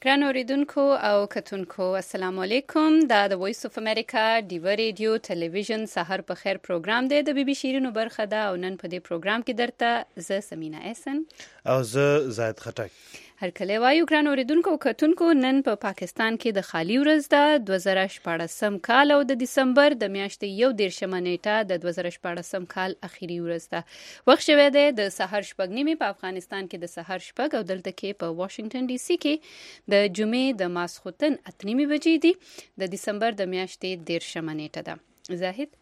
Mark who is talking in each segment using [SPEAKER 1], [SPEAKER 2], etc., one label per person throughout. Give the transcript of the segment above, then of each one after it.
[SPEAKER 1] ګرانو اوریدونکو او کتونکو السلام علیکم. دا د وایس اف امریکا ډیو ریډیو ټلویزیون سحر په خیر پروګرام دی. د بي بي شیرینو برخه ده او نن په دې پروګرام کې درته زه سمینا احسن
[SPEAKER 2] او زه زاید خټک
[SPEAKER 1] هر کله وایو. ګرانو اوریدونکو او کتونکو نن په پاکستان کې د خالی ورځ ده 2014 کال او د دسمبر د میاشتې 1 نیټه د 2014 کال اخیری ورځ ده. وخت شوی دی د سحر 6:30 په افغانستان کې د سحر 6 او دلته کې په واشنگټن ډي سي کې د جمعې د ماسخوتن 8:30 بجې دي. د دسمبر د میاشتې 13 نیټه ده. زاهد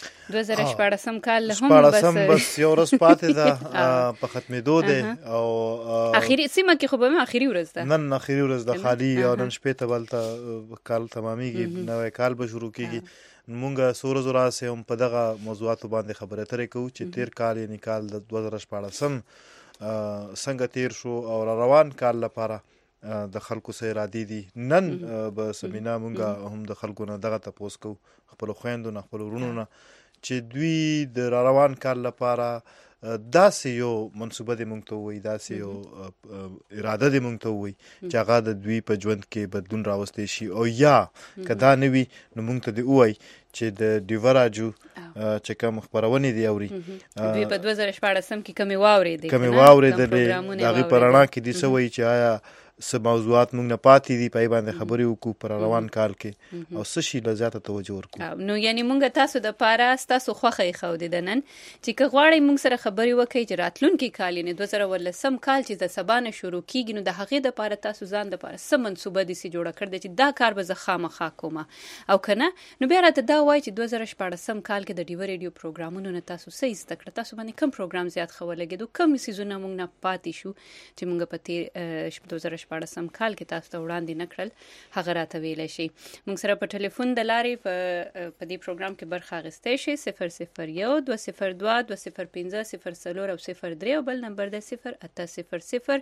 [SPEAKER 1] 2014 کال هم
[SPEAKER 2] بس یو ورځ پاتې ده په ختمېدو ده او
[SPEAKER 1] اخیری سیمه کې خو به اخیری ورځ ده.
[SPEAKER 2] نن اخیری ورځ ده خالی او نن شپې ته بلته کال تمامېږي نوې کال به شروع کېږي. مونږه سورز راسه هم په دغه موضوعاتو باندې خبرې اترې کوو چې تیر کال یعنی کال د 2014 څنګه تیر شو او روان کال لپاره د خلکو سره ارادي دي. نن به سمینا مونږه هم د خلکو نه دغه تاسو کو خپل خويندو نه خپل ورونو نه چې دوی د روان کال لپاره داسې یو منصوبه دې مونږ ته وایي، داسې یو اراده دې مونږ ته وایي چې هغه د دوی په ژوند کې بدلون راوستي شي او یا که دا نه وي نو مونږ ته دې ووایي چې د ډیو راډیو چې کوم خبرونه دي اوري
[SPEAKER 1] دوی په 2014 کې کمی واورېدې
[SPEAKER 2] د هغې په رڼا کې دې څه وایي چې آیا څه موضوعات موږ نه پاتې دي په باندې خبرې وکړو پر روان کال کې او څه شي له زیاته توجه ورکړو.
[SPEAKER 1] نو یعنی موږ تاسو د پاره تاسو خوښه خو د نن چې که غواړئ موږ سره خبرې وکړئ چې راتلونکي کال یعنی 2014 کال چې د سبا نه شروع کیږي نو د هغې د پاره تاسو ځان د پاره څه منصوبه دي سي جوړه کړی چې دا کار به زه خامخا کوم او کنه نو بیا راته دا وایي چې 2014 کال کې د ډیو ریډیو پروګرامونو نه تاسو څه زده کړه، تاسو باندې کوم پروګرام زیات خو لګیدو، کوم سیزونه موږ نه پاتې شو چې موږ په تیر 2014 کال کې تاسو ته وړاندې نکړل هغه راته ویلی شي. موږ سره په ټلیفون د لارې په دې پروګرام کې برخه اخیستی شي 001 202 205 04 او 03 او بل نمبر دی 0800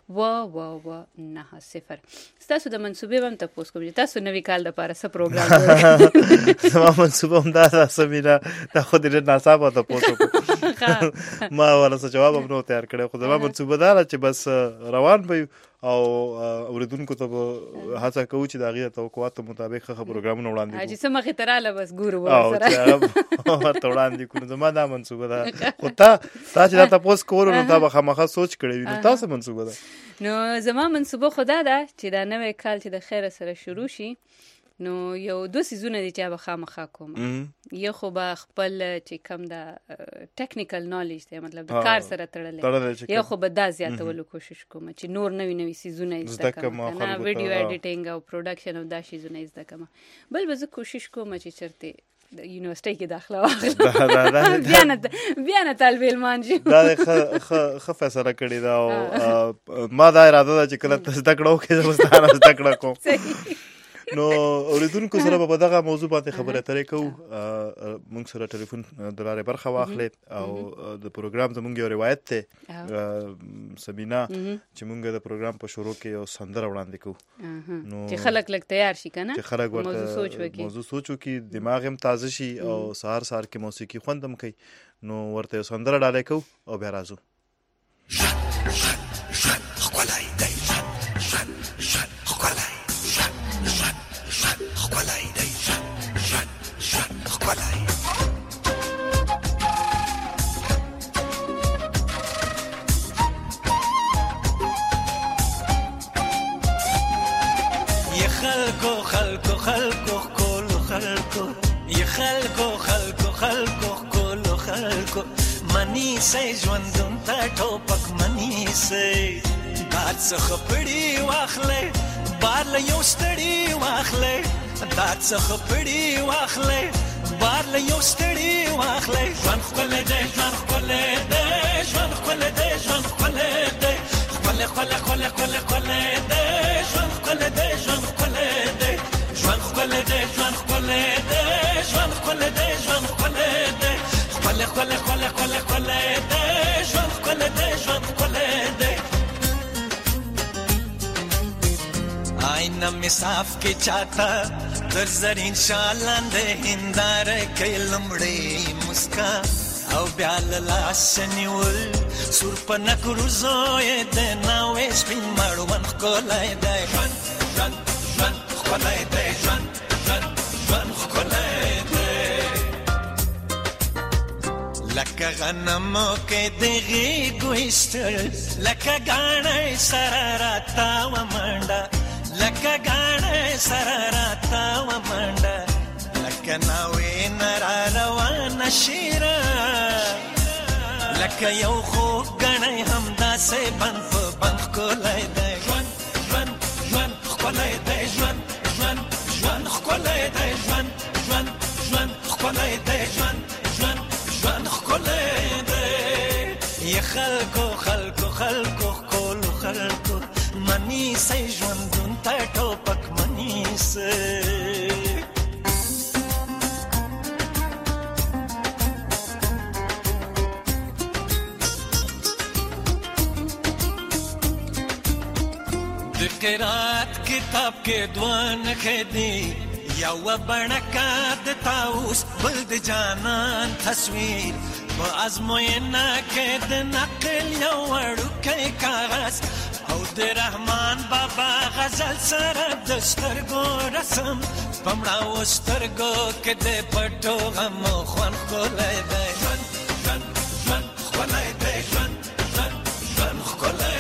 [SPEAKER 1] 90. ستاسو د منصوبې هم تپوس کوم چې تاسو نوي کال دپاره څه پروګرام
[SPEAKER 2] زما منصوبه هم دا ده سمینا دا خو دې ناڅاپه تپوس وکړو ما ولا څه جواب هم نو تیار کړی خو زما منصوبه دا ده چې بس روان به او اوریدونکو ته هڅه کوو چې د هغې توقعاتو مطابق ښه پروګرامونه وړاندې کړو.
[SPEAKER 1] چې څه مخې ته راله بس ګورو ورسره
[SPEAKER 2] ورته وړاندې کړو. زما دا منصوبه ده خو تا چې دا تپوس کولو نو تا به خامخا سوچ کړی وي. نو تا څه منصوبه ده؟
[SPEAKER 1] نو زما منصوبه خو دا ده چې دا نوی کال چې د خیره سره شروع شي نو یو 2 سیزونه دي چې به خامخا کوم. یو خو به خپل چې کم د ټیکنیکل نالج دی مطلب د کار سره تړلی، یو خو به دا زیاتولو کوشش کوم چې نور نوي سیزونه زده کوم نه ویډیو ایډیټینګ او پروډکشن او دا شیزونه زده کوم. بل به زه کوشش کوم چې چرته د یونیورسټۍ کې داخله واخلم بیا نه طالب علمان شي.
[SPEAKER 2] دا ښه فیصله کړې ده او ما دا اراده ده چې کله ته زده کړه وکړې زه به ستا نه زده کړه کوم. نو اوریدونکو سره به دغه موضوع باندې خبرې اترې کوو. موږ سره ټلیفون د لارې برخه واخلې او د پروګرام زموږ یو روایت دی سمینا چې موږ د پروګرام په شروع کې یو سندره وړاندې کوو
[SPEAKER 1] نو چې خلک لږ تیار شي که نه
[SPEAKER 2] چې خلک ورته موضوع سوچ وکړي، دماغ هم تازه شي او سهار کې موسیقي خوند هم کوي. نو ورته یو سندره ډالۍ کوو او بیا راځو.
[SPEAKER 3] منی سے ژوندون تا ټوپک منی سے دات څخه پړی واخلې بار له یو ستړي واخلې دات څخه پړی واخلې بار له یو ستړي واخلې ژوند خپل دې ژوند خپل دې ژوند خپل دې ژوند خپل دې خپل خپل خپل خپل خپل دې ژوند خپل دې ژوند خپل دې ژوند خپل دې ژوند خپل دې ژوند خپل دې ژوند خپل دې خپل خپل خپل خپل دې ژوند خپل دې ژوند خپل دې آئینه می صاف کې چاته در زرین شالان دې هندار کې لمړې مسکا او بیا لاس نیول سور په نکرو زوی دې ناوې سپین مړوند کولای دی ژوند ژوند ښکلی دی ژوند ژوند ژوند ښکلی دی لکه غنمو کې د غېږو ایستل لکه ګاڼی سره راتاوه منډه لکه ګاڼی سره راتاوه منډه لکه ناوې نه را روانه شیره لکه یو خوږ ګڼی همداسې بند په بند ښکلی دی ژوند ژوند ژوند ښکلی دی ژوند ژوند ژوند ښکلی دی ژوند ژوند ژوند ښکلی دی ژوند ژوند ژوند ښکلی دی یې خلکو خلکو خلکو ښکلو خلکو منیسئ ژوندون ته ټوپک منیسئ د قرات کتاب کې دوه نښې دي یوه بڼکه د طاووس بل د جانان تصویر په ازموینه کې د نقل یو وړوکی کاغذ او د رحمان بابا غزل سره د سترګو رسم په مړاوو سترګو کې د پټو غمو خوند ښکلی دی ژوند ژوند ژوند ښکلی دی ژوند ژوند ژوند ښکلی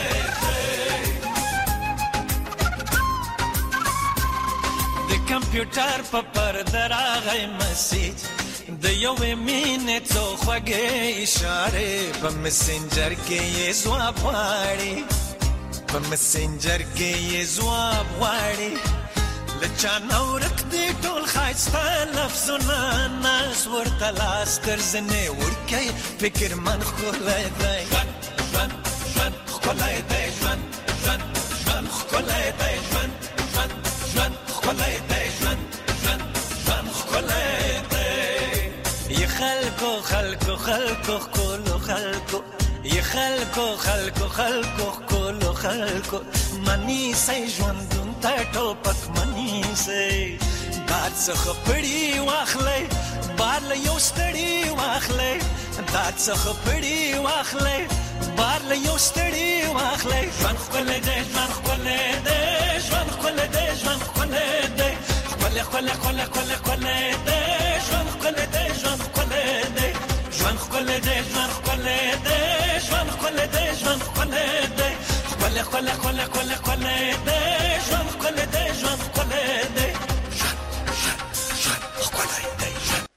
[SPEAKER 3] کمپیوټر په پرده راغی مسیج د یوې مینې څو خوږې اشارې په مسنجر کې یې ځواب غواړي په مسنجر کې یې ځواب غواړي له چا نه ورک دي ټول ښایسته لفظونه ناز ورته لاس تر زنې ورکوي فکر من ښکلی دی ژوند ژوند ژوند ښکلی دی ژوند ژوند ژوند ښکلی دی ژوند ژوند ژوند ښکلی دی ژوند ژوند ژوند ښکلی دی یې خلکو خلکو خلکو ښکلو خلکو یې خلکو خلکو خلکو ښکلو خلکو منیسئ ژوندون ته ټوپک منیسئ باد څخه پړي واخلئ بار له یو ستړي واخلئ باد څخه پړي واخلئ بار له یو ستړي واخلئ ژوند ښکلی دی ژوند ښکلی دی ژوند ښکلی دی ژوند ښکلی دی ښکلی ښکلی ښکلی ښکلی ښکلی دی ژوند ښکلی دی ژوند ښکلی دی ژوند ښکلی دی ژوند ښکلی دی ژوند ښکلی دی ژوند ښکلی دی ښکلی ښکلی ښکلی ښکلی ښکلی دی ژوند ښکلی دی ژوند ښکلی دی ژوند ژوند ښکلی دی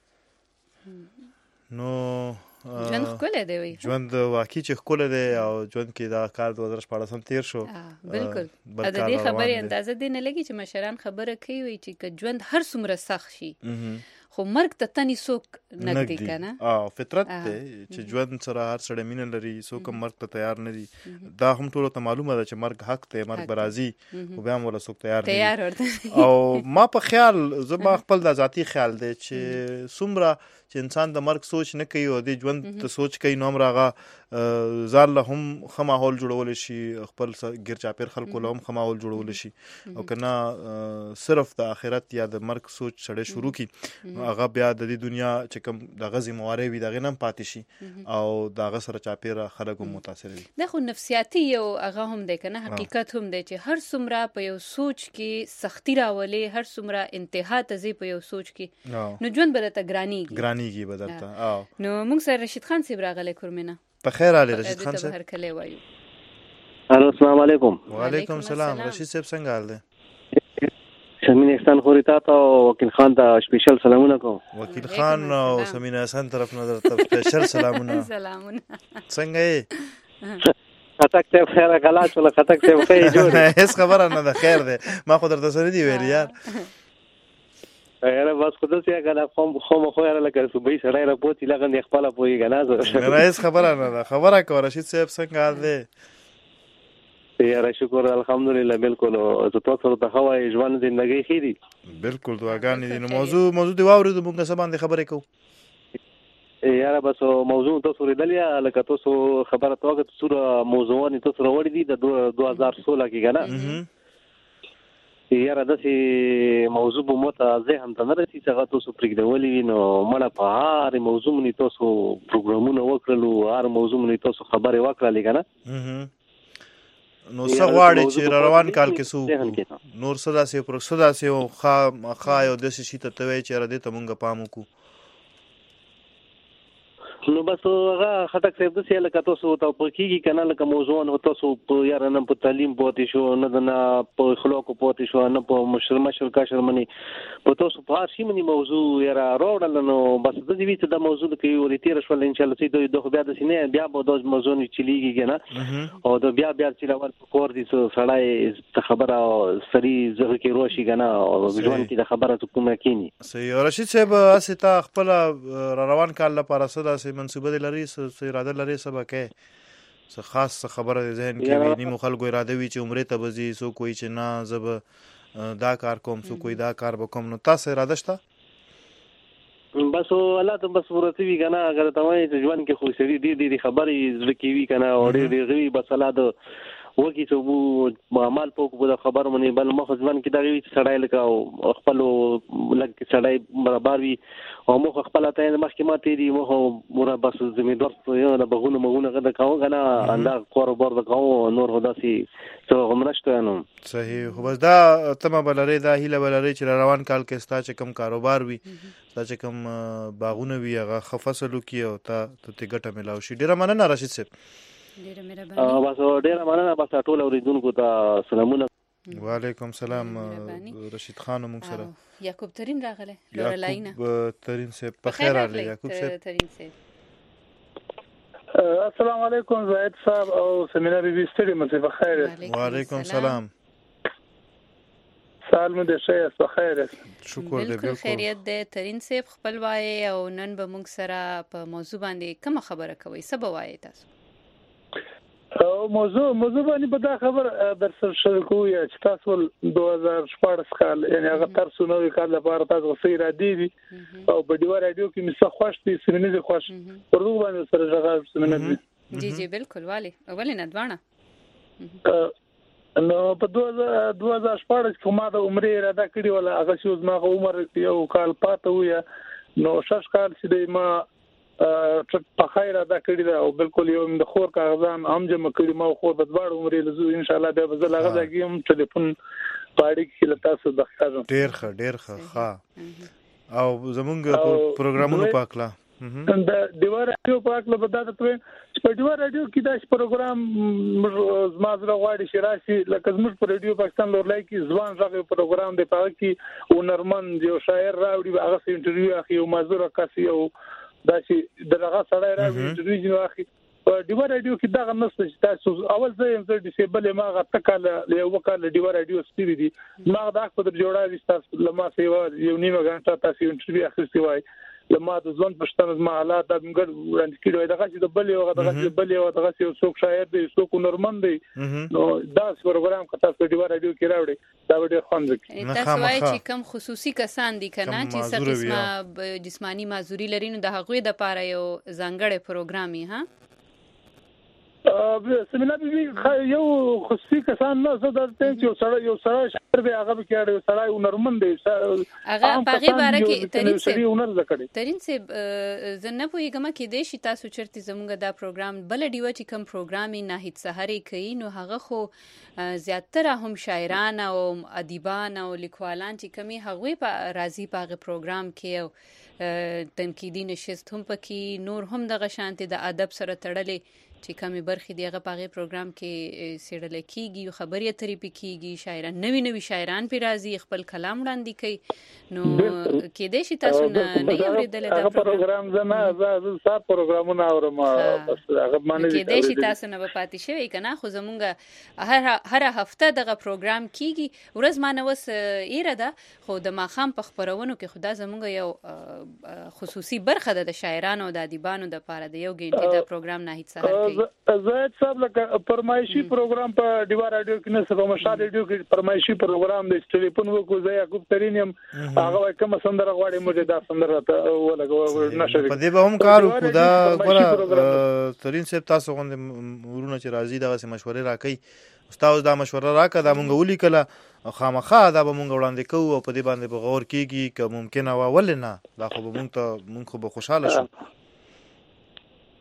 [SPEAKER 2] نو
[SPEAKER 1] ژوند ښکلی دی وایي
[SPEAKER 2] ژوند واقعي چې ښکلی دی او ژوند کې دا کال 2014 تیر شو
[SPEAKER 1] بالکل د دې خبرې اندازه دې نه لګي چې مشران خبره کوي وایي چې که ژوند هر څومره سخت شي خو مرګ ته تنې څوک نږدې که نه
[SPEAKER 2] فطرت دی چې ژوند سره هر سړی مینه لري څوک هم مرګ ته تیار نه دي دا هم ټولو ته معلومه ده چې مرګ حق دی مرګ به راځي خو بیا هم وله څوک تیار نه دي او ما په خیال زما خپل د ذاتي خیال دی چې څومره چې انسان د مرګ سوچ نه کوي او د ژوند ته سوچ کوي نو هم راغه ځان له هم ښه ماحول جوړولی شي خپل ګیر چاپېر خلکو له هم ښه ماحول جوړولی شي او که نه صرف د آخرت یا د مرګ سوچ سړی شروع کړي هغه بیا د دې دنیا چې کوم دغه ذمهواری وي د هغې نه هم پاتې شي او د هغه سره چاپېره خلک هم متاثر وي
[SPEAKER 1] دا خو نفسیاتي یو هغه هم دی که نه حقیقت هم دی چې هر څومره په یو سوچ کې سختي راولې هر څومره انتها ته ځې په یو سوچ کې نو ژوند به درته ګرانېږي
[SPEAKER 2] به درته
[SPEAKER 1] نو موږ سره رشید خان صاحب راغلی کورمینه
[SPEAKER 2] په خیر علي رشید خان صاحب
[SPEAKER 1] هرکلی وایو
[SPEAKER 4] السلام علیکم
[SPEAKER 2] وعلیکم السلام رشید صاحب څنګه حال دی
[SPEAKER 4] سمین احسان خوري تا ته وکیل خان ته سپیشل سلامونه کوم
[SPEAKER 2] وکیل خان او سمین احسان طرف نه درته سپیشل سلامونه څنګه یې
[SPEAKER 4] خطک ته خیر غلط ولا خطک ته خیر جوړ
[SPEAKER 2] هیڅ خبره نه ده خیر ده ما خو درته سره دی ویل یار
[SPEAKER 4] یاره بس خود څه غلا خو یاره لکه صبح سړی را پوتی لګن خپل پوي غنا زه
[SPEAKER 2] هیڅ خبره نه ده خبره کو رشید صاحب څنګه حال دی
[SPEAKER 4] یاره شکر الحمدلله بالکل زه تاسو ته هواي ژوند زندگی خېری
[SPEAKER 2] بالکل دعاګانې دي نو موضوع دی واورېدو موږ څه باندې خبرې کوو
[SPEAKER 4] یاره بس موضوع تاسو ریدلیا لکه تاسو خبره توګه تاسو موضوعونه تاسو وړي دي د 2016 کې غنا یاره داسې موضوع به مو ته ذهن ته نه رسي چې هغه تاسو پرېږدولي وي نو مړه په هر موضوع باندې تاسو پروګرامونه وکړلو هر موضوع باندې تاسو خبرې وکړلې که نه
[SPEAKER 2] نو څه غواړي چې روان کال کې څه نور څه داسې پر څه داسې خا یو داسې شي ته توی چې را دې ته مونږ پام وکړو
[SPEAKER 4] نو بس هغه خټک صاحب د سیاله کتو سو ته پکېږي کنه لکه موضوع نو تاسو په یار نه په تعلیم پوتې شو نه په اخلاق پوتې شو نه په مشر کاشر منی په تاسو په هر شي منی موضوع یاره راوړل نو بس د دې ویته د موضوع کې ورته رسول ان شاء الله چې دوه بیا د سینې بیا به د موضوع چلیږي کنه او د بیا چې راول کور دي سړی خبره سری زغه کې روشي کنه او ځوان کې د خبره کومه کینی
[SPEAKER 2] صحیح رشید صاحب استا خپل روان کال لپاره صدا منصوبه لري څه اراده لري سبا کې څه خاص خبره ذهن کې وي نیمو خلکو اراده وي چې عمره ته بزي سو کوئی چې نه زب دا کار کوم سو کوئی دا کار وکم نو تاسو اراده شته
[SPEAKER 4] بس الله ته بس ورته وی کنه اگر ته وایي چې ژوند کې خو سړي دي خبرې زړه کې وی کنه او ډېر غوي بس الله د وکی ته وو عمل په د خبر منی بل مخ ځوان کې دا وی سړی لکه خپل لکه سړی برابر وي او مخ خپل ته مخ کې ماته دي مخ مور بس زمیندار یو د بغونه مغونه غدا کاو کنه انده قربور د کاو نور هداسي څو غمرشته نو
[SPEAKER 2] صحیح خو بس دا تمه بلری دا هیله بلری چې روان کال کې ستا چې کم کاروبار وي ستا چې کم باغونه وي هغه خفصلو کې او ته ګټه ملاو شي ډیره مننه راشد صاحب
[SPEAKER 1] ډیره مهرباني
[SPEAKER 4] بس ډیره مننه بس ټول اوریدونکو ته سلامونه
[SPEAKER 2] وعلیکم سلام رشید خان موږ سره
[SPEAKER 1] یعقوب ترین راغله لورلاینا
[SPEAKER 2] یعقوب ترین سے په خیر راغلی یعقوب صاحب
[SPEAKER 1] ترین سے
[SPEAKER 5] السلام علیکم زاهد صاحب او سمینار بي ستړي مته په خیر
[SPEAKER 2] وعلیکم سلام
[SPEAKER 5] سلام دې شه په خیر
[SPEAKER 2] شکر دې
[SPEAKER 1] بالکل خیریت دې ترین صاحب خپل وای او نن به موږ سره په موضوع باندې کوم خبره کوي سبا وای تاسو
[SPEAKER 5] موضوع باندې په دا خبر در سره شریکو یا چې تاسو 2014 کال یعنی هغه تر سونوي کال لپاره تاسو سي را دي او په ډیو رادیو کې مې خوښ دي سمینه خوښ ورغو باندې سره ځای سمینه
[SPEAKER 1] جی بالکل والی اولینه دوانه
[SPEAKER 5] نو په 2014 کې ما د عمره اراده کړې ولا هغه شوز ما عمر یو کال پاتې ویا نو شش کال چې ما په خیر ادا کړی دا او بالکل یو د خور کاغذان هم جمع کړی ما خور په دواړو عمرې لزو ان شاء الله به زه لغه ځګیم ټلیفون پاړی کې لتا سو د ښه
[SPEAKER 2] ډیر ښه او زمونږ پروګرامونو پاکلا
[SPEAKER 5] د دیوار رادیو پاکلا په دغه په دیوار رادیو کې دا پروګرام زمازره غواړي شراسي لکه زموږ په رادیو پاکستان لورلای کې ځوان ځای پروګرام دی پاک کې او نرمن یو شاعر راوړي هغه انټرویو اخی او مازور کاسي او دا چې دغه سړی راوي انټرویو واخی په دیوار رادیو کې دا نسته چې تاسو اول ځای هم ډیسیبل ما غتکاله یو وکاله دیوار رادیو ستوري دي ما دا خو در جوړاوي تاسو لمه سیوا یو نیمه غنټه تاسو انټرویو اخیستی وای لمه د ځوان پښتنه ما حالات د موږ وړاندې کړو دغه چې د بل یو دغه یو څوک شاعر دی څوک نورمن دی نو دا پروګرام کته په دیوار رادیو کې راوړي دا ډېر خوند کوي
[SPEAKER 1] تاسو وایي چې کم خصوصي کسان دي کنه چې څه قسمه جسمانی معذوري لري نو د هغوی د لپاره یو ځانګړی پروګرامي ها
[SPEAKER 5] سمینار بي یو خصوصي کسان نه زه درته چې یو سره شهر به هغه کې یو سره نورمن دی
[SPEAKER 1] هغه پاغي باره کې ترین سه زنه پویګم کې د شي تاسو چرته زموږ دا پروګرام بل ډیو چې کوم پروګرامي ناهید سحری کوي نو هغه خو زیاتره هم شاعران او ادیبان او لیکوالان چې کمی هغوی په راضي پاغه پروګرام کې تنقیدی نشست هم پکې نور هم د غشانتي د ادب سره تړلې چې کومې برخې دی هغه پاغه پروګرام کې سیړل کیږي خبري اترې پکېږي شاعران نوی شاعران پی راځي خپل کلام وړاندې کوي نو کې دې شي تاسو نه اوریدل دا
[SPEAKER 5] پروګرام زما زه صاحب پروګرامونه اورم بس هغه باندې
[SPEAKER 1] کې دې شي تاسو نه پاتې شوی کنه خو زمونږ هر هفته دغه پروګرام کیږي ورځ ما نو وس ایره ده خو د ماخام په خبرونو کې خدا زمونږ یو خصوصي برخه ده د شاعرانو او د ادیبانو د لپاره د یو غنټه د پروګرام نه هیڅ سره
[SPEAKER 5] زاید صاحب لکه فرمایشي پروګرام په دیوار رادیو کې نه سبا مشال رادیو کې فرمایشي پروګرام د ټلیفون وکړو زه یعقوب ترینم هغه کوم سندره غواړي موږ دا سندره ته ولګو نشر
[SPEAKER 2] په دې به هم کار وکړو دا غواړه ترین صاحب تاسو غوښنه ورونه چې راځي دا سم مشورې راکړي استاد دا مشوره راکړه دا مونږ ولیکله خامخا دا به مونږ وړاندې کوو او په دې باندې به غور کیږي که ممکنه ولې نه دا خو به مونږ خو به خوشاله شو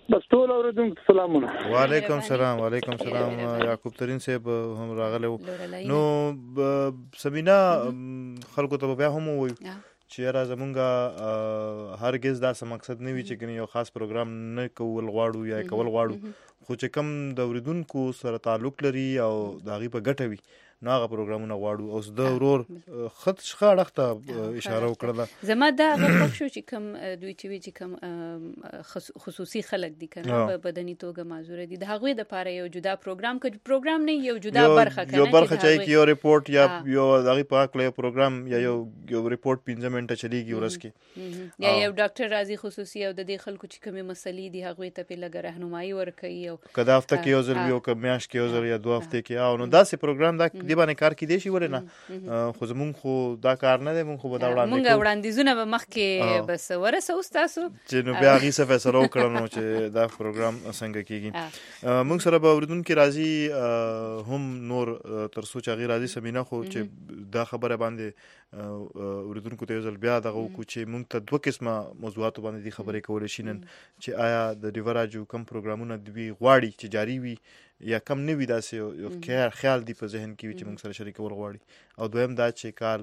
[SPEAKER 5] بس ټول اوریدونکو سلامونه.
[SPEAKER 2] وعلیکم سلام. وعلیکم سلام. یعقوب ترین صاحب هم راغلی و. نو سمینا خلکو ته بیا هم ووایو چې یاره زمونږ هرګز داسې مقصد نه وي چې ګنې یو خاص پروګرام نه کول غواړو یا کول غواړو، خو چې کم د اوریدونکو سره تعلق لري او د هغې په ګټه وي نو هغه پروګرامونه غواړو. اوس د ورور ښه اړخ ته اشاره وکړله.
[SPEAKER 1] زما دا هغه خوښ شو چې کوم دوی چې وي چې کوم خصوصي خلک دي که نه په بدني توګه معذوره دي، د هغوی دپاره یو جدا پروګرام نه یو جدا برخه
[SPEAKER 2] یو برخه چې کې یو ریپورټ یا یو هغې په هکله یو پروګرام یا یو ریپورټ 15 منټه چلیږي ورځ کې،
[SPEAKER 1] یا یو ډاکټر راځي خصوصي او د دې خلکو چې کومې مسلې دي هغوی ته پې لږه رهنمایي ورکوي، او
[SPEAKER 2] که د هفته کې یو ځل وي او که میاشت کې یو ځل یا 2 هفتې کې، او نو داسې پروګرام دې باندې کار کیدای شي ولې نه، خو زمونږ خو دا کار نه دی، مونږ خو به دا
[SPEAKER 1] مونږ وړاندیزونه به مخکې بس ورسوو ستاسو
[SPEAKER 2] چې نو بیا هغې څه فیصله وکړه نو چې دا پروګرام څنګه کیږي. مونږ سره به اورېدونکي راځي هم نور تر څو چې هغې راځي سمینا، خو چې دا خبره باندې اورېدونکو ته یو ځل بیا دغه وکړو چې مونږ ته 2 قسمه موضوعاتو باندې دې خبرې کولی شي نن، چې آیا د ډیوه راډیو کم پروګرامونه دوی غواړي چې جاري وي یا کم نه وي، داسې یو خیال دی په ذهن کې وي چې موږ سره شریکول غواړي، او دویم دا چې کال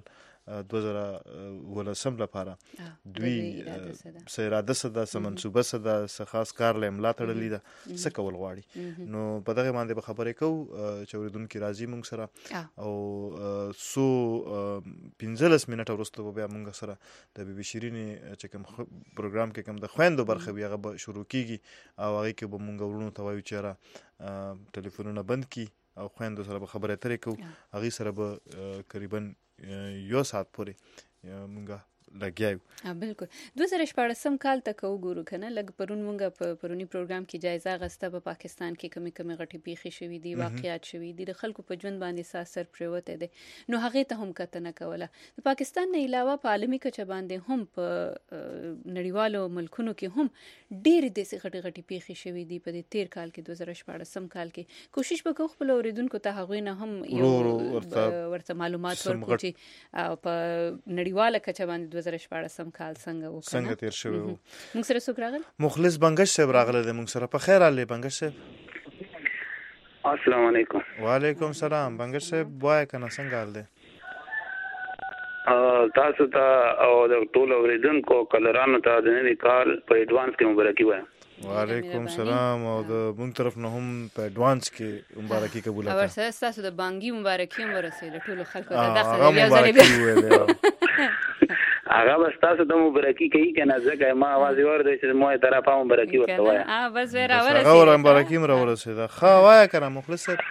[SPEAKER 2] 2019 لپاره دوی څه اراده څه ده، څه منصوبه څه ده، څه خاص کار له املا تړلي ده، څه کول غواړي. نو په دغه باندې به خبرې کوو چې اورېدونکي راځي موږ سره، او څو 15 منټه وروسته به بیا موږ سره د بي بي شیرینې چې کوم پروګرام کې کوم د خویندو برخه وي هغه به شروع کیږي، او هغې کې به موږ ورونو ته وایو چې یاره ټلیفونونه بند کړي او خویندو سره به خبرې اترې کوو، هغې سره به قریبا 1 ساعت پورې مونږ لګیا یو.
[SPEAKER 1] بالکل 2014 کال ته که وګورو که نه، لږ پرون مونږ په پروني پروګرام کې جایزه اخیسته په پاکستان کې کمې غټې پیښې شوي دي، واقعیات شوي دي، د خلکو په ژوند باندې څه اثر پرېوتی دی، نو هغې ته هم کتنه کوله. د پاکستان نه علاوه په عالمي کچه باندې هم په نړیوالو ملکونو کې هم ډېرې داسې غټې پیښې شوي دي په دې تیر کال کې 2014 کال کې. کوشش به کوو خپلو اورېدونکو ته هغوی نه هم یو ورته معلومات ورکړو چې په نړیواله کچه باندې 2014 کال څنګه
[SPEAKER 2] تیر شوی و.
[SPEAKER 1] موږ سره څوک راغلی؟
[SPEAKER 2] مخلص بنګش صاحب راغلی دی موږ سره. په خیر حال دی بنګش صاحب؟
[SPEAKER 6] السلام علیکم.
[SPEAKER 2] وعلیکم سلام. بنګش صاحب وایه که نه څنګه حال دی؟
[SPEAKER 6] تاسو ته او د ټولو اورېدونکو کلرانو ته د نوي کال په ایډوانس کې مبارکي وایم.
[SPEAKER 2] وعلیکم سلام. او د مونږ طرف نه هم په ایډوانس کې مبارکي قبول کړه.
[SPEAKER 1] او ورسره ستاسو د بانګي مبارکي هم ورسېده ټولو خلکو ته. دغه یو ځل
[SPEAKER 6] هغه به ستاسو ته مبارکي کوي که نه، ځکه ما اواز واورېدی چې ما یې طرفه مبارکي ورته وایم.
[SPEAKER 1] بس بیا راورسېده،
[SPEAKER 2] هغه مبارکي هم راورسېده. ښه وایه که نه مخلص صاحب؟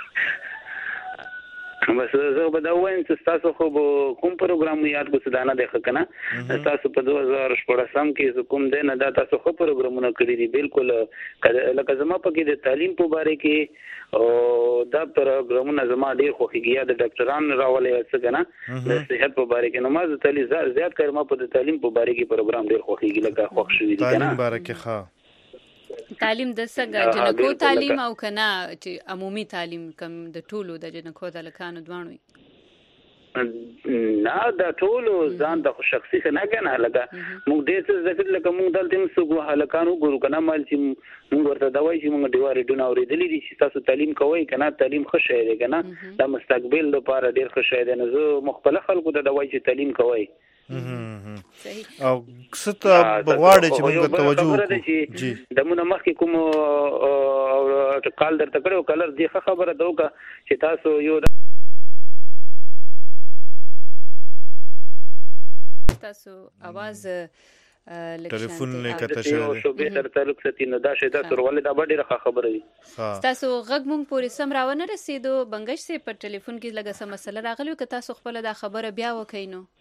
[SPEAKER 6] بس زه به دا وایم چې ستاسو خو به کوم پروګرام یاد کو څه دا نه دی ښه که نه، ستاسو په 2014 کې کوم دی نه، دا تاسو ښه پروګرامونه کړي دي. بالکل لکه زما پکې د تعلیم په باره کې او دا پروګرامونه زما ډېر خوښېږي، یا د ډاکټرانو راولي څه که نه د صحت په باره کې. نو ما زیات کار ما په د تعلیم په باره کې پروګرام ډېر خوښېږي، لکه خوښ شوي دي که نه.
[SPEAKER 2] تعلیم باره کې ښه
[SPEAKER 1] تعلیم د څنګه جنکو تعلیم او که نه چې عمومي تعلیم کم د ټولو د جنکو د هلکانو دواړو وي؟
[SPEAKER 6] نه د ټولو ځان د شخصي څه نه که نه، لکه موږ ډېر څه زده کړي، لکه موږ دلته هم څوک هلکان وګورو که نه، مال چې موږ ورته دا وایي چې موږ ډېوه ریډیونه اورېدلي دي چې تاسو تعلیم کوئ که نه، تعلیم ښه شی دی که نه، د مستقبل لپاره ډېر ښه شی دی. نو زه مختلف خلکو ته دا وایي چې تعلیم کوئ.
[SPEAKER 2] او څه ته غواړئ چې موږ توجه وکړو؟
[SPEAKER 6] دمونه مخکې کوم کال درته کړی و کلر دې ښه خبره ده وکړه چې تاسو یو
[SPEAKER 1] تاسو اواز
[SPEAKER 2] ټلیفون نه کته شوی
[SPEAKER 6] شوبې سره تعلق ساتي، نو دا شی تاسو ورولې دا به ډېره ښه خبره وي.
[SPEAKER 1] ستاسو غږ مونږ پورې سم راونه رسېدو. بنګش صاحب په ټلیفون کې لږه څه مسله راغلې وه، که تاسو خپله دا خبره بیا وکئ نو.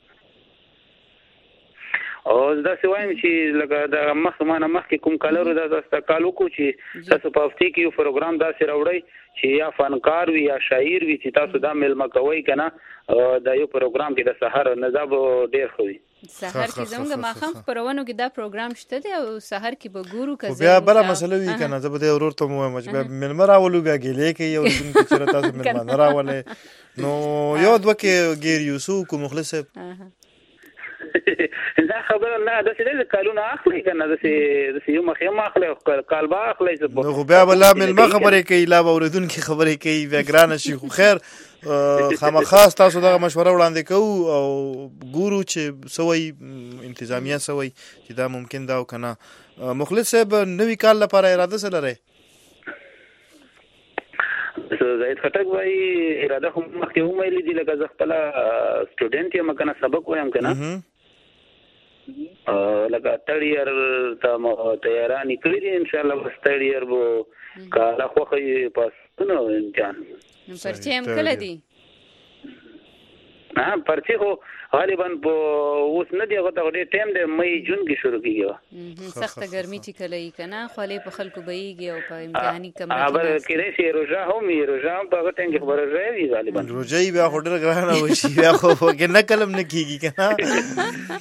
[SPEAKER 6] او داسې وایم چې لکه د مخکې کوم کالرو دا تاسو کال وکړو چې تاسو په هفتې کې یو پروګرام داسې راوړئ چې یا فنکار وي یا شاعر وي چې تاسو دا میلمه کوئ که نه، دا یو پروګرام کې د سهار نه دا به ډېر ښه وي.
[SPEAKER 1] سهار کې زموږ ماښام خپرونو کې دا پروګرام شته دی او سهار کې به ګورو که
[SPEAKER 2] بیا بله مسله وي که نه. زه به دې ورور ته ووایم چې بیا میلمه راولو، بیا ګیلې کوي اورېدونکي چې تاسو میلمه نه راولئ، نو یو دوه کې ګیر یو څه وکړو مخلص صاحب؟
[SPEAKER 6] دا خبره نه د څه کالونه اخلي کنه د څه یو مخه ما اخلي کال با اخلي
[SPEAKER 2] نو خو بیا بل ملما خبرې کوي لا اوریدونکو خبرې کوي بیا ګرانه شي خو خیر خامخاس تاسو دغه مشوره وړاندې کوو او ګورو چې سوي انتظامیه سوي چې دا ممکن دا وکنه. مخلص صاحب نوی کال لپاره اراده څه لرئ؟
[SPEAKER 6] زید خټک وای اراده هم مخکې هم ویلي دي لکه زه خپله سټوډنټ یم کنه سبق وایم کنه لکه third year ته تیارانې کړي دي انشاءالله بس third year به کاله خوښه پاسونه امتحان
[SPEAKER 1] پرچې هم کله دي
[SPEAKER 6] پرچې خو غالبا اوس نه دی هغه ته ډېر ټایم دی مې جون کې شروع کیږي
[SPEAKER 1] سخته ګرمي چې کله یې کنه خولې په خلکو بهیږي او په امتحاني کمره
[SPEAKER 6] خبر کېدای شي روژه هم په هغه ټایم کې خبره راوي غالبا
[SPEAKER 2] روژه بیا خو ډېر ګرانه وشي بیا خو کې نقل هم نه کیږي کنه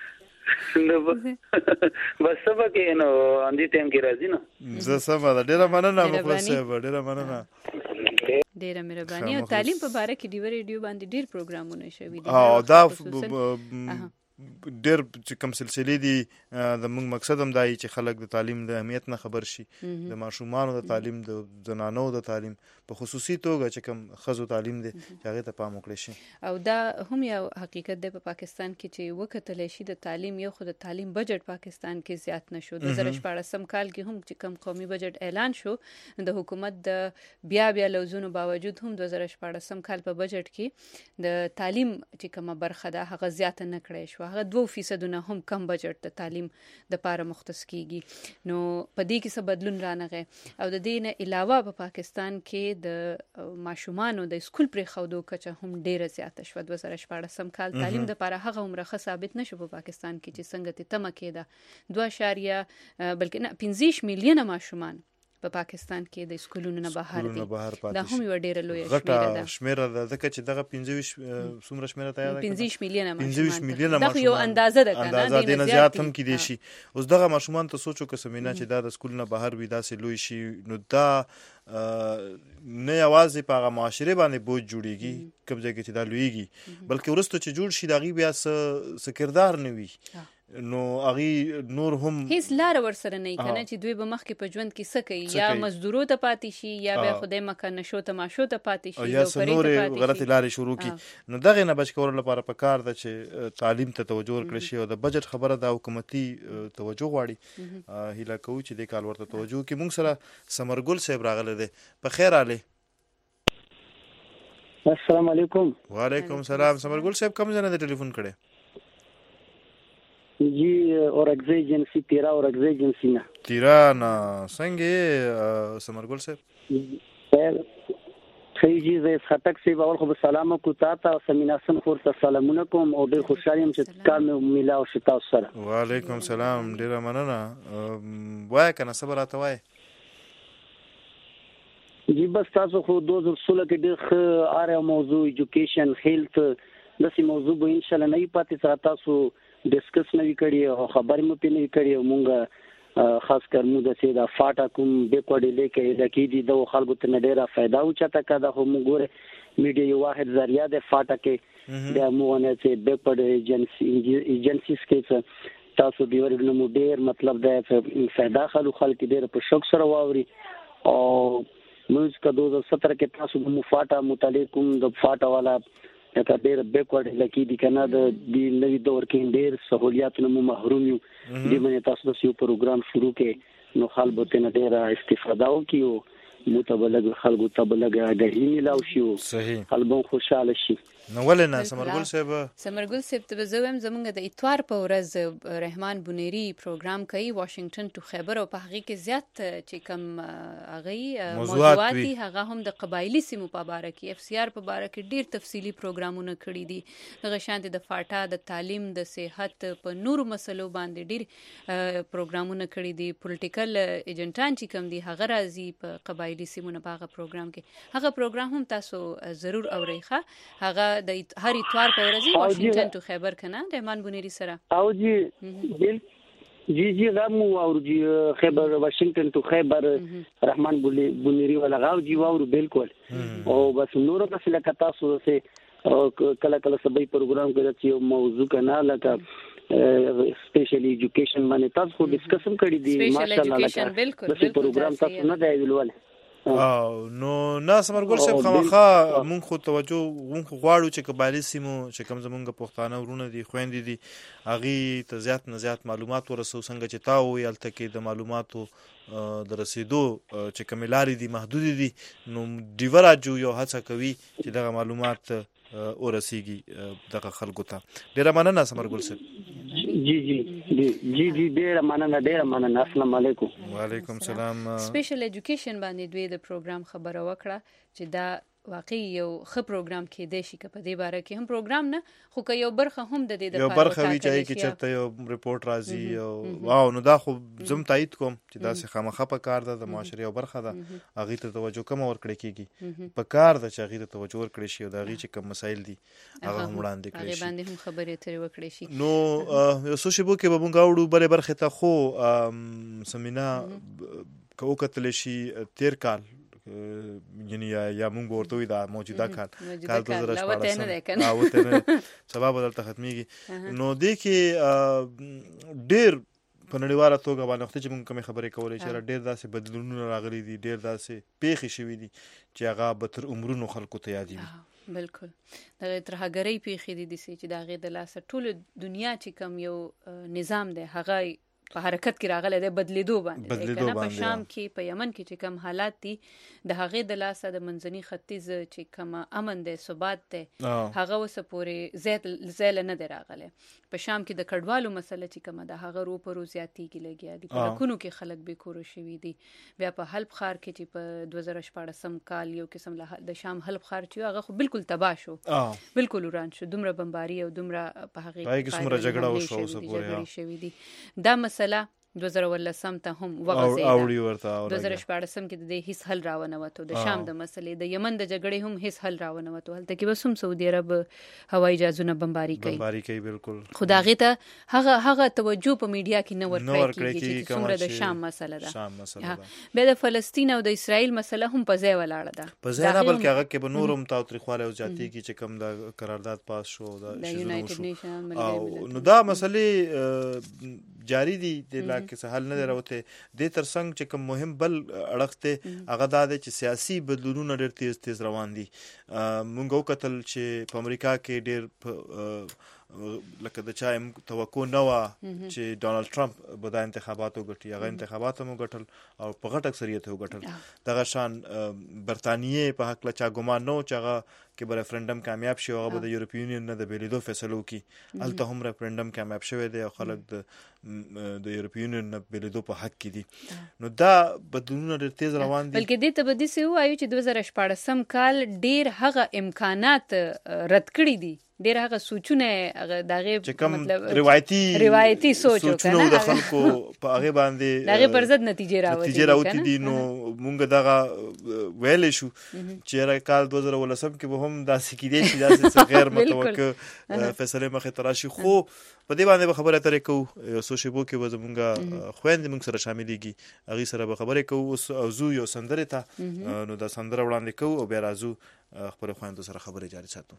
[SPEAKER 6] بس سبا کې نو اندي ټایم کې راځي نو
[SPEAKER 2] زه سبا ډېر مننه مخلص صاحب ډېر مننه
[SPEAKER 1] ډیره مهرباني. او تعلیم په باره کې ډیو ریډیو باندې ډیر پروګرامونه شوي دي
[SPEAKER 2] او دا ډیر چې کوم سلسله دي د موږ مقصد هم دی چې خلک د تعلیم د اهمیت نه خبر شي د ماشومانو د تعلیم د زنانو د تعلیم په خصوصي توګه چې کوم ښځو تعلیم دی چې هغې ته پام وکړی شي. او
[SPEAKER 1] دا هم یو حقیقت دی په پاکستان کې چې وکتلی شي د تعلیم یو خو د تعلیم بجټ پاکستان کې زیات نه شو. 2014 کال کې هم چې کوم قومي بجټ اعلان شو د حکومت د بیا لوزونو باوجود هم 2014 کال په بجټ کې د تعلیم چې کومه برخه ده هغه زیاته نه کړی شو. هغه 2% هم کم بجټ د تعلیم د پاره مختص کیږي. نو په دې کې څه بدلون رانغی او د دې نه علاوه په پاکستان کې د ماشومانو د سکول پرې خودو کچه هم ډیره زیاته شو. 2014 کال تعلیم د پاره هغه عمره ثابت نشو په پاکستان کې چې څنګه ته تمه کېده 2 بلکې نه 15 میلیونه ماشومان په پاکستان کې د سکولونو نه بهر دي. دا هم یو ډیره لوی
[SPEAKER 2] شمیره ده ځکه چې دغه 15 څومره شمیره ته یاد
[SPEAKER 1] 15 میلیونه
[SPEAKER 2] 15 میلیونه ماشومان
[SPEAKER 1] دا یو اندازه ده کنه
[SPEAKER 2] اندازه نه زیات هم کې دي شي. اوس دغه ماشومان ته سوچو که سمینه چې دا د سکول نه بهر وي داسې لوی شي نو دا نه یوازې په هغه معاشره باندې بوج جوړیږي کوم ځای کې چې دا لویږي بلکې وروسته چې جوړ شي د هغې بیا څه کردار نه وي نو هغه نور هم
[SPEAKER 1] هیڅ لار ورسره نه کنه چې دوی به مخکې په ژوند کې څه کوي یا مزدورو ته پاتې شي یا به خدای مکه نشو ته ماشو ته پاتې شي
[SPEAKER 2] یا نور غلطی لارې شروع کی. نو دغه نه بچ کول لپاره پکار ده چې تعلیم ته توجه ورکړي شي او د بجټ خبره د حکومتي توجه غواړي. هیله کوو چې د کال ورته توجه کی. موږ سره سمرګل صاحب راغله ده په خیر علي.
[SPEAKER 7] السلام علیکم.
[SPEAKER 2] وعلیکم السلام. سمرګل صاحب کوم ځای نه ټلیفون کړي؟
[SPEAKER 7] جی اورګزی ایجنسی تیرا اورګزی ایجنسی نه
[SPEAKER 2] تیرانا څنګه سمرګل صاحب
[SPEAKER 7] خیر جی زه خټک سی باور خو سلام کو تا سمیناسن خور ته سلامونه کوم او ډیر خوشاله یم چې کار مې ملاو شتا سره.
[SPEAKER 2] وعلیکم السلام ډیر مننه. وای کنه صبر راته وای.
[SPEAKER 7] جی بس تاسو خو 2016 کې ډیر اره موضوع ایجوکیشن هیلث داسې موضوع به ان شاء الله نه پاتې تاسو ډسکس نه کړی او خبرې مو پې نه کړی. مونږ خاص کر مو د سیدا فاټا کوم بیکورډ لیکې د کې دي د خلکو ته ډیره फायदा او چاته کده خو مونږ ګوره میډیا یو واحد ذریعہ د فاټا کې د موونه چې بیکورډ ایجنسیز کې تاسو دی ورګنو مو ډیر مطلب د फायदा خلکو ډیر په شوق سره واوري او موږ کا 2017 کې تاسو مو فاټا متعلق د فاټا والا دا ډېر بیکورډ لکه دي کنه د نوې دور کې ډېر سہولیاتونو مو محروم یو. دې باندې تاسو د یو پروګرام شروع کې نو خلکو ته ډېر استفاده وکړو متبلغ خلکو ته بلګ غوښتي ملاو شي
[SPEAKER 2] صحیح
[SPEAKER 7] خلکو خوشاله شي.
[SPEAKER 2] نو ولنه سمرګل
[SPEAKER 1] صاحب ته زویم زمونږ د اتوار په ورځ رحمان بونيري پروګرام کوي واشنگټن ټو خیبر او په هغه کې زیات چې کوم هغه موضوعات هغه هم د قبایلی سیمو په اړه کې FCR په اړه کې ډیر تفصیلی پروګرامونه کړی دي. هغه شانتي د فاټا د تعلیم د صحت په نورو مسلو باندې ډیر پروګرامونه کړی دي. پولیټیکل ایجنټان چې کوم دي هغه راځي په قبایلی سیمو په هغه پروګرام کې. هغه پروګرام هم تاسو ضرور اورئ. هغه د هر اتوار په ورځ واشنگټن ټو خیبر کنه رحمان بونيري سره
[SPEAKER 7] او جی غمو او جی خیبر واشنگټن ټو خیبر رحمان بونيري ولا غاو جی واو بالکل او بس نور بس لکه تاسو سه کله کله سبي پروګرام کې چې یو موضوع کنه لکه سپیشل ایجوکیشن باندې تاسو خو ډیسکس هم کړی دی ماشاءالله بالکل پروګرام تاسو نه دی ویلول
[SPEAKER 2] نو ناس مرګور صاحب خامخا مونږ خو توجه مونږ غواړو چې قبایلی سیمو چې کوم زمونږ پښتانه ورونه دي خويندې دي هغه ته زیات نه زیات معلومات ورسو څنګه چې تا ویل ته کې د معلوماتو د رسیدو چې کوملاري دي محدود دي نو دیوراجو یو هڅه کوي چې دغه معلومات ورسیږي دغه خلکو ته ډیره مننه سمرګل صاحب
[SPEAKER 7] جی ډیره مننه السلام علیکم
[SPEAKER 2] وعلیکم السلام
[SPEAKER 1] سپیشل ایجوکیشن باندې دوی د پروګرام خبره وکړه چې دا واقعي یو ښه پروګرام کې دی شي په دې باره کې هم پروګرام نه خو که یو برخه هم د دې د
[SPEAKER 2] یو برخه وی چې کې چرته یو ریپورت راځي او واو نو دا خو زم تایید کوم چې دا څه خامخه په کار ده د معاشري یو برخه ده هغه ته توجه کوم ورکړي کیږي په کار ده چې هغه ته توجه ورکړي شي او دا هغه چې کوم مسایل دي هغه هم وړاندې کړي شي
[SPEAKER 1] هغه باندې هم خبرې اترې وکړي شي
[SPEAKER 2] نو یو څه شی بو کې به مونږ اورو بلې برخه ته خو سمینا کو کتل شي تیر کال یعنی یا مونږ ورته وي دا موجوده کال 2014 وته نه سبب بدلته ختميږي نو دې کې ډېر په نړیواله توګه باندې وخت چې مونږ کوم خبرې کولې چې ډېر داسې بدلونونه راغلي دي ډېر داسې پیښې شوې دي چې هغه به تر عمرونو خلکو ته یادېږي
[SPEAKER 1] بالکل دغه ترهګرۍ پیښې دي چې د هغې د لاسه ټول دنیا چې کوم یو نظام دی هغه په حرکت کې راغلی دی بدلیدو باندې کنه په شام کې په یمن کې چې کوم حالات دي د هغې د لاسه د منځني ختیځ چې کوم امن دی ثبات دی هغه اوس پورې زیل نه دی راغلی په شام کې د کډوالو مسله چې کومه ده هغه رو پر زیاتېږي لګیا دي په لکونو کې خلک بیکوره شوي دي بیا په حلب ښار کې چې په 2014 کال یو قسم د شام حلب ښار چې هغه خو بالکل تباه شو بالکل وران شو دومره بمباري او دومره په هغې
[SPEAKER 2] کې جګړه
[SPEAKER 1] شوې دي دا مسله 2018 ته هم وغځېده 2014 کې د دې هیڅ حل راونوتو د شام د مسلې د یمن د جګړې هم هیڅ حل راونوتو هلته کې بس هم سعودي عرب هوایي جهازونه بمباري کوي
[SPEAKER 2] بالکل
[SPEAKER 1] خو د هغې ته هغه توجه په میډیا کې نه ورکړی کېږي چې څومره د شام مسله ده بیا د فلسطین او د اسرائیل مسله هم په ځای ولاړه ده
[SPEAKER 2] په ځای نه بلکې هغه کې به نور هم تاوتریخوالی او زیاتېږي چې کوم د قرارداد پاس شو
[SPEAKER 1] د یونایټډ نیشن
[SPEAKER 2] نو دا مسلې جاری دي د علاقې څخه حل نه راوته د ترڅنګ چې کوم مهم بل اړخته هغه د سیاسي بدلونونو ډېر تیز روان دي مونږ وکتل چې په امریکا کې ډېر لکه د چا توقع نه و چې ډونالد ټرمپ به د انتخاباتو ګټي هغه انتخابات هم ګټل او په غټ اکثریت یې ګټل دغه شان برتانیې په حق لا چا ګمان نه چې هغه کې به ریفرندم کامیاب شي هغه به د یورپی یونین نه د بیلیدو فیصلو کې هلته هم ریفرندم کامیاب شوی دی او خلک د یورپی یونین نه بیلیدو په حق کې دي نو دا بدلونونه ډېر تیز روان دي
[SPEAKER 1] بلکې دې ته به داسې ووایو چې 2014 کال ډېر هغه امکانات رد کړي دي ډېر هغه سوچونه دغه
[SPEAKER 2] مطلب روایتي
[SPEAKER 1] سوچ
[SPEAKER 2] کنه د خلکو په هغه باندې
[SPEAKER 1] دغه پر ضد نتیجې راوتی
[SPEAKER 2] دي نو مونږ دغه ویلې شو چې کال 2018 کې به هم داسې کېدی چې داسې غیر متوقع فیصله مخې ته راشي خو په دې باندې به خبره اترې کوو یو څو شیبو کې به زمونږ خویندې مونږ سره شاملېږي هغې سره به خبرې کوو او زو یو سندرې ته نو دا سندره وړاندې کوو او بیا راځو خپلو خویندو سره خبرې جاري ساتو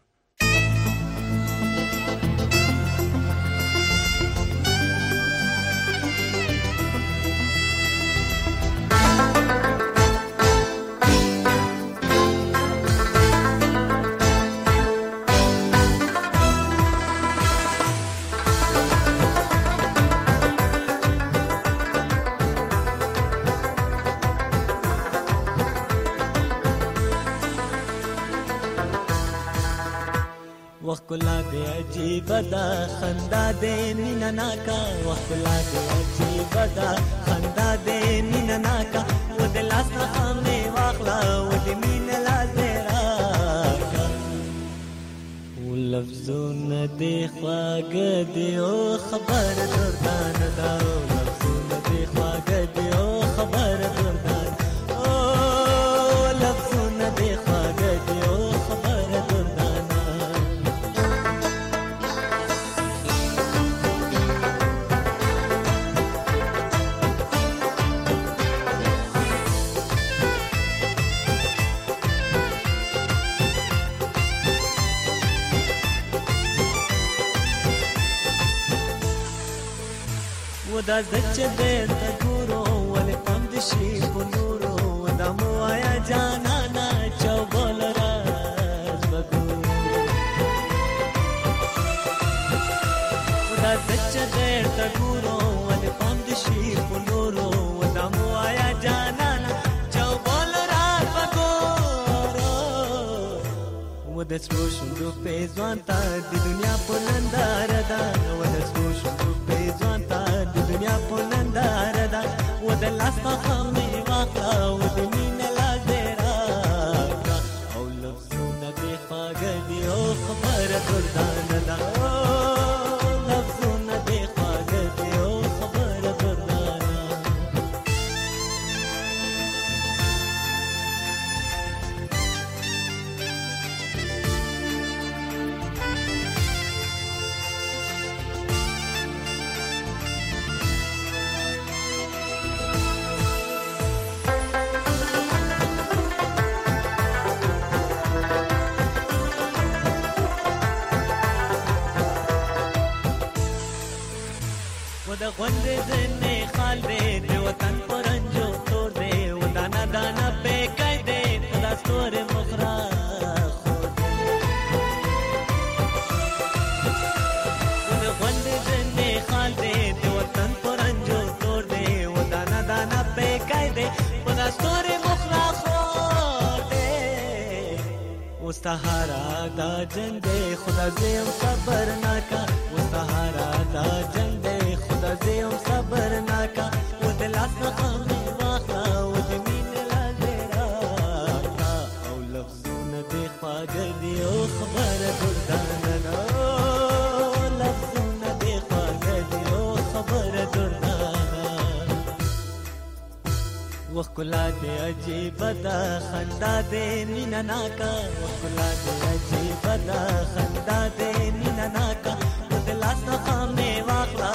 [SPEAKER 3] وخلا دې عجیب دا خندا دې مینا ناکا وخلا دې عجیب دا خندا دې مینا ناکا و دې لاس نه مې واخلا و دې مینا لاس دې راکا و لفظونه دې خواږه دې او خبر دردان دا لفظونه دې خواږه دې او خبر دردان او لفظونه دې خواږه دې او خبر دردان ودا زچ دې تګورو ول پم دې شي بنورو ودا مو آیا جانا نا چوبل راز بګو ودا زچ دې تګورو ول پم دې شي بنورو ودا مو آیا جانا نا چوبل راز بګو ودا سوشو په ځوان تا د دنیا په نندار دا ودا سوشو په ځوان تا د دنیا په نندار دا ودا لاستا خمي واخلا ودا مين لا زرا او لفظونه دې خاګه دی او خبر دردان دا لفظونه دې خاګه دی او خبر دردان ودا غوندې زنه خال دې د وطن پرنجو تور دې ودانا دانا په کای دې خدا ستور مخرا ودا غوندې زنه خال دې د وطن پرنجو تور دې ودانا دانا په کای دې خدا ستور مخرا خو دې مستحارا دا جنگ دې خدا دې صبر ناکا مستحارا دا جنگ خدا زیم صبر ناکا و دلاس نخمی واخلا و دمین لازیرا او لفظون دی خواگر دی او خبر دردانا لفظون دی خواگر دی او خبر دردانا وخلا دی عجیب دا خندا دی مینا ناکا وخلا دی عجیب دا خندا دی مینا ناکا و دلاس نخمی واخلا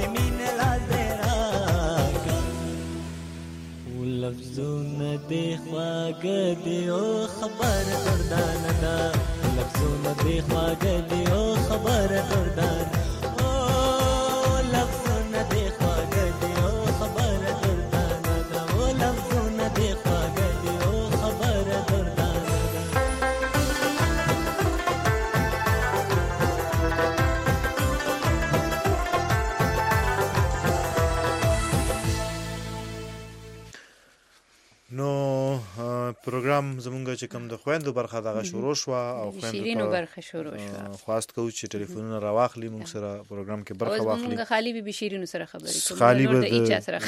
[SPEAKER 3] لفظونه دې خواږه دي او خبر دردانه ده لفظونه دې خواږه دي او خبر دردانه او لفظونه دې خواږه دي او خبر دردانه ده او لفظونه دې خواږه دي او خبر دردانه ده
[SPEAKER 2] نو پروګرام زمونږ چې کوم د خويندو برخه دغه شروع شو او
[SPEAKER 1] خويندو برخه شروع شو
[SPEAKER 2] خواست کوو چې ټلیفونونه راواخلي موږ سره پروګرام کې برخه واخلي
[SPEAKER 1] موږ خالی به شیرینو سره خبرې کوو
[SPEAKER 2] خالی به
[SPEAKER 1] اچا سره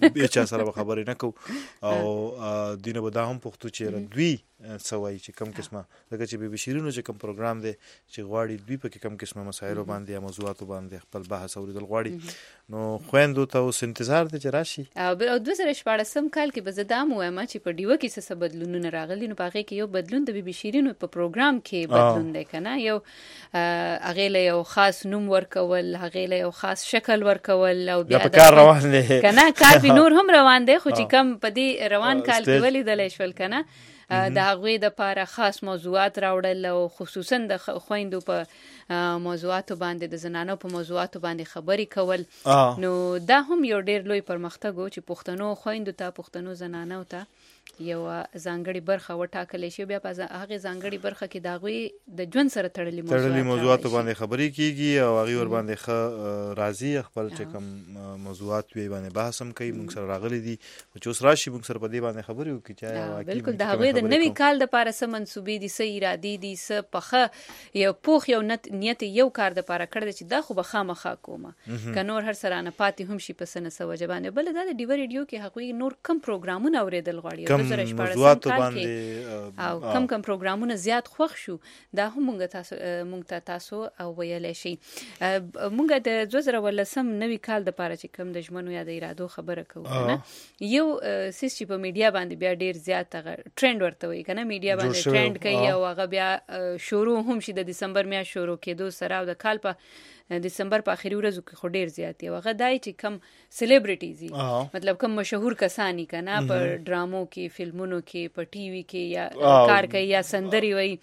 [SPEAKER 2] خبرې نه کوو او دینه به دا هم پوښتو چې دوی سوای چې کم قسمه دغه چې به شیرینو چې کم پروګرام دی چې غواړي دوی په کم قسمه مسایل باندې یا موضوعات باندې خپل بحث اوریدل غواړي نو خويندو ته اوس انتظار دی چې راشي
[SPEAKER 1] او 2014 کال کې به زدام وایم چې په ډیو کې څه بدلونونه راغلي نو پاره کې یو بدلون د بي شیرینو په پروګرام کې بدلون دی کنه یو هغه له یو خاص نوم ورکول هغه له یو خاص شکل ورکول او بیا
[SPEAKER 2] د کار روان دی
[SPEAKER 1] کنه کار به نور هم روان دی خو چې کم په دې روان کال کې ولیدل شول کنه د هغوی د لپاره خاص موضوعات راوړل او خصوصا د خويندو په موضوعاتو باندې د زنانو په موضوعاتو باندې خبري کول نو دا هم یو ډیر لوی پرمختګ و چې پښتنو خويندو ته پښتنو زنانو ته یو ځانګړي برخه وټاکل شي بیا په هغه ځانګړي برخه کې دا غوي د ژوند سره تړلي
[SPEAKER 2] موضوعات باندې خبري کیږي او هغه ور باندې راضي خپل چې کوم موضوعات وی باندې بحث هم کوي موږ سره راغلي دي چې اوس راشي موږ سره په دې باندې خبري وکړي چې
[SPEAKER 1] بالکل دا غوي د نوي کال د لپاره سم منسوبې دي سې ارادي دي س پخه یو پوخ یو نیت یو کار د لپاره کړی چې دا خو به خامخا کومه کنور هر سره نه پاتې هم شي پسنه سوجبانه بل دا د ډیو ریډیو کې هغوی نور کم پروګرامونه اوریدل غواړي
[SPEAKER 2] موضوعات باندې
[SPEAKER 1] او کم پروګرامونه زیات خوښ شو دا هم مونږ تاسو او ویلې شي مونږ د 2013 نوي کال د لپاره چې کم د ژمنو یا د ارادو خبره کوو نه یو سیس چې په میډیا باندې بیا ډیر زیات ټرند ورته وي کنه میډیا باندې ټرند کوي او هغه بیا شروع هم شي د دسمبر میاشت شروع کېدو سره او د کال په دسمبر په اخري ورځو کې خو ډیر زیات دی هغه دای چې کم سلیبریټیز مطلب کم مشهور کسانی کنه په ډرامو کې فلمونو کې په ټي وي کې یا کار کوي یا سندري وي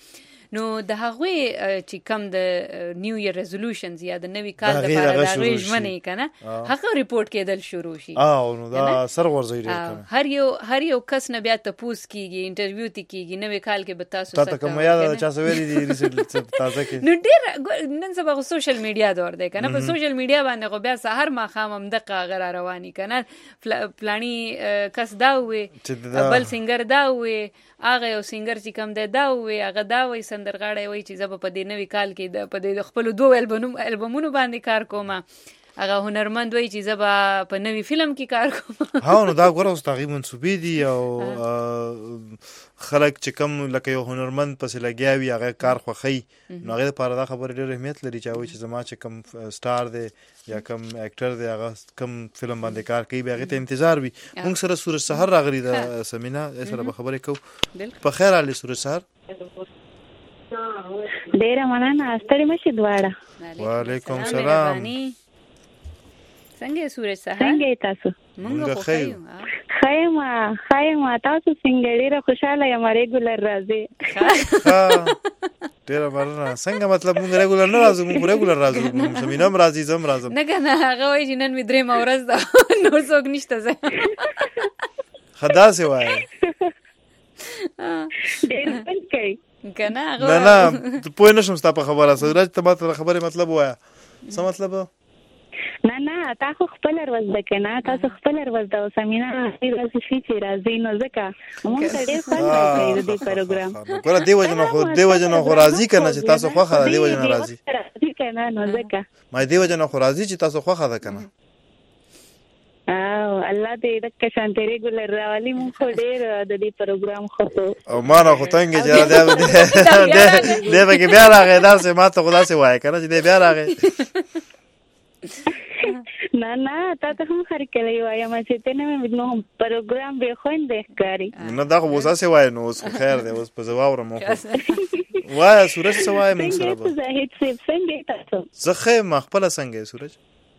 [SPEAKER 1] نو د هغوی چې کم د نیو ایئر ریزولوشنز یا د نوي کال لپاره د هغوی ژمنې کنه هغه ریپورت کېدل شروع شي
[SPEAKER 2] نو دا سر ورځي
[SPEAKER 1] هر یو کس نه بیا تپوس کیږي انټرویو تی کیږي نوي کال کې به تاسو
[SPEAKER 2] ته کوم یاد چا سوي دي ریسنټ تازه کې
[SPEAKER 1] نو ډیر نن سبا سوشل میډیا دور دی کنه په سوشل میډیا باندې خو بیا سحر ما خام هم دغه غیر رواني کنه پلاني کس دا وې بل سنگر دا وې هغه یو سنگر چې کم دی دا وې هغه دا وې سندرغاړی وې چې زه په دې نوي کال کې په دې خپل دوه البومونو باندې کار کوم هغه هنرمند وای چې زبا په نوی فلم کې کار کوم
[SPEAKER 2] ها نو دا غوړ اوس تغي منسوبې دي او خلک چې کم لکه یو هنرمند پسې لګیاوي هغه کار خوخی نو هغه لپاره دا خبره ډېر اهمیت لري چې زما چې کم سٹار دی یا کم اکټر دی هغه کم فلم باندې کار کوي به هغه ته انتظار وي موږ سره سورج سحر راغلی دا سمینا سره به خبرې کوو په خیر علي سورج سحر
[SPEAKER 8] ډېر مننه ستړي مشه دواړه
[SPEAKER 2] وعلیکم السلام
[SPEAKER 1] څنګه سورج سحر
[SPEAKER 8] څنګه تاسو
[SPEAKER 1] مونږ خو
[SPEAKER 8] خایما تاسو څنګه ډیره خوشاله یم ریګولر راځي
[SPEAKER 2] ډیره مننه څنګه مطلب مونږ ریګولر نه راځو مونږ ریګولر راځو سمینم راځي زم راځم
[SPEAKER 1] نه کنه هغه وایي چې نن می درې مورز دا نور څوک نشته زه
[SPEAKER 2] خدا سي وای
[SPEAKER 8] ډیر پن کوي
[SPEAKER 1] کنه
[SPEAKER 2] هغه نه پوه نشم ستا په خبره سورج ته ماته خبره مطلب وایا څه مطلب
[SPEAKER 8] نه تاسو خپل ورځ د کنه تاسو خپل ورځ د سمینا ورځ شي چې راځي نو ځکه موږ ته ډېر خوند راځي د پروګرام
[SPEAKER 2] ګوره دی وجنه خو راځي کنه چې تاسو خوخه دی وجنه راځي
[SPEAKER 8] کنه نو ځکه
[SPEAKER 2] ما دی وجنه خو راځي چې تاسو خوخه ده کنه
[SPEAKER 8] الله دې دک شانت ریګولر راولي موږ ډېر د دې پروګرام خو
[SPEAKER 2] او ما نه خو څنګه چې دې به بیا راغی دا سه ما ته خدا سي وای کنه چې دې بیا راغی
[SPEAKER 8] نه تاسو هم هر کله وایم چې ته نه نو پروګرام به خوند ښکاری
[SPEAKER 2] نه دا خو وسه سي وای نو اوس خیر دی اوس په زواور مو وای سورج سوای من سره به
[SPEAKER 8] زاهد سیب څنګه تاسو
[SPEAKER 2] زخه مخبل څنګه سورج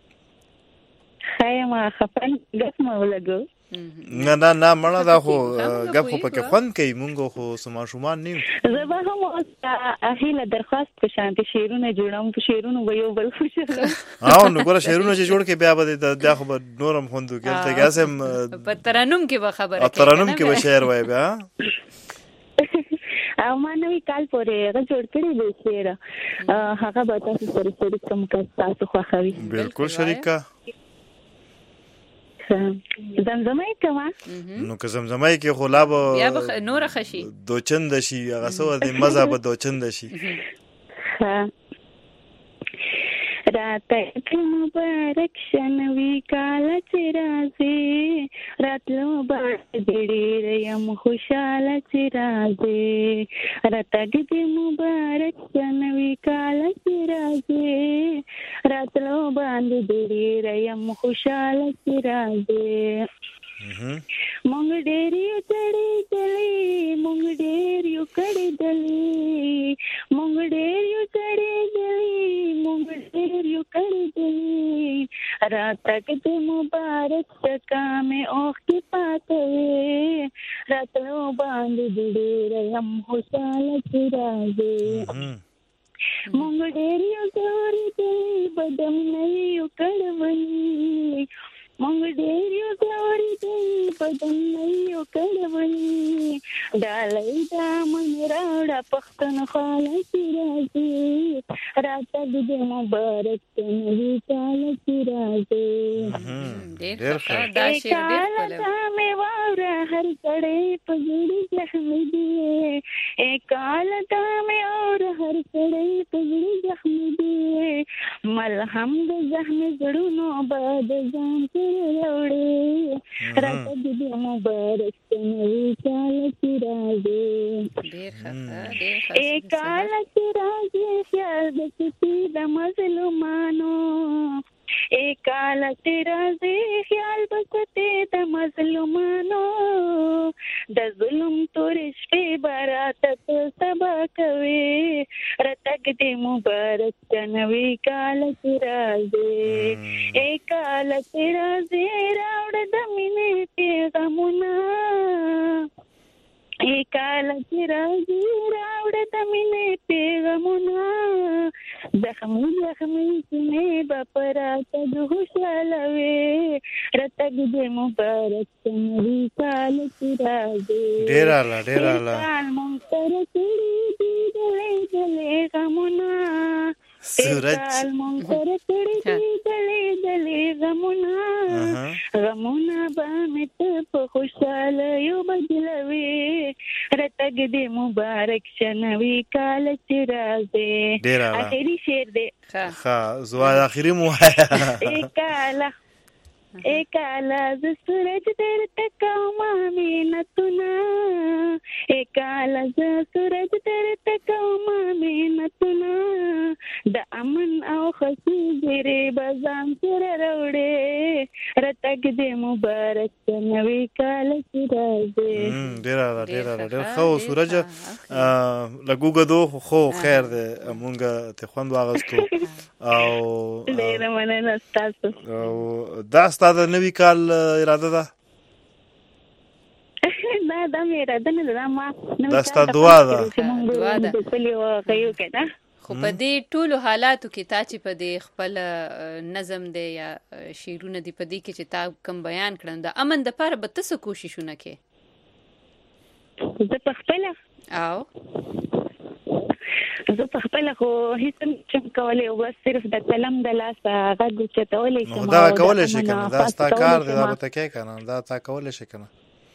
[SPEAKER 8] خایما خپن غف ما ولګو
[SPEAKER 2] نه مړه دا خو غف خو پکې خوند کوي مونږ خو سما شومان نیو
[SPEAKER 8] زه به هم اهله درخواست په شانتي شیرونه جوړم په شیرونو به یو بل خوشاله
[SPEAKER 2] نو ګوره شیرونه چې جوړ کې بیا به دا خو نورم خوندو کېته قاسم
[SPEAKER 1] په ترنم کې به خبره
[SPEAKER 2] کوي ترنم کې به شعر وای بیا
[SPEAKER 8] او ما نوې کال پورې هغه جوړ کړی دی شعر هغه به تاسو سره شریک کوم تاسو خوښوي
[SPEAKER 2] بالکل شریکه
[SPEAKER 8] زمزمای کما
[SPEAKER 2] نو که زمزمای کې خو لا به
[SPEAKER 1] بیا به نور خشي
[SPEAKER 2] دوچند شي هغه سو د مزه به دوچند شي
[SPEAKER 8] راته مبارک شنوي کال چې راځي راتلو باندې ډېر یم خوشاله چې راځي راته دې مبارک شنوي کال چې راځي راتلو باندې ډېر یم خوشاله چې راځي مونږ ډېر یو چړې چلې مونږ ډېر یو کړې دلې مونږ ډېر یو چړې چلې مونږ ډېر یو کړې دلې راته دې مبارک ټکا مې اوخ کې پاتې راتلو باندې ډېر یم خوشاله چې راځي مونږ ډېر یو ګورې دلې بدم نه یو کړونی مونږ ډېر یو ګورې دلې بدم نه یو کړونی ډالۍ دا من راوړه پښتونخوا چې راځي راته دې مبارک نوي کال چې راځي
[SPEAKER 1] ډېر ښه دا شعر ډېر ښکلی
[SPEAKER 8] مې واوره هر سړی په زړه زخمي دی کال دا مې واوره هر سړی په زړه زخمي دی ملهم د زخمي زړونو باد ځان پرې راوړې راته دې مبارک نوي کال چې راځي
[SPEAKER 1] ډېر ښه
[SPEAKER 8] کال چې راځي خیال د سپي د مظلومانو کال چې راځي خیال بسته د مظلومانو د ظلم تورې شپې برات ته سبا کوي راتګ دې مبارک نوي کال چې راځي کال چې راځي راوړ د مینې پیغامونه کال چې راځي راوړ د مینې زخمي زخمي سینې به پراته د خوشاله وې رتګ دې مبارک نوي کال چې راځي
[SPEAKER 2] ډېر اعلی
[SPEAKER 8] کال مونږ سره کړي دي ډلې ډلې غمونه
[SPEAKER 2] سورج
[SPEAKER 8] کال مونږ سره کړي دي ډلې ډلې غمونه به مې ته په خوشاله یو بدلوي رتګ دې مبارک نوي کال چې راځي اخري شعر دی
[SPEAKER 2] ښه زوال اخري مو وایا
[SPEAKER 8] کالا ز سورج درته کومه مینتونه کالا ز سورج درته کومه مینتونه د امن او خوشي ډېرې به ځان سره راوړې رتګ دې مبارک نوي کال چې راځي
[SPEAKER 2] ډېر ښه سورج لګوګدو خو خیر دی مونږ ته خوند واغستو او
[SPEAKER 8] ډېر مننه تاسو
[SPEAKER 2] دا ستا د نوي کال اراده ده؟
[SPEAKER 8] دا مې اراده نه ده
[SPEAKER 2] دا ستا دعا ده
[SPEAKER 1] خو په دې ټولو حالاتو کې تا چې په دې خپل نظم دی یا شعرونه دی په دې کې چې تا کم بیان کړن د امن دپاره به ته څه کوششونه کې
[SPEAKER 8] زه په خپله زه په خپله خو هېڅ نشم کولی او بس صرف د قلم د لاسه غږ اوچتولی شم
[SPEAKER 2] دا کولی شي که نه دا ستا کار دی دا به ته کوې که نه دا تا کولی شي که نه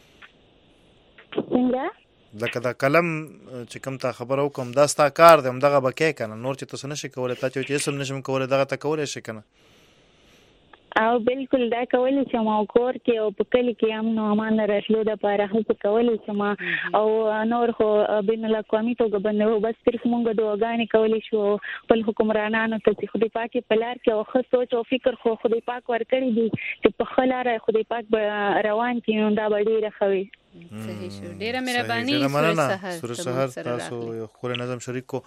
[SPEAKER 8] څنګه
[SPEAKER 2] لکه دا قلم چې کوم تا خبره وکړم دا ستا کار دی همدغه به کوې که نه نور چې ته څه نشي کولی تا چې هېڅ هم نشم کولی دغه ته کولی شي که نه
[SPEAKER 8] او بالکل دا کولی شم او کور کې او په کلي کې امن او امان راتلو دپاره هڅه کولی شم او نور خو بین الاقوامي توګه باندې بس صرف مونږ دعاګانې کولی شو خپل حکمرانانو ته چې خدای پاک په لار کې او ښه سوچ او فکر خو خدای پاک ورکړي دي چې په ښه لاره خدای پاک به روان کړي نو دا به ډېره ښه وي
[SPEAKER 1] صحیح شو ډېره مهرباني
[SPEAKER 2] سورج سحر تاسو یو ښکلی نظم شریک کو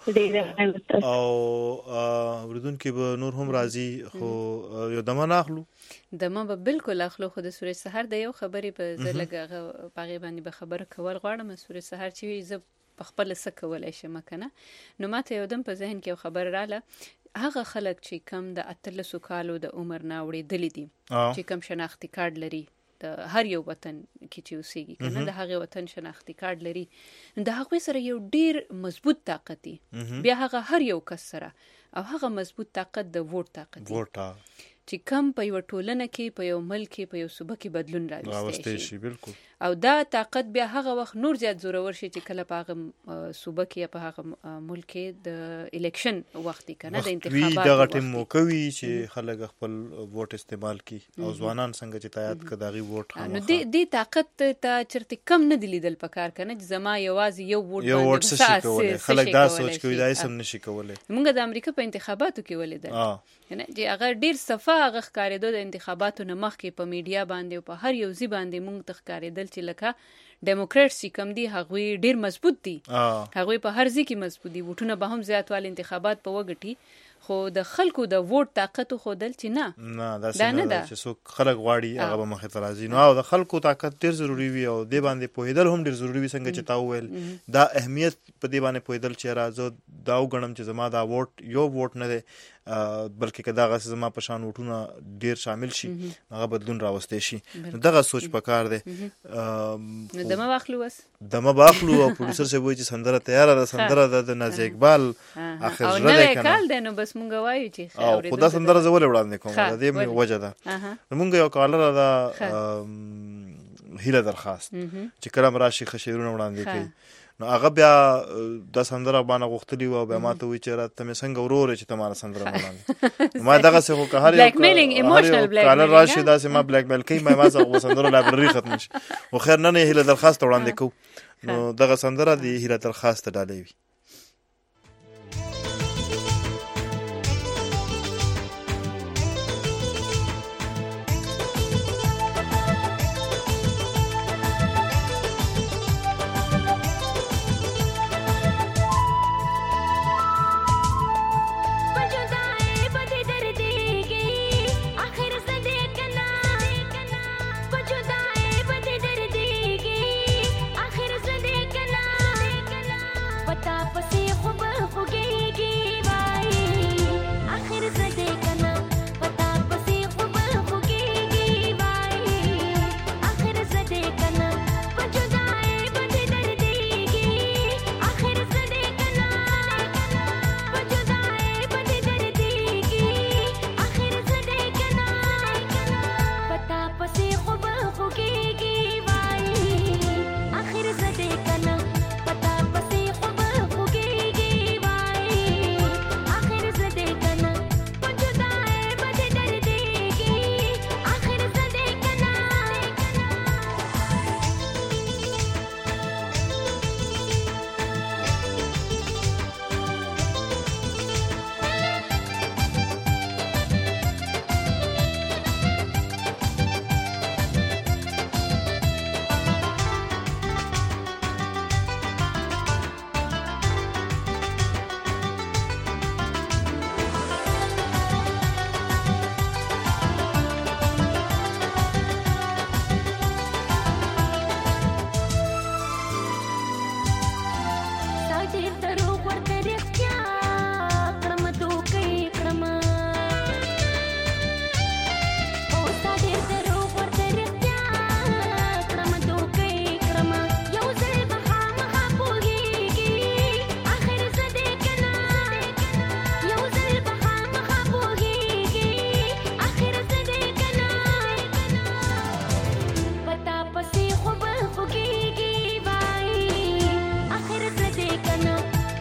[SPEAKER 2] او اورېدونکي به نور هم راځي خو یو دمه نه اخلو
[SPEAKER 1] دمه به بالکل اخلو خو د سورج سحر د یو خبرې په زه لږ هغه په هغې باندې به خبره کول غواړم سورج سحر چې وي زه په خپله څه کولی شم که نه نو ماته یو دم په ذهن کې یو خبره راله هغه خلک چې کم د 18 کالو د عمر نه اوړېدلي دي چې کم شناختي کارډ لري د هر یو وطن کې چې اوسېږي که نه د هغې وطن شناختي کارډ لري د هغوی سره یو ډېر مضبوط طاقت دی بیا هغه هر یو کس سره او هغه مضبوط طاقت د ووټ طاقت دی چې کم په یو ټولنه کې په یو ملک کې په یو صوبه کې بدلون راوستی شي
[SPEAKER 2] بالکل
[SPEAKER 1] او دا طاقت بیا هغه وخت نور زیات زورور شي چې کله په هغه صوبه کې یا په هغه ملک کې د الیکشن وخت کې نه د انتخابات
[SPEAKER 2] دغه ټیم مو کوي چې خلک خپل ووټ استعمال کړي او ځوانان څنګه چې تایید کړي دغه ووټ
[SPEAKER 1] نو دې طاقت ته چرته کم نه دی لیدل پکار کنه چې زما یوازې یو ووټ
[SPEAKER 2] باندې خلک دا سوچ کوي دا سم نشي کولای
[SPEAKER 1] موږ د امریکا په انتخاباتو کې ولیدل نه چې هغه ډیر صفه هغه ښکارېدو د انتخاباتو نه مخکې په میډیا باندې او په هر یو ځای باندې موږ ته ښکارېدل چې لکه ډیموکریټس چې کوم دي هغوی ډیر مضبوط دي هغوی په هر ځای کې مضبوط دي ووټونه به هم زیاتوال انتخابات په وګټي خو د خلکو د ووټ طاقت خودل چې نه
[SPEAKER 2] دا نه ده چې څوک خلک غواړي هغه به مخې ته راځي نو او د خلکو طاقت ډیر ضروری وي او دې باندې پوهېدل هم ډیر ضروری وي څنګه چې تا وویل دا اهمیت په دې باندې پوهېدل چې راځو دا وګڼم چې زما دا ووټ یو ووټ نه دی بلکې که دغه زما په شان ووټونه ډیر شامل شي هغه بدلون راوستی شي دغه سوچ پکار دی
[SPEAKER 1] نو دمه واخلو بس
[SPEAKER 2] دمه واخلو او پروډوسر صاحب وایي چې سندره تیاره ده سندره د نازي اقبال اخر زړه دی
[SPEAKER 1] کنه کال دی نو بس مونږ وایو چې
[SPEAKER 2] او خدا سندره زه ولې وړاندې کوم د دې وجه ده مونږ یو کالر ده هیله درخواست چې کلم راشي خشیرونه وړاندې کوي نو هغه بیا د سندره باندې غوښتلی و او بیا ما ته وایي چې راته مې څنګه وروره چې ته ما سندره وړاندې ما دغسې خو که هر یو کالر راشي داسې ما بلیک میل کوي ما څه سندرو لایبرري ختم شي خو خیر نن یې هیله درخواست وړاندې کوو نو دغه سندره د هیله درخواست ډالۍ وي
[SPEAKER 9] पता ډېر دروغ ورته رښتیا کړم دوکې کړم او ستا ډېر دروغ ورته رښتیا کړم دوکې کړم یو ځل به خامخا پوهېږي آخر زه دې که نه یو ځل به خامخا پوهېږي آخر زه دې که نه په تا پسې خو به خوږېږي وایي آخر زه دې که نه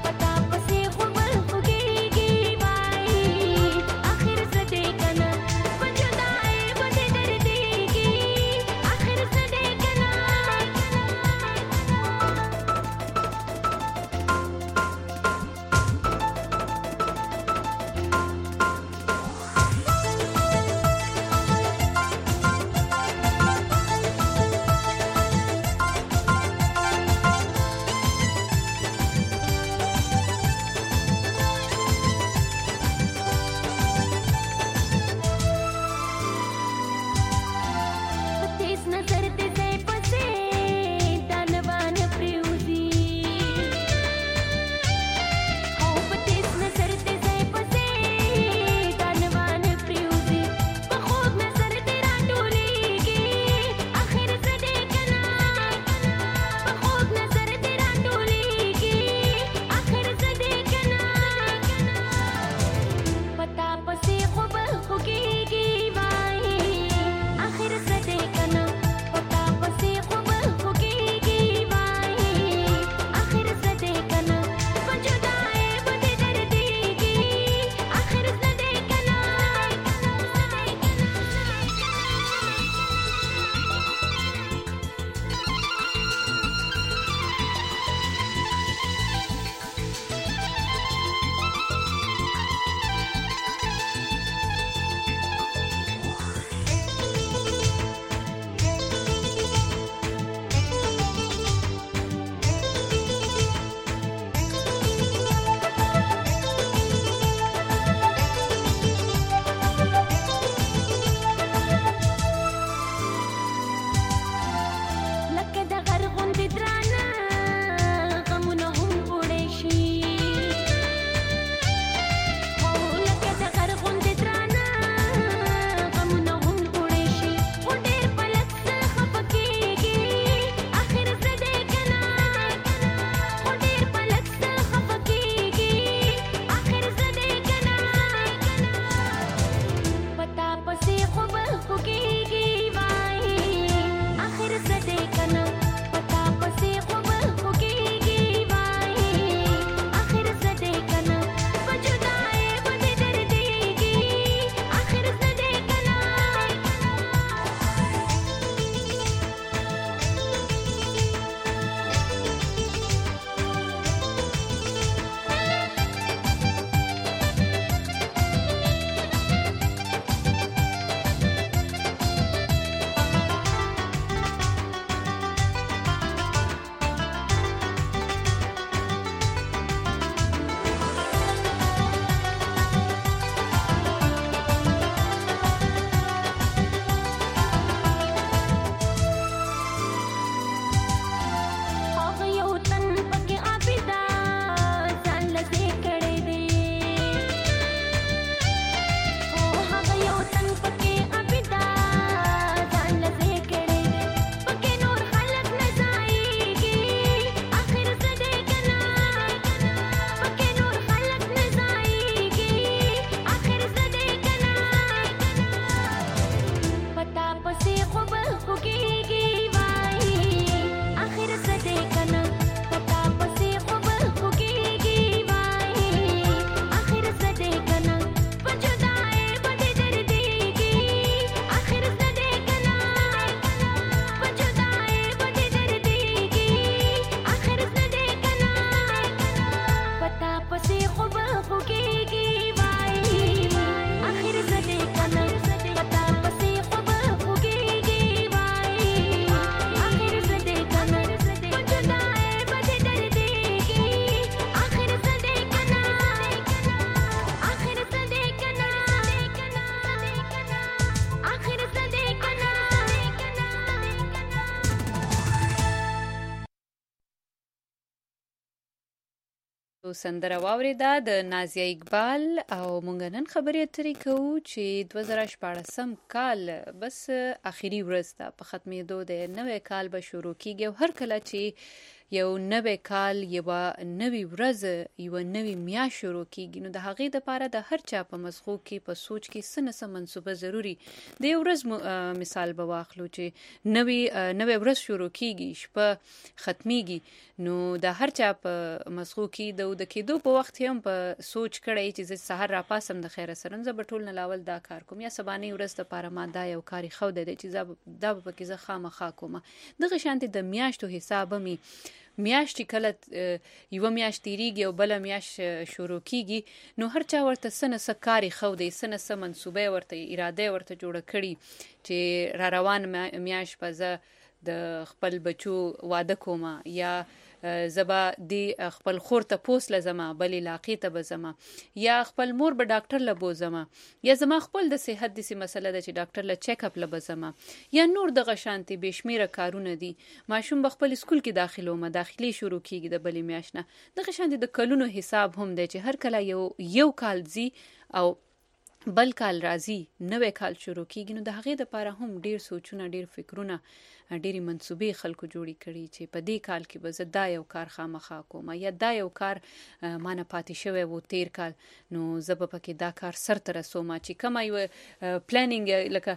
[SPEAKER 1] سندره واورېده د نازیه اقبال او مونږ نن خبرې اترې کوو چې 2014 کال بس اخري ورځ ده په ختمېدو د نوی کال به شروع کیږي او هر کله چې یو نوی کال یوه نوی ورځ یوه نوی میاشت شروع کیږي نو د هغې دپاره د هر چا په مزغو کې په سوچ کې څه نه څه منصوبه ضروري د یو ورځ مثال به واخلو چې نوی ورځ شروع کیږي شپه ختمیږي نو د هر چا په مزغو کې د کېدو په وخت هم په سوچ کړی چې زه سهار راپاسم د خیره سره زه به ټول نه لاول دا کار کوم یا سبانۍ ورځ دپاره ما دا یو کار ایښودی دی چې دا به پکې زه خامخا کومه دغه شانتې د میاشتو حساب مې میاشتې کله یوه میاشت تیریږي او بله میاشت شروع کیږي نو هر چا ورته څه نه څه کار ایښودی څه نه څه منصوبه ورته اراده ورته جوړه کړي چې را روان میاشت به زه د خپل بچو واده کومه یا زه به د خپل خور ته پوست لزمه بلې علاقې ته به ځمه یا خپل مور به ډاکټر له بوزمه یا زما خپل د صحت داسې مسله ده چې ډاکټر له چیک اپ له به ځمه یا نور دغه شانتې بې شمېره کارونه دي ماشوم به خپل سکول کې داخلومه داخلي شروع کیږي د بلې میاشت نه دغه شانتې د کلونو حساب هم دی چې هر کله یو کال ځي او بل کال راځي نوی کال شروع کیږي نو د هغې دپاره هم ډېر سوچونه ډېر فکرونه ډېرې منصوبې خلکو جوړې کړي چې په دې کال کې به زه دا یو کار خامخا کوم یا دا یو کار ما نه پاتې شوی و تیر کال نو زه به پکې دا کار سرته رسوم چې کومه یوه پلانینګ لکه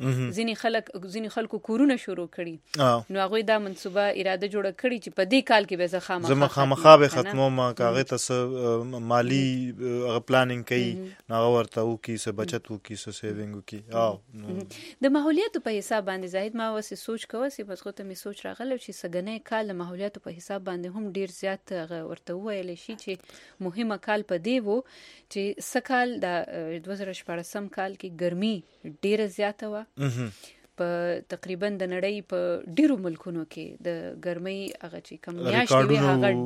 [SPEAKER 1] ځینې خلکو کورونه شروع کړي نو هغوی دا منصوبه اراده جوړه کړي چې په دې کال کې به زه
[SPEAKER 2] خامخا به ختموم که هغې ته څه مالي هغه پلانینګ کوي نو هغه ورته وکړي څه بچت وکړي څه سیوینګ وکړي
[SPEAKER 1] د ماحولیاتو په حساب باندې زاهد ما وسې سوچ کوه چې خو ته مې سوچ راغلی چې سګنی کال د ماحولیاتو په حساب باندې هم ډیر زیات ورته وویلی شي چې مهمه کال په دی و چې څه کال د 2014 کال کې ګرمي ډیره زیاته وه په تقریبا د نړۍ په ډیرو ملکونو کې د ګرمۍ هغه چې کوم میاشتې وي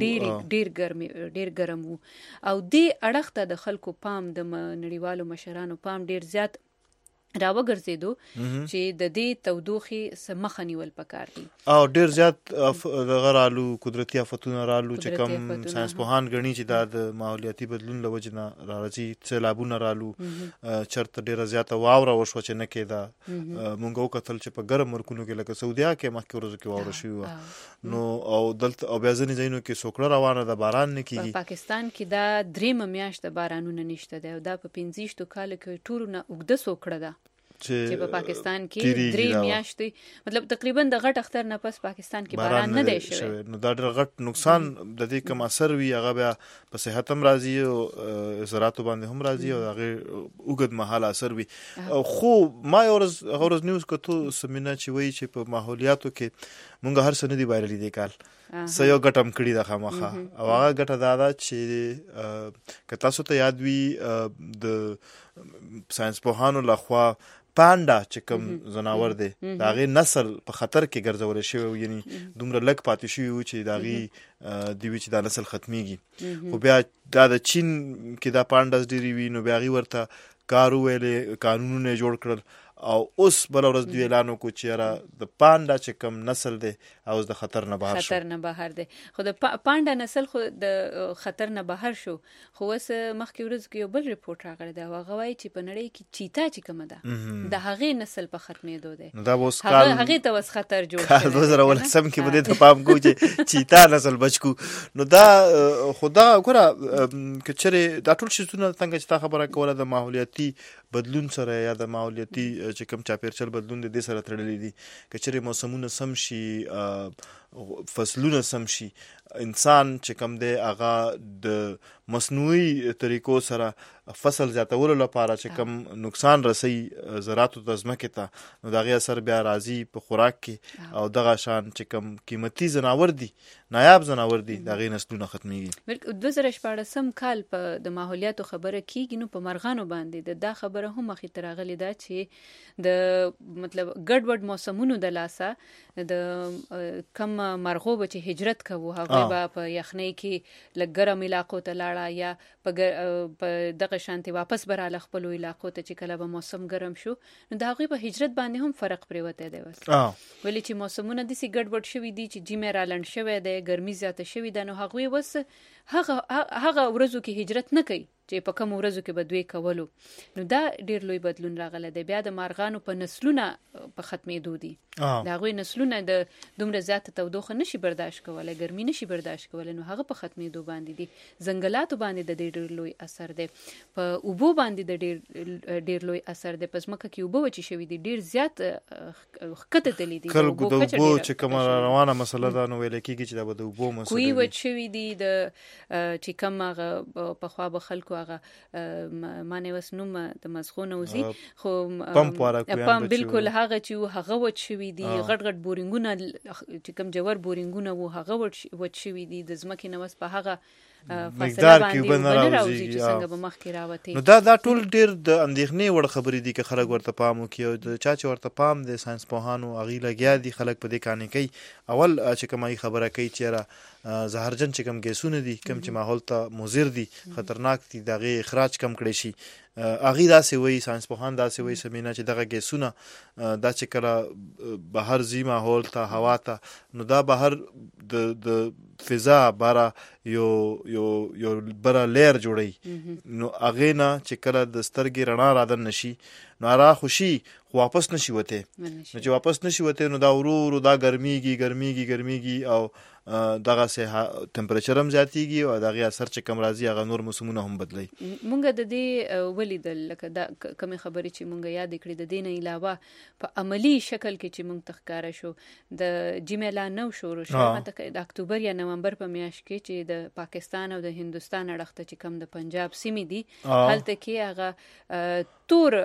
[SPEAKER 1] هغه ډیر ګرم و او دې اړخ ته د خلکو پام د نړیوالو مشرانو پام ډیر زیات راوګرځېدو چې د دې تودوخې څه مخه نیول پکار دي
[SPEAKER 2] او ډیر زیات دغه رالو قدرتي آفتونه رالو چې کوم ساینسپوهان ګڼي چې دا د ماحولیاتي بدلون له وجې نه راځي سیلابونه رالو چېرته ډیره زیاته واوره وشوه چې نه کېده مونږ وکتل چې په ګرم ملکونو کې لکه سعودیا کې مخکې ورځو کې واوره شوې وه نو او دلته او بیا ځینې ځایونو کې سوکړه روانه ده باران نه کېږي
[SPEAKER 1] په پاکستان کې دا درېیمه میاشت د بارانونه نشته دی او دا په 15 کالو کې ټولو نه اوږده سوکړه ده چې په پاکستان کې 3 میاشتې مطلب تقریبا د غټ اختر نه پس پاکستان کې باران نه دی شوی
[SPEAKER 2] نو دا ډېر غټ نقصان د دې کوم اثر وي هغه بیا په صحت هم راځي او زراعتو باندې هم راځي او هغه اوږد مهاله اثر وي خو ما یو ورځ نیوز کتو سمینه چې وایي چې په ماحولیاتو کې مونږ هر څه نه دي بایللي دې کال څه یو ګټه هم کړې ده خامخا او هغه ګټه دا ده چې که تاسو ته یاد وي د ساینسپوهانو لخوا پانډا چې کوم ځناور دی د هغې نسل په خطر کې ګرځولی شوی و یعنی دومره لږ پاتې شوي و چې د هغې دوی چې دا نسل ختمیږي خو بیا دا د چین کې دا پانډاز ډېرې وي نو بیا هغې ورته کار وویلې قانونونه یې جوړ کړل او اوس بله ورځ دوی اعلان وکړو چې یاره د پانډا چې کوم نسل دی اوس د خطر نه بهر شو
[SPEAKER 1] خطر نه بهر دی خو د پانډا نسل خو د خطر نه بهر شو خو اوس مخکې ورځ کې یو بل ریپورټ راغلی دی او هغه وایي چې په نړۍ کې چیتا چې کومه ده د هغې نسل په ختمېدو دی
[SPEAKER 2] نو دا به اوس
[SPEAKER 1] هغې ته اوس خطر جوړ شوی
[SPEAKER 2] 2018 کې به دې ته پام کوو چې چیتا نسل بچ کو نو دا خو دا ګوره که چېرې دا ټول شیزونه څنګه چې تا خبره کوله د ماحولیاتي بدلون سره یا د ماحولیاتي چې کوم چاپېرچل بدلون دی دې سره تړلی دي که چېرې موسمونه سم شي فصلونه سم شي انسان چې کوم دی هغه د مصنوعي طریقو سره فصل زیاتولو لپاره چې کوم نقصان رسوي زراعتو ته ځمکې ته نو د هغې اثر بیا راځي په خوراک کې او دغه شان چې کوم قیمتي ځناور دي نایاب ځناور دي د هغې نسلونه ختمیږي
[SPEAKER 1] 2014 کال په د ماحولیاتو خبره کیږي نو په مرغانو باندې دا خبره هم مخې ته راغلې ده چې د مطلب ګډوډ موسمونو د لاسه د کم مرغوب چې هجرت کوو هغه به په یخنۍ کې لږ ګرم علاقو ته لاړه یا په دغه شانتي واپس براله خپلو علاقو ته چې کله به موسم ګرم شو نو د هغوی په هجرت باندې هم فرق پرېوتی دی اوس ولې چې موسمونه داسې ګډوډ شوي دي چې جیمی رالنډ شوی دی ګرمي زیاته شوې ده نو هغوی اوس هغه ورځو کې هجرت نه کوي چې په کوم ورځو کې به دوی کولو نو دا ډیر لوی بدلون راغلی دی بیا د مارغانو په نسلونه په ختمېدو دي د هغوی نسلونه د دومره زیاته تودوخه نشي برداشت کولی ګرمي نشي برداشت کولی نو هغه په ختمېدو باندې دي ځنګلاتو باندې د ډیر لوی اثر دی په اوبو باندې د ډیر لوی اثر دی په ځمکه کې اوبه وچې شوي دي ډیر زیات ښکته تللي دي
[SPEAKER 2] خلکو د اوبو چې کومه روانه مسله ده نو ویل کېږي چې دا به د اوبو مسله
[SPEAKER 1] کوی وچ شوي دي د چې کوم هغه پخوا به خلکو هغه معنی وس نوم د مزغو نه وزي خو پمپ بالکل هغه چې هغه وچ شوي دي غټ غټ بورینګونه چې کوم جوړ بورینګونه وو هغه وچ شوي دي د ځمکې نه وس په هغه
[SPEAKER 2] مقدار کې وبنه راوځي چې
[SPEAKER 1] څنګه به مخ کې راوته
[SPEAKER 2] نو دا ټول ډیر د اندېښنې وړ خبرې دي چې خلک ورته پام وکړي او د چا چې ورته پام د ساينس پوهانو اغي لګیا دي خلک په دې کانې کوي اول چې کومای خبره کوي چې را زهرجن چې کوم ګیسونه دي کوم چې ماحول ته مضر دي خطرناک دي دغه اخراج کم کړي شي اغي داسې وایي ساينس پوهان داسې وایي سمینه چې دغه ګیسونه دا چې کله بهر زی ماحول ته هوا ته نو دا بهر د فضا بارا یو بره لیر جوړي نو اغه نه چې کله د سترګې رڼا رادن نشي نو را خوشي واپس نشي وته نو چې واپس نشي وته نو دا ورو دا ګرميږي او دغه سه ټمپریچر هم زیاتیږي او دغه اثر چې کم راځي هغه نور موسمونه هم بدلي
[SPEAKER 1] مونږ د دې ولیدل لکه دا کوم خبرې چې مونږ یاد کړې د دې نه علاوه په عملی شکل کې چې مونږ تخکاره شو د جیمیلا نو شروع شو مته د اکتوبر یا نومبر په میاشت کې چې د پاکستان او د هندستان اړخته چې کم د پنجاب سیمې دي هلته کې هغه تور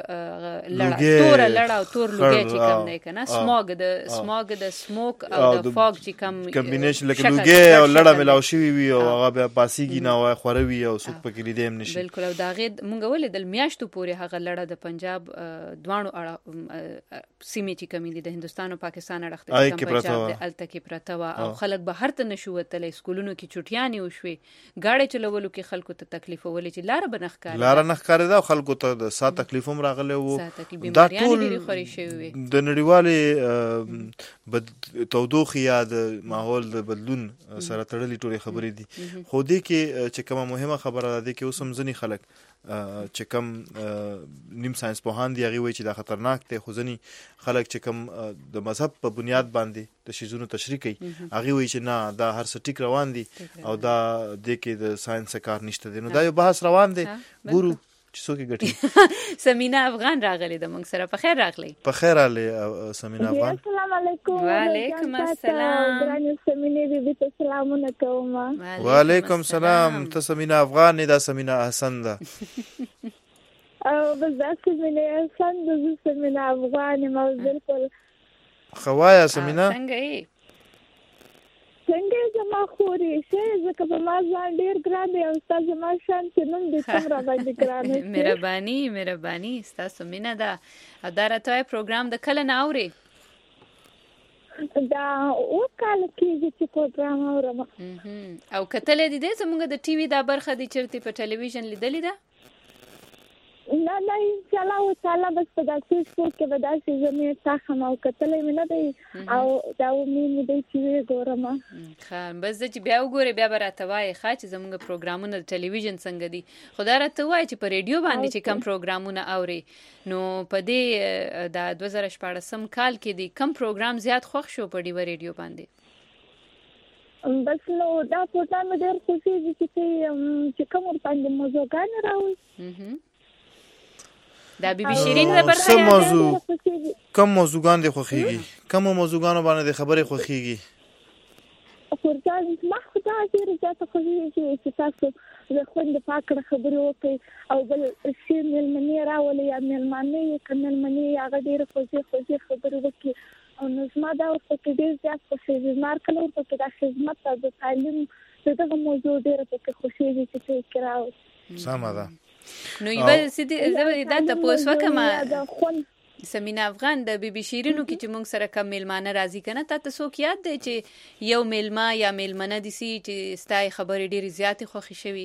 [SPEAKER 1] لړا او تور لوګي چې کم نه کنه سموګ د سموک او د فوګ چې کم
[SPEAKER 2] کمبینیشن لکه لوګي او لړا ملاو شوی وي او هغه بیا پاسيږي نه وای خوروي او سوق پکې لیدم نشي
[SPEAKER 1] بالکل او دا غید مونږ ولې د میاشتو پورې هغه لړا د پنجاب دوانو سیمې چې کم دي د هندستان او پاکستان اړخته چې کم پنجاب د الته کې پرتاوه او خلک به هرته نشو وتلې سکولونو کې چټیانې وشوي گاډي چلولو کې خلکو ته تکلیف ولې چې لار بنخکاره
[SPEAKER 2] دا خلکو ته د سات تکلیف هم راغله وو دا ټول د نړیوالې تودوخه یا د ماحول د بدلون سره تړلې ټولې خبرې دي خو دې کې چې کومه مهمه خبره ده کې اوس هم ځنی خلک چې کم نیم ساينس پوهان دي هغه وایي چې دا خطرناک دی خو ځنی خلک چې کم د مذهب په بنیاد باندې د شیزونو تشریح کوي هغه وایي چې نه دا هر څه ټیک روان دي او دا د کې د ساينس کار نشته دي نو دا یو بحث روان دی ګورو چې څوک ګټي
[SPEAKER 1] سمینا افغان راغلی د موږ سره په خیر راغلی
[SPEAKER 2] په خیر علي سمینا افغان
[SPEAKER 8] السلام علیکم
[SPEAKER 1] وعلیکم السلام
[SPEAKER 8] درنو سمینه بي ته سلامونه کوم
[SPEAKER 2] وعلیکم السلام ته سمینا افغان نه دا سمینا احسن ده
[SPEAKER 8] او بس دا سمینه احسن ده سمینا افغان ما بالکل
[SPEAKER 2] خوایا سمینا
[SPEAKER 8] څنګه زما خوري شه زکه په ما ځان ډیر ګران دی او تاسو ما شان چې نن دې څومره باندې ګران
[SPEAKER 1] مهرباني تاسو مینا دا ادارته پروګرام د کله نه اوري
[SPEAKER 8] دا او کال کې چې پروګرام اورم
[SPEAKER 1] او کتل دي زموږ د ټي وي دا برخه دي چرته په ټلویزیون لیدلې ده
[SPEAKER 8] نه ان شاء الله تعالی بس په داسې څه کې به داسې زمي تاسو او کتلې مې نه دی او دا مې دې چې ګورم
[SPEAKER 1] خان بس چې بیا وګوري بیا براته وای چې زموږ پروګرامونه د ټلویزیون څنګه دي خدای راته وای چې په ریډیو باندې چې کم پروګرامونه اوري نو په دې د 2014 کال کې دي کم پروګرام زیات خوښ شو په ډیو ریډیو باندې
[SPEAKER 8] بس نو دا پروګرام ډېر خوشي دي چې کوم باندې موضوعګان راوي
[SPEAKER 1] دا بي شيرين د برخه
[SPEAKER 2] کوم موضوعګان دي خوخيږي کوم موضوعګانو باندې خبرې خوخيږي
[SPEAKER 8] پرځان ما خدا دې رضا خوخيږي چې تاسو زه خوند پاکړه خبرې وکي او بل شي ملمني راولي یا ملمني کملمني هغه ډېر خوشي خبرې وکي او نو زما دا ورته ډېر زیات خوشي مار کله ورته د خدمت د تعلیم دغه موضوع ډېر پکې خوشي دي چې کراو
[SPEAKER 2] سم ده
[SPEAKER 1] نو یبه سیدی زبر دا تاسو وکما سمینا افغان د بي بي شیرینو کې چې موږ سره کم میلمانه راځي کنه تا ته څوک یاد دی چې یو میلمه یا میلمنه دي سي چې ستای خبرې ډېرې زیاتې خوښې شوي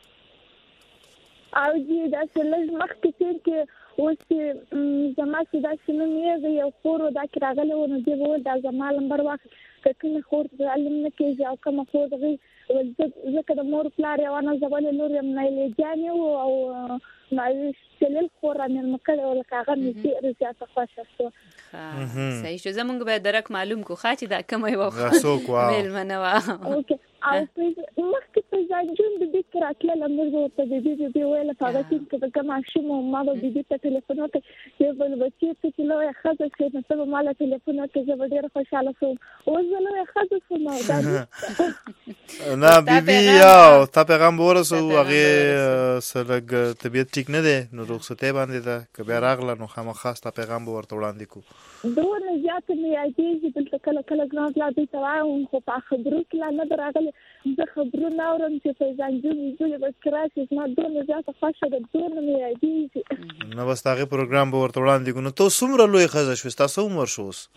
[SPEAKER 8] او دې دا څلور مخکې تیر کې اوس زما چې دا شنو میږي یو خور دا کې راغلی و نو دې وویل دا زما لمبر واخ کله خور علم نه کېږي او کوم خور دغه ځکه د مور پلار یو نه زبل نور یم نه لګانې او ما سلل خور مې مکړه ولا کاغه مې ډېر زیاته خوښه شو
[SPEAKER 1] صحیح شو زمونږ به درک معلوم کو خاطی دا کومه یو میلمنه وا
[SPEAKER 8] اوکې او مخکې په ځانجون د دې کراتله لمر ته د دې ویل په هغه کې د کوم شوم ما به د دې ته ټلیفون وکړ یو بل بچی چې نو خزه چې نو ته مال ټلیفون وکړ زه ډېر خوشاله شوم او زه نو خزه شوم دا
[SPEAKER 2] نه بیبي او تا پیغام ورسو هغه سره طبيعت ټیک نه دی نو رخصتې باندې دا کبه راغله نو خامخا تا پیغام ورته وړاندې کو
[SPEAKER 8] دوه زیات مې یادېږي بل کله کله ګرام لا دې توایم خو په خبرو کې نه راغلي زه خبرونه اورم چې په ځانجون ویډیو به کراسي ما دوه زیات خوښه ده دوه مې یادېږي
[SPEAKER 2] نو بس هغه پروګرام به ورته وړاندې کو نو ته څومره لوی خزه شوې تاسو عمر شو اوس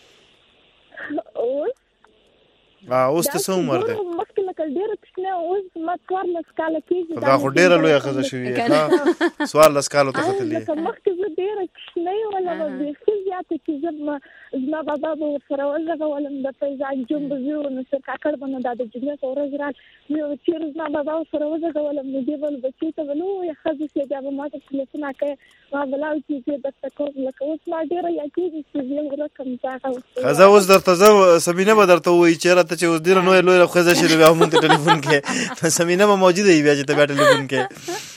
[SPEAKER 2] اوس ته څو عمر ده
[SPEAKER 8] مخکې لکه ډېره کوچنۍ اوس ما 14 کاله کېږي
[SPEAKER 2] دا خو ډېره لویه ښځه شوې ښه 14 کالو ته ختلې
[SPEAKER 8] لکه مخکې زه ډېره کوچنۍ ولا بیخي زیاته چې زه زما بابا به ورسره وغږولم د فیضان جون به زه نو څه کاکړ به نو دا د جمعې په ورځ راغی یو چېرې زما بابا ورسره وغږولم نو دې بل بچي ته به لویه ښځه شوې بیا به ما ته ټلیفون کوي ما به لاړ چې زه درته کوم لکه اوس ما ډېره یادېږي چې زه یو رقم دغه
[SPEAKER 2] ښځه اوس درته زه سمینه به درته ووایي چې راته چې اوس ډېره لویه ښځه شي نو بیا مونږ ته ټلیفون کوې سمینه به موجوده وي بیا چې ته بیا ټلیفون کوې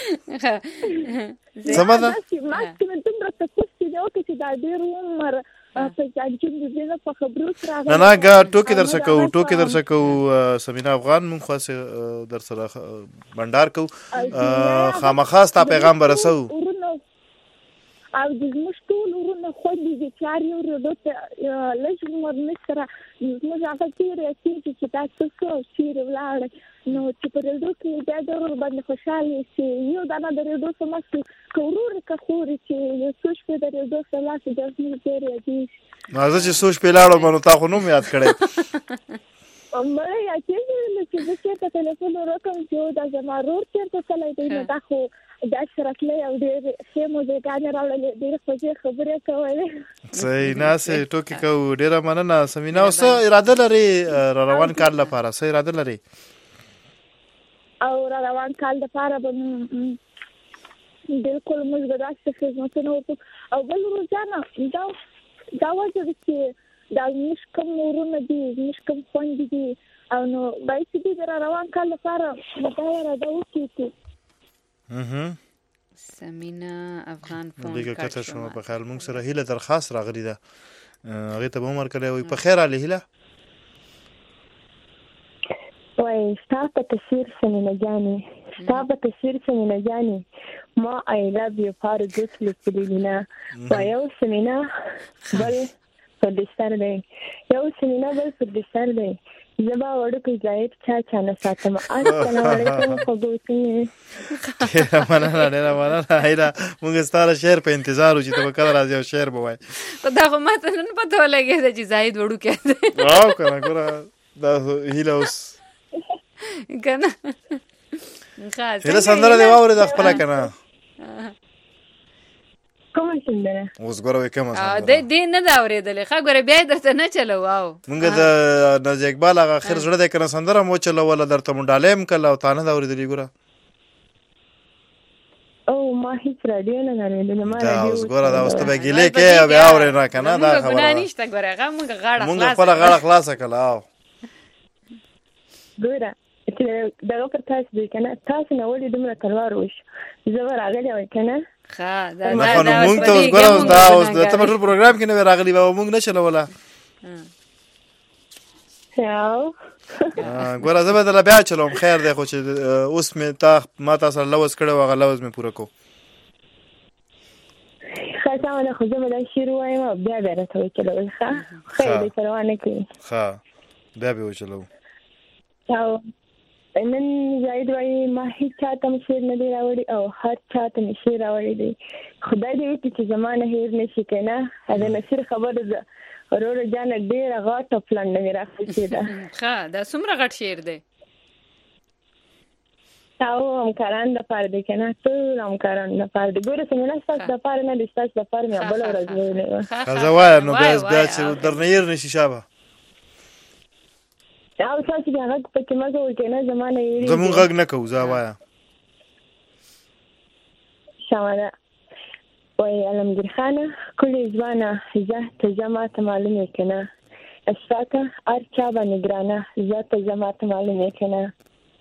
[SPEAKER 8] زما دا ما چې دومره تاسو چې اوکې چې دا ډېر عمر په ځانجون دې نه په خبرو سره
[SPEAKER 2] نه نه ټوکې درڅه کوو سمینا افغان مونږ خاص در سره بندار کوو خامخا ستا پیغام به رسو
[SPEAKER 8] او د زموږ ټول ورونه خوندې دي چار یو ورو ته لږ عمر مې سره زموږ هغه تېرې کېږي چې دا څه څه چیرې ولاړی نو چې په ریډیو کې بیا د ورور باندې خوشحالې چې یو دانه د ریډیو څه مخکې که ورور که خورې چې یو څو شپې د ریډیو څه لاړ بیا زموږ ډېر یادېږي
[SPEAKER 2] نو زه چې څو شپې لاړم نو تا خو نوم یاد کړی
[SPEAKER 8] مړی یادېږي چې زه چېرته تلیفون وکړم چې دا زما ورور چېرته تللی دی نو دا خو دا سره تللی او ډېر ښې موزیګانې راوړلې ډېرې خوږې خبرې کولې
[SPEAKER 2] صحیح ناسې ټوکې کوو ډېره مننه سمینا او څه اراده لرې را روان کال لپاره څه اراده لرې
[SPEAKER 8] او را روان کال لپاره به بالکل موږ به داسې خدمتونه وکړو او بل روزانه دا وجه ده چې دا زموږ کوم ورونه دي زموږ کوم خویندې دي او نو باید چې دوی د را روان کال لپاره دا اراده وکړي
[SPEAKER 1] سمینا افغان فون
[SPEAKER 2] دغه کته شوم په خیال مونږ سره هیله درخواست راغلی ده هغه ته عمر کړی وي په خیر علي هیله
[SPEAKER 10] وای ستاسو تصویر سمینا جانې ستاسو تصویر سمینا جانې ما I love you for good لپلینا وایو سمینا بل پر دستار دی یو سمینا بل پر دستار دی زبا وړکې ځای چا نه ساتم السلام علیکم خبرتي
[SPEAKER 2] ډېره مننه هیله موږ ستاره شعر په انتظار و چې ته به کله راځې او شعر به وایې
[SPEAKER 1] دا خو ماته نن پته ولګېده چې زاهد وړوکی دی
[SPEAKER 2] او که نه ګوره دا هیله اوس
[SPEAKER 1] که نه
[SPEAKER 2] هیله سندره دې واورېده خپله که نه
[SPEAKER 10] کومه سندره
[SPEAKER 2] اوس ګوره وایي کومه سندره
[SPEAKER 1] دې نه ده اورېدلې ښه ګوره بیا یې درته نه چلو او
[SPEAKER 2] مونږ د نازي اقبال هغه اخر زړه دی که نه سندره مو وچلوله درته مو ډالۍ هم کړله او تا نه ده اورېدلې ګوره
[SPEAKER 10] او ما هیڅ راډیو نه اورېدلې
[SPEAKER 2] دا اوس ګوره دا اوس ته به ګیلې کوې او بیا اورې نه که نه دا خبره
[SPEAKER 1] ګناه نشته ګوره هغه مونږ غاړه
[SPEAKER 2] مونږ خپله غاړه خلاصه کړله او
[SPEAKER 10] ګوره چې دغه پر تاسو دی که نه تاسو نه ولې دومره تلوار وشو زه به راغلی وای که نه
[SPEAKER 2] مونږ ته اوس ګوره دا اوس ته په ټول پروګرام کې نه وې راغلي به مونږ نه چلوله ګوره زه به درله بیا چلوم خیر دی خو چې اوس مې ما تا سره لوز کړی و هغه لوز مې پوره کړو
[SPEAKER 10] ښه سمه ده خو زه به دا شعر ووایم او بیا بیا راته وچلول ښه خیر دی پروا نه کوي
[SPEAKER 2] ښه بیا به وچلوو
[SPEAKER 10] نن زاید وایي ما هیڅ چاته شعر نه دی راوړی او هر چاته مې شعر راوړی دی. خدای دې وکړي چې زما نه هېر نه شي که نه. د نصیر خبره ده وروره جانه ډېره غټه پلنډه مې راخیستې ده.
[SPEAKER 1] ښه دا څومره غټ شعر دی؟
[SPEAKER 10] او همکاران دپاره دی که نه ټول همکاران دپاره دی. ګوره سمینا ستاسو دپاره نه دی ستاسو دپاره مې بله ورځ ویلې وه.
[SPEAKER 2] ښه وایه نو بیا چې درنه هېر نه شي شابه
[SPEAKER 10] او تاسو بیا غږ پکې مه کوئ که نه زما نه هېرېږي.
[SPEAKER 2] زمونږ غږ نه کوو ځه وایه.
[SPEAKER 10] سمه ده. وایي علمګیر خانه ښکلې ځوانه زه ته زه ماته معلوم یې که نه اشفاقه هر چا باندې ګرانه زه ته زه ماته معلوم یې که نه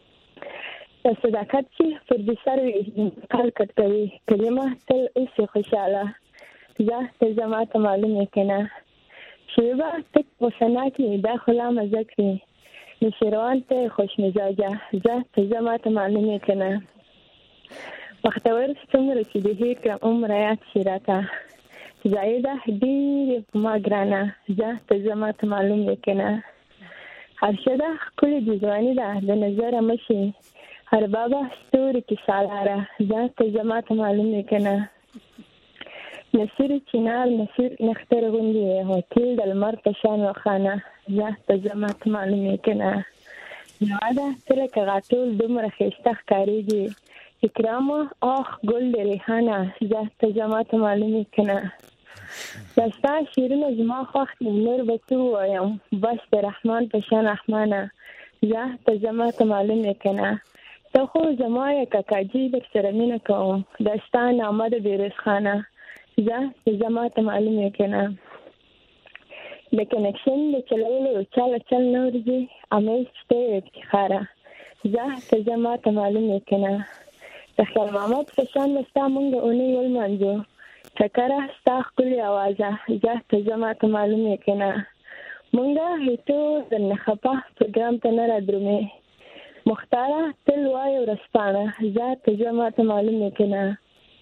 [SPEAKER 10] صداقت چې پر دې سر وي کال کټ کوي کلمه تل اوسې خوشحاله زه ته زه ماته معلوم یې که نه شیبه تک غوسناک وي دا خو لا مزه کړي نشیروان ته خوش مزاجه زه ته زه ماته معلوم یې که نه بختور څومره چې د هېر کړم عمر یاد شي راته زایده ډېرې په ما ګرانه زه ته زه ماته معلوم یې که نه هرشده ښکلې د ځواني ده د نظره مشي هر بابا ستوري کې سالاره زه ته زه ماته معلوم یې که نه نصیر چنار نصیر نختر غوندې او تیل د لمر په شان روښانه زه ته زه ماته معلوم یې که نه نواده ته لکه غاټول دومره ښایسته ښکارېږي اکرامه آخ ګل د ریحانه زه ته زه ماته معلوم یې که نه دا ستا شعرونه زما خوښ دي نور به څه ووایم بس د رحمان په شان رحمانه زه ته زه ماته معلوم یې که نه ته خو زما یې کاکاجي در سره مینه کوم دا ستا نامه د بېروز خانه زه ته زه ماته معلوم یې که نه د کنکشن د چلولو چاله چل نه ورځي امیل شته یې افتخاره زه ته زه ماته معلوم یې که نه د خیر محمد په شان به ستا مونږ اونۍ ولمانځو چکره ستا ښکلې اوازه زه ته زه ماته معلوم یې که نه مونږ هیڅو درنه خفه پروګرام ته نه رادرومې مختاره تل وایو ورځپاڼه زه ته زه ماته معلوم یې که نه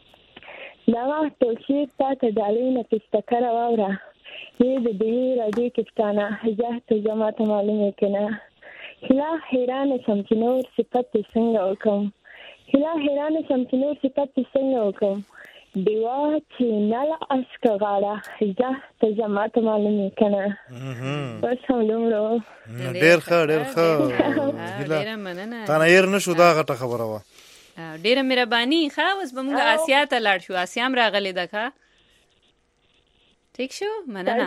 [SPEAKER 10] دغه ټول شعر تا ته ډالۍ نه پستکره واوره یې د دې راډیو کپتانه زه ته زه ماته معلوم یې که نه هیله حیرانه شم چې نور صفت یې څنګه وکړم هیله حیرانه شم چې نور صفت یې څنګه وکړم دیوا چې نله اسکه غاړه زه ته زه ماته معلوم یې که نه بس همدومره
[SPEAKER 2] ډېر ښه ډېر ښه
[SPEAKER 1] ډېره مننه
[SPEAKER 2] تا نه هېر نه شو دا غټه خبره وه
[SPEAKER 1] ډېره مهرباني ښه اوس به موږ آسیا ته لاړ شو آسیا هم راغلې ده ښه ټیک شو مننه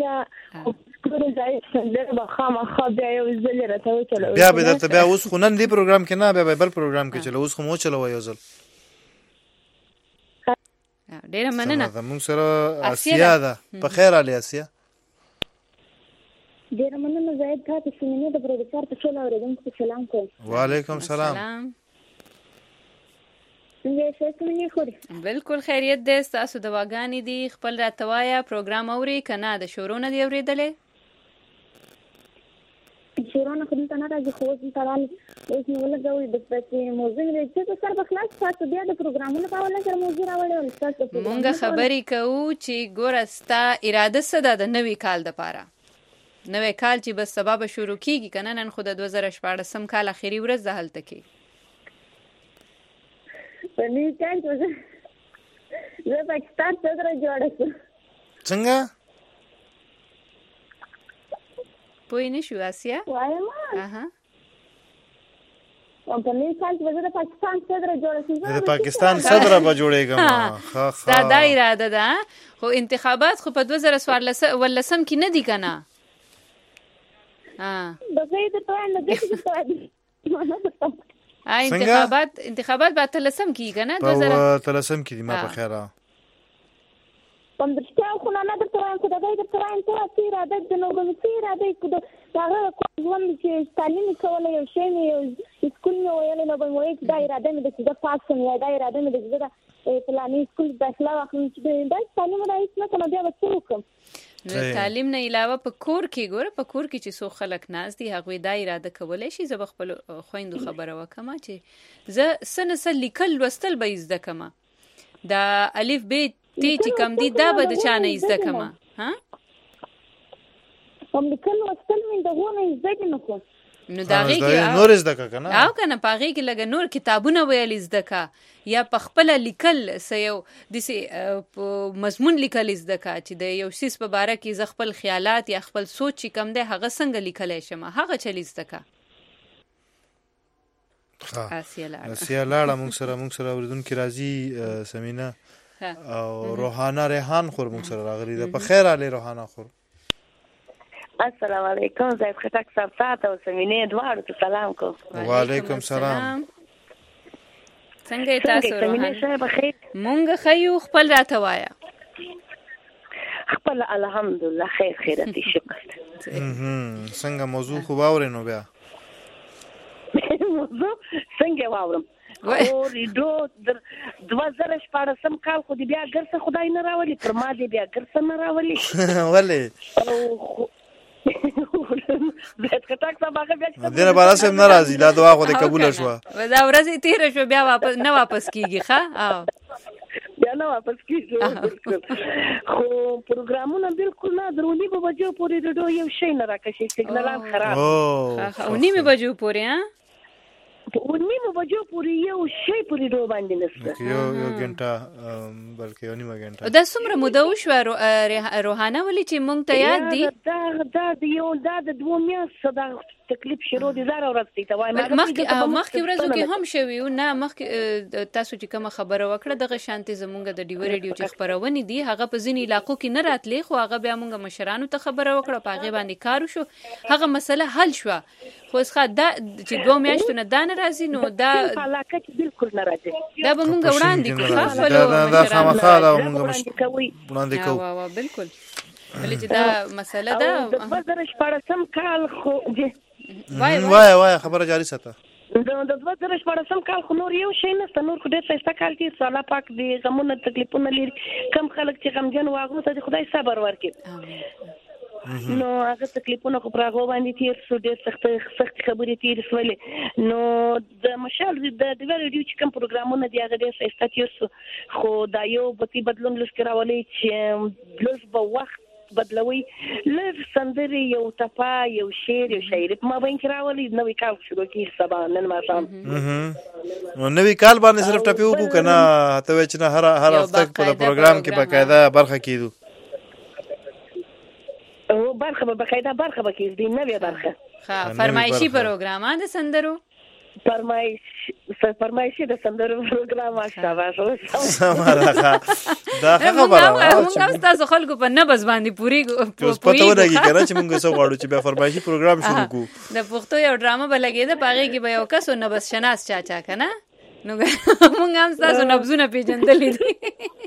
[SPEAKER 2] بیا به درته بیا اوس خو نن دې پروګرام کې نه بیا به بل پروګرام کې چلو اوس خو مو چلوه یو ځل
[SPEAKER 1] ډېره مننه
[SPEAKER 2] زموږ سره آسیا ده په خیر علي آسیا
[SPEAKER 10] ډېره مننه زاید تا ته سیمینې د پروډوسر په ټولو اورېدونکو ته سلام کوم
[SPEAKER 2] وعلیکم سلام
[SPEAKER 1] بالکل خیریت دی ستاسو دواګانې دي خپل راته وایه پروګرام اورې که نه د شعرو نه دي اورېدلی
[SPEAKER 10] شعرونه خو دلته نه راځي خو اوس دلته راغلي اوس مې ولګوئ چې موضوع مې دی چې سر به خلاص تاسو بیا د پروګرامونو په حواله سره موضوع راوړی ول ستاسو
[SPEAKER 1] مونږ خبرې کوو چې ګوره ستا اراده څه ده د نوي کال دپاره نوی کال چې بس سبا به شروع کېږي که نه نن خو د 2014 کال اخري ورځ ده هلته کې
[SPEAKER 10] په نوي کال کې زه پاکستان صدره جوړه شوم
[SPEAKER 2] څنګه
[SPEAKER 1] پوه نه شو آسیا
[SPEAKER 10] وایم په نوي کال کې زه د پاکستان صدره جوړه شوم
[SPEAKER 2] د پاکستان صدره به جوړېږم
[SPEAKER 1] ستا دا اراده ده خو انتخابات خو په 2014 کې نه دي که نه انتخابات به 13 کې که نه
[SPEAKER 2] 13 کې دي ما په خیره
[SPEAKER 10] په رښتیا خو نه درته وایم خو دغه درته وایم ته څه اراده د نو کوم څه اراده د هغه ژوند چې تعلیم کوله یو شی مې یو سکول مې ویل نو به مې دا اراده مې د څه پاس سم یا دا اراده مې د څه پلانې سکول داخله واخلم چې دا تعلیم راځي نه کوم بیا وڅ وکم
[SPEAKER 1] تعلیم نه علاوه په کور کې ګوره په کور کې چې څو خلک ناست دي هغوی دا اراده کولی شي زه به خپلو خویندو خبره وکړم چې زه څه نه څه لیکل لوستل به یې زده کړم دا الف ب تی چې کم دي دا به د چا نه یې زده کړم
[SPEAKER 10] هم لیکل لوستل مې دغه نه زده نه کوم
[SPEAKER 1] نو دا غي کې
[SPEAKER 2] نور زده کا کنه
[SPEAKER 1] او کنه پاغي کې لګ نور کتابونه ویل زده کا یا پخپل لیکل سيو دسي مضمون لیکل زده کا چې د یو سیس په باره کې ز خپل خیالات یا خپل سوچ کم ده هغه څنګه لیکل شم هغه چلی زده کا
[SPEAKER 2] اسیاله موږ سره اوریدونکو راځي سمینا او روحانه ریحان خور موږ سره راغلي ده په خیر علي روحانه خور
[SPEAKER 11] السلام علیکم زید خټک صاحب تاسو او سمینه دواړو ته سلام کوم
[SPEAKER 2] وعلیکم سلام
[SPEAKER 1] څنګه تاسو روحانه مونږ خیو خپل راته وایا
[SPEAKER 11] خپل الحمدلله خیرتي شکر
[SPEAKER 2] څنګه موضوع خو باورې نو بیا
[SPEAKER 11] موضوع څنګه واورم او ریډو 2014 کال خو دې بیا ګرځه خدای نه راولي پر ما دې بیا ګرځه نه راولي
[SPEAKER 2] ولې
[SPEAKER 11] زید خټک صاحب هغه بیا
[SPEAKER 2] دنه باراسه ناراضي دا دعا خو دې قبول شوه
[SPEAKER 1] دا ورځ تیر شو بیا واپس کیږي ښا
[SPEAKER 11] بیا نه واپس کیږي خو پروګرامونه بالکل نه درونی په بجو پورې ډډو یو شی نه راکشي سیګنالان خراب
[SPEAKER 1] او نیمه بجو پورې ها
[SPEAKER 11] په نیمه بجو پورې یو شی پورې ډو باندې نشته
[SPEAKER 2] یو غنټه بلکې یو نیمه غنټه
[SPEAKER 1] دا څومره موده وشو روحانه ولې چې مونږ ته یاد دي
[SPEAKER 11] دا یو د 2 میاشتو دا تکلیف شروع دي زاره ورځ ته وای
[SPEAKER 1] مخکې ورځو کې هم شوی نه مخکې تاسو چې کوم خبره وکړه دغه شانتي زمونږ د ډیو ریډیو چې خبرونه دي هغه په ځینې علاقو کې نه راتلې خو هغه بیا مونږ مشرانو ته خبره وکړه په هغه باندې کار شو هغه مسله حل شو خو ښه دا چې 2 میاشتو نه دا نه راځي نو دا
[SPEAKER 11] علاقه کې بالکل نه راځي
[SPEAKER 1] دا به مونږ وړاندې کوو
[SPEAKER 2] دا خامخا دا مونږ وړاندې کوو
[SPEAKER 1] وا بالکل بلې چې دا مسله ده
[SPEAKER 11] 2014 کال خو
[SPEAKER 2] وای خبره جاری ساته
[SPEAKER 11] د 2014 کال خو نور یو شی نشته نور خو ډېر ښایسته کال دی الله پاک دې غمونه تکلیفونه لري کم خلک چې غمجن واغو ته خدای صبر ورکړي نو هغه تکلیفونه خو پر هغه باندې تیر شو ډېر سخت خبرې تیر شولې نو د مشال د ریډیو چې کوم پروګرامونه دی هغه ډېر ښایسته تیر شو خو دا یو بتی بدلون لسکراولې چې لږ به وخت بدلوي لږ سندري یو ټپا یو شعر یو شاعري ما به انکراولي نوې کال شروع کیږي سبا نن ما شام
[SPEAKER 2] نو نوې کال باندې صرف ټپي وکړو کنه ته چې نه هر هفته په پروګرام کې باقاعده برخه کیدو
[SPEAKER 11] او برخه به باقاعده برخه به کیږي نوې برخه
[SPEAKER 1] ښه فرمایشي پروګرام د سندرو
[SPEAKER 11] فرمایشي د سندرو پروګرام ماشاءالله
[SPEAKER 2] سماره دا خبره
[SPEAKER 1] موږ تاسو خلکو په نبض باندې پوری
[SPEAKER 2] پته ولګی کنه چې موږ څه غواړو چې بیا فرمایشي پروګرام شروع کوو
[SPEAKER 1] د پښتو یو ډرامه بلګیده پاغه کې به یو کس نبض شناس چا کنه نو موږ هم تاسو نبضونه پیژندلې دي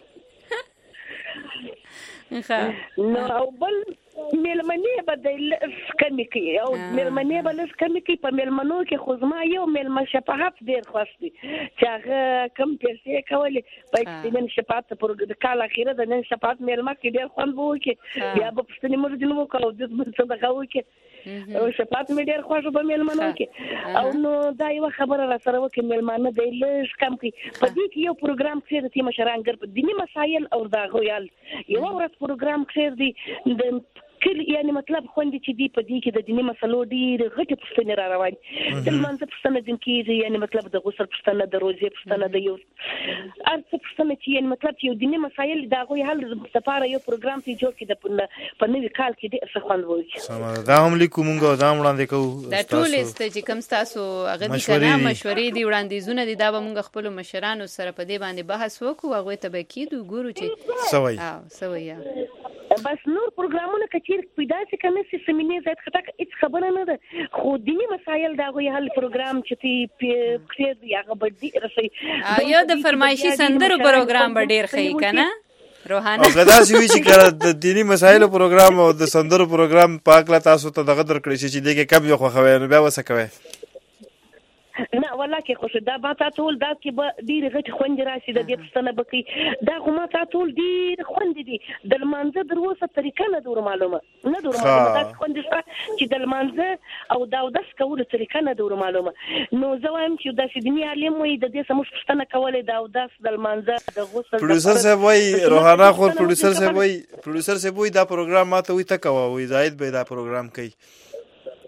[SPEAKER 11] نو او بل ملمنې به د کمی کوي او ملمنې به لږ کمی کوي په ملمنو کې خو زما یو ملمه شفاعت ډېر خوښ دي چې هغه کم پیسې کولې په نن شفاعت پر د کال اخیره د نن شفاعت ملمه کې ډېر خوند وو کې بیا به پښتني مرجن وو کو د صدقه وو کې او شفاعت مې ډېر خوښ په ملمنو کې او نو دا یو خبره را سره وکړه ملمانه د لږ کم کوي په دې کې یو پروګرام کې د مشران ګر دینی مسایل او دا غویال یو ورځ پروګرام کې دی د کله یعنی مطلب خوندې چې دی په دې کې د دیني مسلو ډېر غټه پوښتنې را روانې د لمانځه پوښتنه دین کېږي یعنی مطلب د غسل پوښتنه د روزې پوښتنه د یو ارڅ پوښتنه چې یعنی مطلب چې یو دیني مسایل دا غوي حل لپاره یو پروګرام ته جوړ کړي په نوې کال کې ډېر څه خوند وایي
[SPEAKER 2] دا هم لیکو مونږ دا وړاندې کوو
[SPEAKER 1] دا ټول است چې کوم تاسو هغه دي کنه مشورې دي وړاندیزونه دي دا به مونږ خپل مشرانو سره په دې باندې بحث وکړو هغه ته به کېدو ګورو چې
[SPEAKER 2] سوي
[SPEAKER 11] بس نور پروګرامونه کچیر پیدا چې کنه چې سیمینې زید خټک هیڅ خبره نه ده خو دینی مسایل دا غوي حل پروګرام چې تی کړی دی هغه بډې رسي
[SPEAKER 1] یو د فرمایشي سندرو پروګرام ډېر ښه کنه روحانه
[SPEAKER 2] غدا سی وی چې کړه د دینی مسایل پروګرام او د سندرو پروګرام پاکلا تاسو ته دغه درکړی چې دغه کم یو خو خوي نو بیا وسکوي
[SPEAKER 11] نه والله کې خوش دا ما ته ټول دا کې به ډېر غټ خوند راشي د دې پښتنه بکی دا خو ما ته ټول ډېر خوند دي د لمانځه دروسه طریقه نه دور معلومه دا خوند چې د لمانځه او دا د سکول طریقه نه دور معلومه نو زه وایم چې د سیدنی عالم وي د دې سموش پښتنه کولې دا د لمانځه د غسل
[SPEAKER 2] پروډوسر صاحب وای روحانه خو پروډوسر صاحب وای دا پروګرام ماته وي تا کوي زاید به دا پروګرام کوي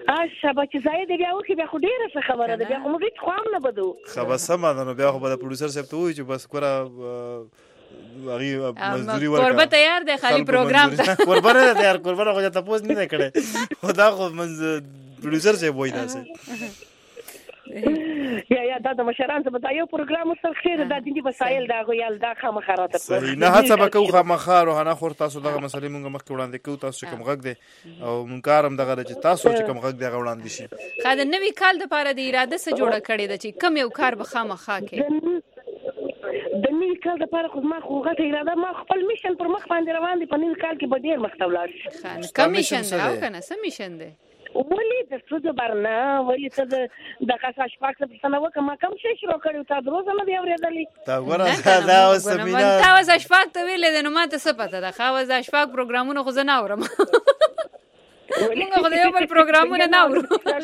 [SPEAKER 11] شابه چې زاید بیا وکي بیا خو ډیره څه خبره ده بیا خو موږ هیڅ خام نه بدو
[SPEAKER 2] خبر سم ده نو بیا خو به پروډوسر صاحب ته وایي چې بس کورا هغه مزدوري ورکړه
[SPEAKER 1] قربه تیار دی خالي پروګرام ته
[SPEAKER 2] قربه نه تیار قربه خو ته پوز نه کړي خدا خو پروډوسر صاحب وایي تاسو
[SPEAKER 11] یا دا د مشران څخه دا یو پروګرام سره خیر د دې وسایل دا غویل دا خامخراته
[SPEAKER 2] صحیح نه هڅه وکړو خامخار او نه خور تاسو دغه مسلې مونږ مخکې وړاندې کوو تاسو کوم غږ دی او مونږ کارم دغه چې تاسو چې کوم غږ دی وړاندې شي
[SPEAKER 1] خاله نوې کال د پاره د اراده سره جوړه کړې ده چې کم یو کار به خامخا کې
[SPEAKER 11] د نوې کال لپاره خو ما خو غته اراده ما خپل میشن پر مخ باندې روان دي په نوې کال کې به ډیر مخته ولاړ شي
[SPEAKER 1] کمیشن او کنه سمیشن دی
[SPEAKER 11] ولی د څه برنه ولی څه د خاص شپږ څه څنګه وکم کم شي شروع کړو تا دروازه نه دی اورېدلې
[SPEAKER 2] تا ګوره دا اوس سمینا
[SPEAKER 1] تا وز شپږ ته ویلې نو ماته څه پته ده خو وز شپږ پروګرامونه خو زه نه اورم موږ خو یو بل پروګرامونه نه اورو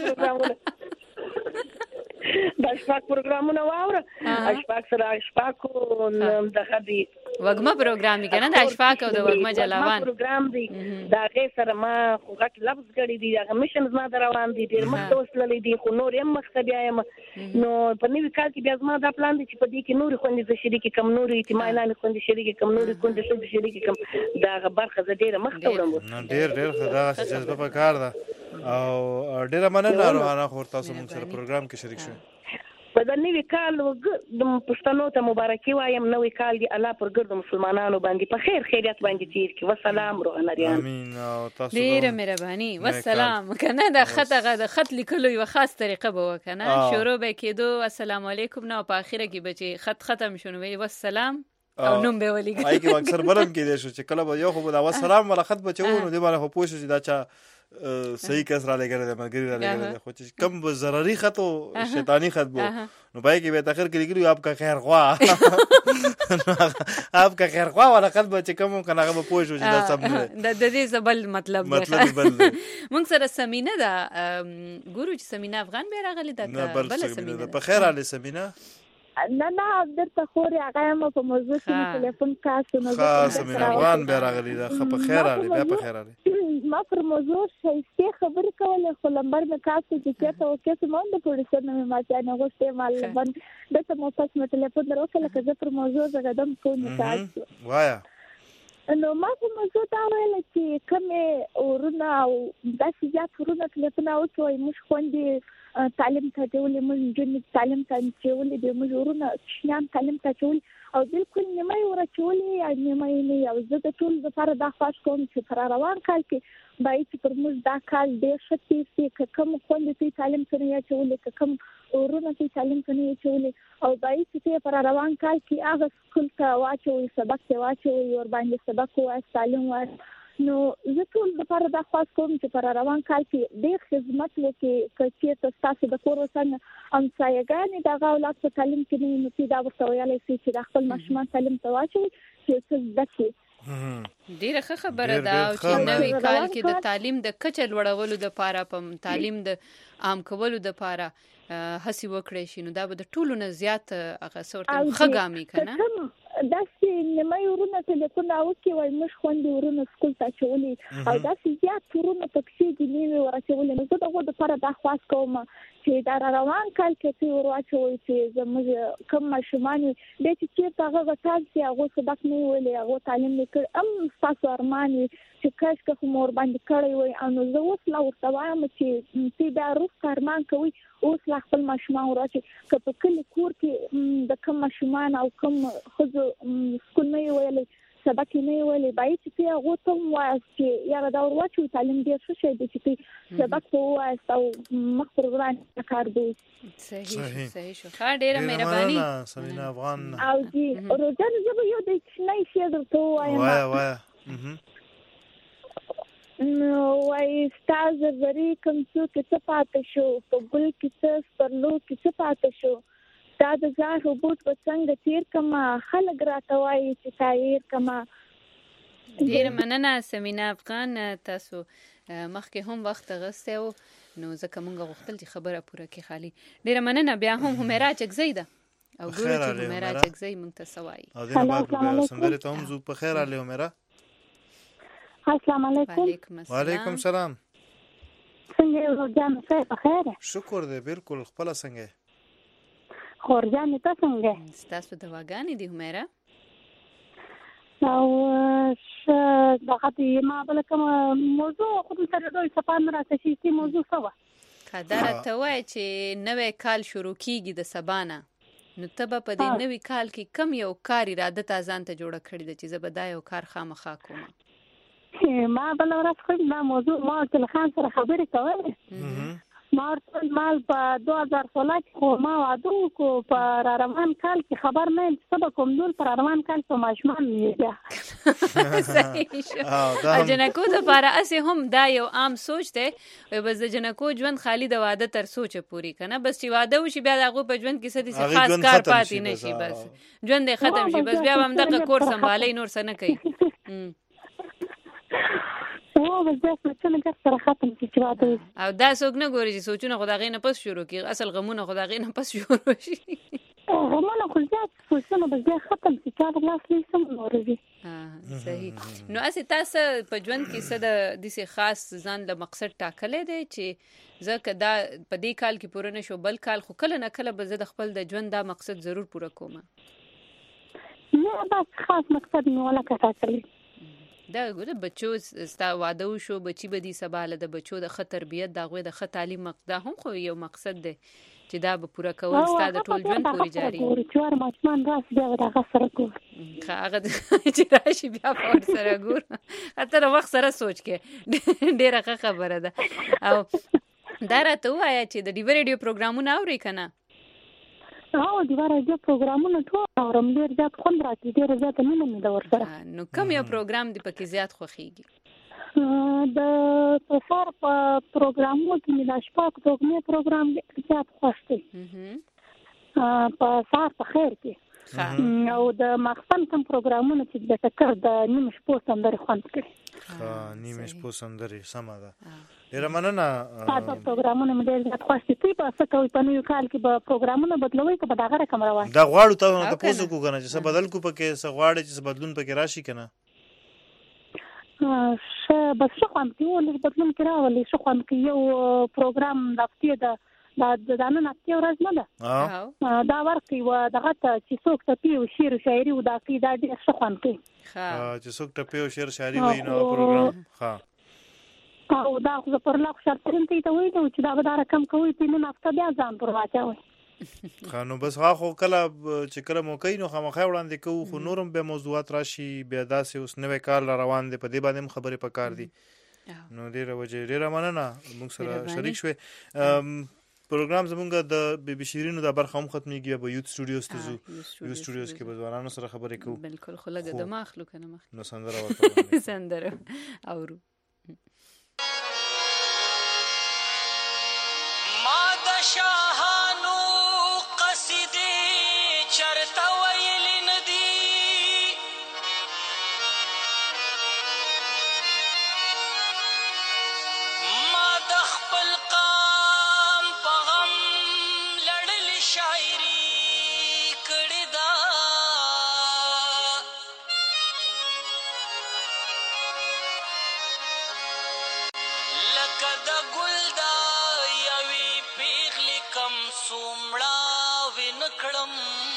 [SPEAKER 11] د شپږ پروګرامونه واوره شپږ سره شپږ د خدي
[SPEAKER 1] وګما پروګرام دی کنه د اشفاق او د وګما جلاوان
[SPEAKER 11] پروګرام دی دا غیر سره ما خو غټ لفظ کړی دی دا مشن زما روان دي ډیر مخته وسلې دي خو نور هم مخته بیا یم نو په نوې کال کې بیا زما دا پلان دی چې په دې کې نور خوندې د شریک کم نور اجتماعي نه خوندې شریک کم نور خوندې شریک کم دا برخه زه ډیره مخته وړم
[SPEAKER 2] ډیر خدای جذبه په کار ده او ډیره مننه روانه خور تاسو موږ سره پروګرام کې شریک شوئ
[SPEAKER 11] په د نوې کال د پښتنو ته مبارکي وایم نوې کال دی الله پر ګرد مسلمانانو باندې په خیر خیریت باندې تیر کی والسلام روحانیان
[SPEAKER 2] امين او تاسو
[SPEAKER 1] ډیره مهرباني والسلام کنه د خط لیکلو یو خاص طریقه به وکنه شروع به کېدو السلام علیکم نو په اخره کې بچي خط ختم شونه وی والسلام او نوم به ولي
[SPEAKER 2] آی کی اکثر برم کې دي چې کله به یو خو دا والسلام ولا خط بچو نو دی باندې خو پوښتنه چې دا چا صحیح کس را لګره د مرګري را لګره خو چې کم ضرري خط او شیطانی خط بو نو پای کې به تاخير کې لګري آپ کا خیر خوا آپ کا خیر خوا ولا خط بچ کم کنه به پوښتنه چې دا سم نه
[SPEAKER 1] د دې زبل مطلب
[SPEAKER 2] بل
[SPEAKER 1] مونږ سره سمینه دا ګورو چې سمینه افغان به راغلی دا
[SPEAKER 2] بل سمینه په خیر علي سمینه
[SPEAKER 10] نه درته خوري هغه هم په موضوع کې ټلیفون کاسو نه
[SPEAKER 2] سمینه افغان به راغلی دا په خیر علي بیا په خیر علي
[SPEAKER 10] ما پر موضوع شایسته خبرې کولې خو لمبر مې کاسو چې ته او کې څه مونږ د پولیسو نه ماته نه غوښته مال باندې دته مو پس مې ټلیفون دروکله چې پر موضوع زګدم کوم تاسو
[SPEAKER 2] وایا
[SPEAKER 10] نو ما په موضوع دا ویل چې کومه ورونه او داسې زیات ورونه ټلیفون او څوې مش خوندې تعلیم ته دیولې موږ جن تعلیم ته چولې د موږ ورونه شنام تعلیم ته چول او بالکل نیمه ورچولې یا نیمه نه یو زه د ټول لپاره دا خاص کوم چې پر روان کال کې بای چې پر موږ دا کال ډېر شتي چې کوم خوندې تعلیم ته یا چولې کوم ورونه چې تعلیم ته نه چولې او بای چې پر روان کال کې هغه سکول ته واچوي سبق ته واچوي ور باندې سبق او تعلیم ور نو زه ټول لپاره دا خاص کوم چې پر روان کال کې ډېر خدمت وکړي چې تاسو د کور وسنه امسایګانې د اولاد په تعلیم کې نه نو دا ورته ویلای شي چې د خپل ماشومان تعلیم ته واچوي چې څه دکې
[SPEAKER 1] ډیره خبره ده چې نوې کال کې د تعلیم د کچه لوړولو د لپاره په تعلیم د عام کولو د لپاره هڅه وکړي شي نو دا به د ټولو نه زیات هغه صورت خګامي کنه
[SPEAKER 10] داسې نیمه ورونه ټلیفون او کې وای مش خوندې ورونه سکول ته چولې او داسې زیات ورونه پکې دي نیمه ورچولې نو زه دغه د لپاره دا خاص کوم چې دا روان کال کې چې ورواچوي چې زموږ کوم ماشومان د چې هغه غتال چې هغه سبق نه ویلې هغه تعلیم نکړ تاسو ارمان چې کاش که مور باندې کړی وي او نو زه اوس لا ورته وایم چې دا روس ارمان کوي اوس لا خپل ماشومان ورته که په کلی کور کې د کوم ماشومان او کوم خزو سکول نه ویلې سبق نه ویلې باید چې هغه ته وایي چې یاره دا ورواچو تعلیم دې څه شي دي چې سبق وایي او مخ پر وړاندې کار دی
[SPEAKER 1] صحیح شو ډیره مهرباني
[SPEAKER 2] سمینا افغان
[SPEAKER 10] او جی روزانه زه به یو د نه شي درته وایم
[SPEAKER 2] وایا
[SPEAKER 10] نو وای ستاسو زری کوم څه څه پاتې شو په ګل کې څه پرلو کې څه پاتې شو دا د ځان روبوت په څنګه تیر کما خلک راته وایي چې تایر کما
[SPEAKER 1] ډیر مننه سمینا افغان تاسو مخکې هم وخت غسته او نو ځکه مونږ غوښتل چې خبره پوره کې خالي ډیر مننه بیا هم همرا چکزیده او ګورو چې همرا چکزی مونږ ته سوای
[SPEAKER 2] او دغه بعد سندره ته هم زو په خیر علي همرا
[SPEAKER 10] السلام علیکم
[SPEAKER 2] وعلیکم السلام
[SPEAKER 10] څنګه
[SPEAKER 12] څنګه جان څه په خیر
[SPEAKER 2] شکر دی بالکل خپل څنګه
[SPEAKER 12] خور جان ته څنګه
[SPEAKER 1] ستاسو دواګانې دي همیره
[SPEAKER 12] او دغه ما بل کوم موضوع خو سره دوی سپان راته شي موضوع سوا
[SPEAKER 1] خدای ته وای چې نوې کال شروع کیږي د سبانه نو ته به په دې نوې کال کې کم یو کار اراده تازان ته جوړه کړی د چې زه به دا یو کار خامخا کوم
[SPEAKER 12] ما بل ورځ خو دا موضوع ما ته خان سره خبرې کولې ما ورته مال په 2016 کې خو ما واده کو په روان کال کې خبر نه سبا کوم دول پر روان کال په ماشمان یې
[SPEAKER 1] صحیح شو جنکو د لپاره اسه هم دا یو عام سوچ دی بس د جنکو ژوند خالی د واده تر سوچ پوری کنه بس چې واده وشي بیا دغه په ژوند کې څه خاص کار پاتې نشي بس ژوند ختم شي بس بیا هم دغه کور سمبالي نور څه نه کوي
[SPEAKER 12] او بس دا څنګه سره ختم چې واده
[SPEAKER 1] او دا څوک نه ګوري چې سوچونه خدای نه پس شروع کی اصل غمونه خدای نه پس شروع شي
[SPEAKER 12] غمونه خو ځات سوچونه بس دا ختم چې چا د لاس لیسم نورځي
[SPEAKER 1] صحیح نو اسی تاسو په ژوند کې څه د دې خاص ځان له مقصد ټاکلې دی چې ځکه دا په دې کال کې پوره نشو بل کال خو کله نه کله به زه د خپل د ژوند دا مقصد ضرور پوره کوم
[SPEAKER 12] نه بس خاص مقصد نه ولا ټاکلې
[SPEAKER 1] دا ګوره بچو ستا واده وشو بچی به دي سباله د بچو د ښه تربیت د هغوی د ښه تعلیم دا هم خو یو مقصد دی چې دا به پوره کول ستا د ټول ژوند پورې جاري
[SPEAKER 12] چوار ماشومان راشي بیا به هغه سره ګور
[SPEAKER 1] هغه چې راشي بیا به ورسره ګور حتی د وخت سره سوچ کې ډېره ښه خبره ده او دا راته ووایه چې د ډیوه ریډیو پروګرامونه اورئ که نه
[SPEAKER 12] او ډیوه ریډیو پروګرامونه ټول اورم ډېر زیات خوند راکړي ډېره زیاته مینه مې ده ورسره
[SPEAKER 1] نو کوم یو پروګرام دې پکې زیات خوښیږي
[SPEAKER 12] د سهار په پروګرامونو کې مې د شپاک دوګمې پروګرام زیات خوښ دی په سهار په خیر کې او د ماخستن کوم پروګرامونه چې د ټکر د نیمه شپو سندرې خوند کړي
[SPEAKER 2] نیمه شپو سندرې سمه ده ډېره مننه
[SPEAKER 12] تاسو پروګرامونه مې ډېر زیات خوښ دي په څه کوي په نوي کال کې به پروګرامونه بدلوي که به دغه رقم روان
[SPEAKER 2] دا غواړو ته پوسو کو کنه چې څه بدل کو پکې څه غواړي چې بدلون پکې راشي کنه
[SPEAKER 12] بس شو خوند کې ولې بدلون کې راولي شو خوند کې یو پروګرام د هفتې د نن هفتې ورځ نه ده دا ورکوي دغه ته چې څوک ټپي او شعر او شاعري ودا کوي دا ډېر ښه خوند کوي
[SPEAKER 2] چې څوک ټپي او شعر شاعري وایي نو پروګرام
[SPEAKER 12] او دا خو پر لا خوشاله ته وایي چې دا به دا رقم کوي چې نن هفته بیا ځان پر واچوي
[SPEAKER 2] نو بس هغه خو کله چې کله مو کوي نو خامخا وړاندې کوو خو نورم به موضوعات راشي بیا داسې اوس نوې کال روان دی په دې باندې هم خبرې پکار دي نو ډېره وجه ډېره مننه موږ سره شریک شوې پروګرام زمونږ د بي بي شیرینو د برخه هم ختمېږي به یوت سټوډیوز ته ځو یوت سټوډیوز کې به ځوانانو سره خبرې کوو
[SPEAKER 1] بالکل خو لږه دماغ اخلو که نه مخکې
[SPEAKER 2] نو سندره ورته
[SPEAKER 1] سندره اورو
[SPEAKER 3] ما د شاهانو قصیدې چرته ویلې نه دي ما د خپل قام په غم لړلې شاعري کړې ده لکه د ګل د سومړه وین کړم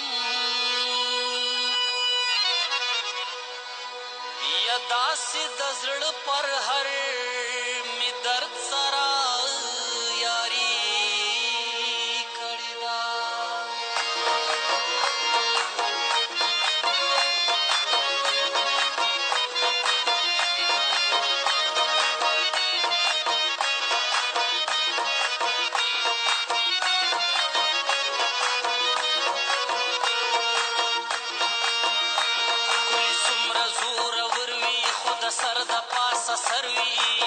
[SPEAKER 3] یا داسې د زړه پر هر می درد سره یاري کړې ده سر د پاسه سروي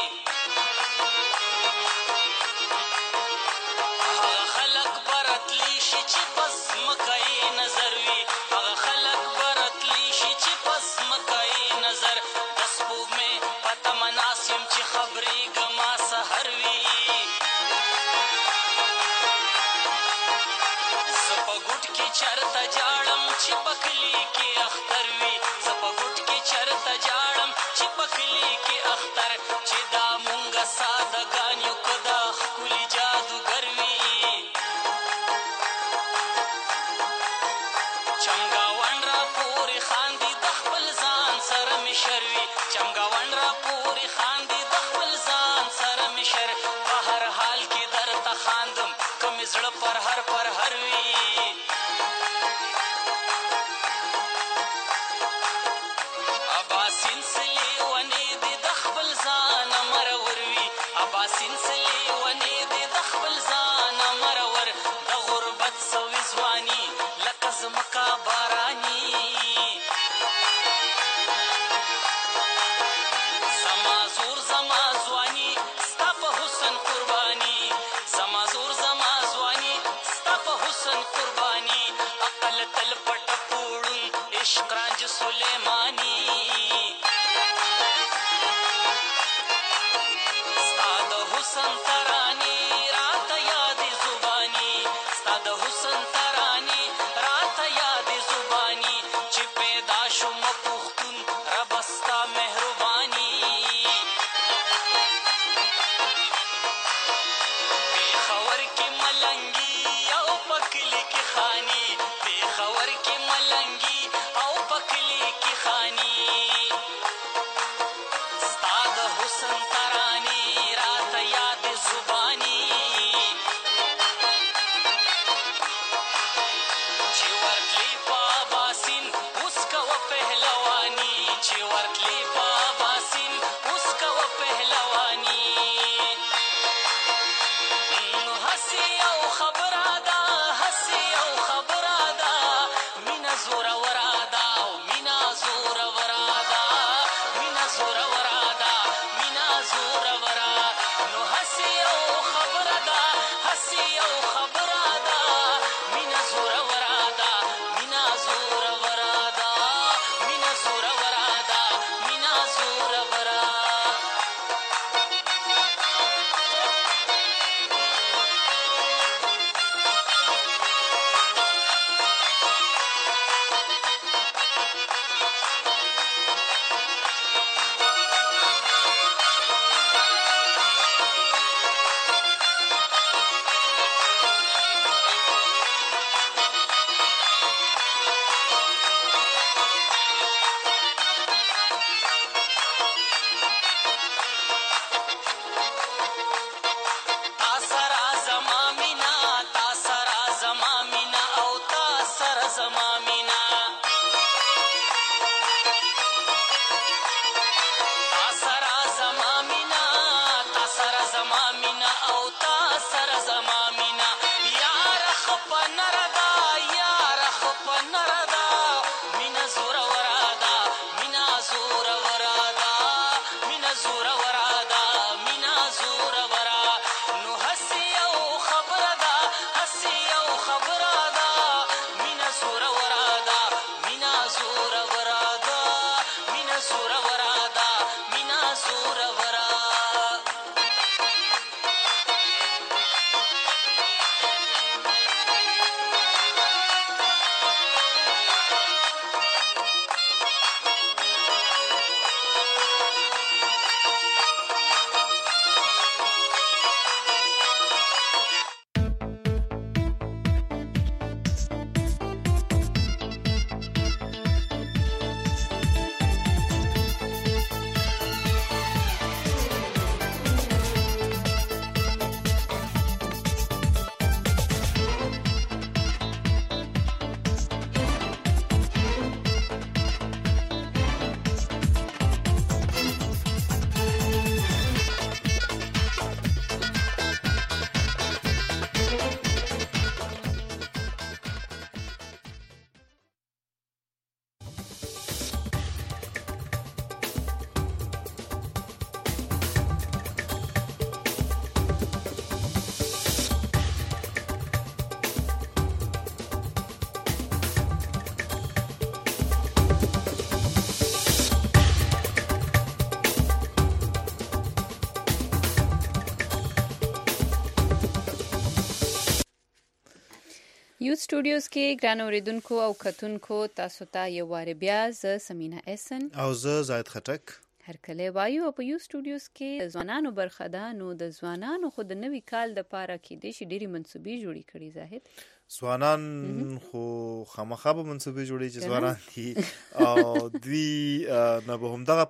[SPEAKER 3] هغه خلک برتلی شي چې پس مکای نظر وي هغه خلک برتلی شي چې پس مکای نظر د سپوږمۍ پته مناسم چې خبرې ګما سحر وي زه په ګوټ کې چرته جاړم چې پکلی کې اختر وي زه په ګوټ کې چرته جاړم چې پکلی کې اختر چې دا مونږه ساده ګان یو که دا عشق رنج سلیمانی ستا د حسن ترانې راته یادې زباني ستا د حسن ترانې راته یادې زباني چې پیدا شوم پښتون ربه ستا مهرباني پېښور کې ملنګي او په کلي کې خاني پېښور کې ملنګي او په کلي کې خاني ستا د حسن ترانې راته یادې زباني چې ورتلې په اباسین اوس کوه پهلواني چې ورتلې په اباسین اوس کوه پهلواني نو هسې یو خبره ده هسې یو خبره ده مینه زوروره ده او مینه زوروره ده مینه زوروره ده مینه زوروره نو هسې یو خبره ده هسې یو خبره ده مینه زوروره ده مینه زوروره ده مینه زوروره ده مینه زوروره تا سره زما مینا تا سره زما مینا او تا سره زما مینا تا سره زما مینا تا سره زما مینا او تا سره زما مینا یار خپه نردا یار خپه نردا مینا زوروره ده مینا زوروره ده مینا زوروره ده مینا زوروره نو هسې یو خبره ده هسې یو خبره ده مینا زوروره ده مینا زوروره ده مینا زوروره ده مینا زوروره
[SPEAKER 1] یو سټوډیوز کې ګران اوریدونکو او کتونکو تاسو ته یو واره بیا زه سمینا احسن
[SPEAKER 2] او زه زاید خټک
[SPEAKER 1] هر کله وایو په یو سټوډیوز کې ځوانانو برخه ده نو د ځوانانو خو د نوي کال د پاره کې د شي ډېری منسوبې جوړې کړي زاهد
[SPEAKER 2] ځوانان خو خامخا به منسوبې جوړې چې ځوانان دي او دوی نه به همدغه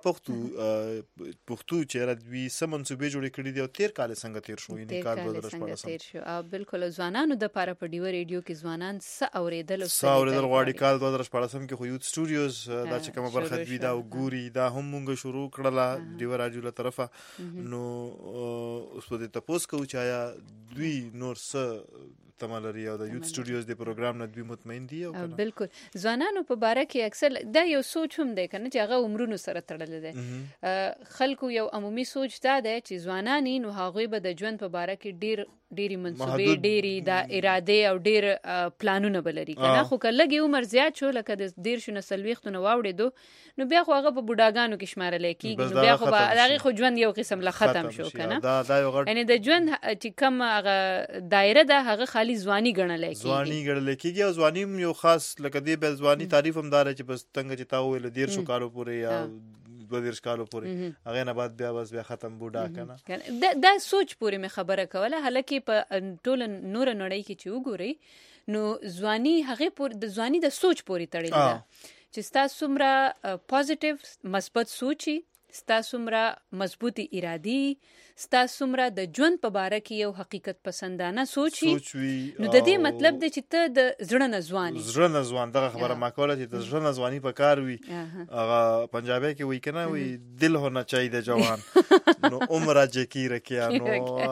[SPEAKER 2] پښتو چې را دوی سم منسوبې جوړې کړي دي او تیر کال څنګه تیر شو یعنی کال 2014
[SPEAKER 1] او بالکل ځوانانو د پاره په ډیو ریډیو کې ځوانان س اوریدل
[SPEAKER 2] غواړي کال 2014 کې خو یوت سټوډیوز دا چې کومه برخه دوی دا وګوري دا هم مونږ شروع کړله ډیو رادیو له طرفه نو اوس په دې تاسو کو چې آیا دوی نور څه تمالري او د یوت سټوډیوز د پروګرام نه دوی مطمئن دي او
[SPEAKER 1] بالکل ځوانانو په باره کې اکثر دا یو سوچ هم دی کنه چې هغه عمرونو سره تړل دي خلکو یو عمومي سوچ دا دی چې ځوانان نو هغه به د ژوند په باره کې ډیر ډېری منصوبې ډېری د اراده او ډېر پلانونه بلري کنه خو که لږ عمر زیات شو لکه د 13 نه 40 نه واوړېدو نو بیا خو هغه په بوډاګانو کې شمارل کېږي نو بیا خو هغه خو ژوند یو قسم له ختم شو کنه یعنی د ژوند چې کم هغه دایره ده هغه خالی ځواني ګڼل
[SPEAKER 2] کېږي او ځواني یو خاص لکه دی بل ځواني تعریف هم دار چې بس څنګه چې تا ویل 13 کالو پورې یا 12 کالو پورې هغه نه بعد بیا ختم بوډا کنه
[SPEAKER 1] دا سوچ پورې مې خبره کوله حالکه په ټول نور نړۍ کې چې وګوري نو ځواني هغه پورې د ځواني د سوچ پورې تړلې ده چې تاسو څومره پوزټیو مثبت سوچي تاسو څومره مضبوطی ارادي تاسو څومره د ژوند په باره کې یو حقیقت پسندانه سوچي نو د دې مطلب دی چې ته د زړه نه ځوان
[SPEAKER 2] دغه خبره ما کوله چې د زړه نه ځواني په کار وي هغه پنجابي کې وی کنه وی دل ہونا چاہیے جوان نو عمر جکی رکیا نو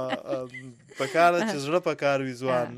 [SPEAKER 2] په کار چې زړه په کار وي ځوان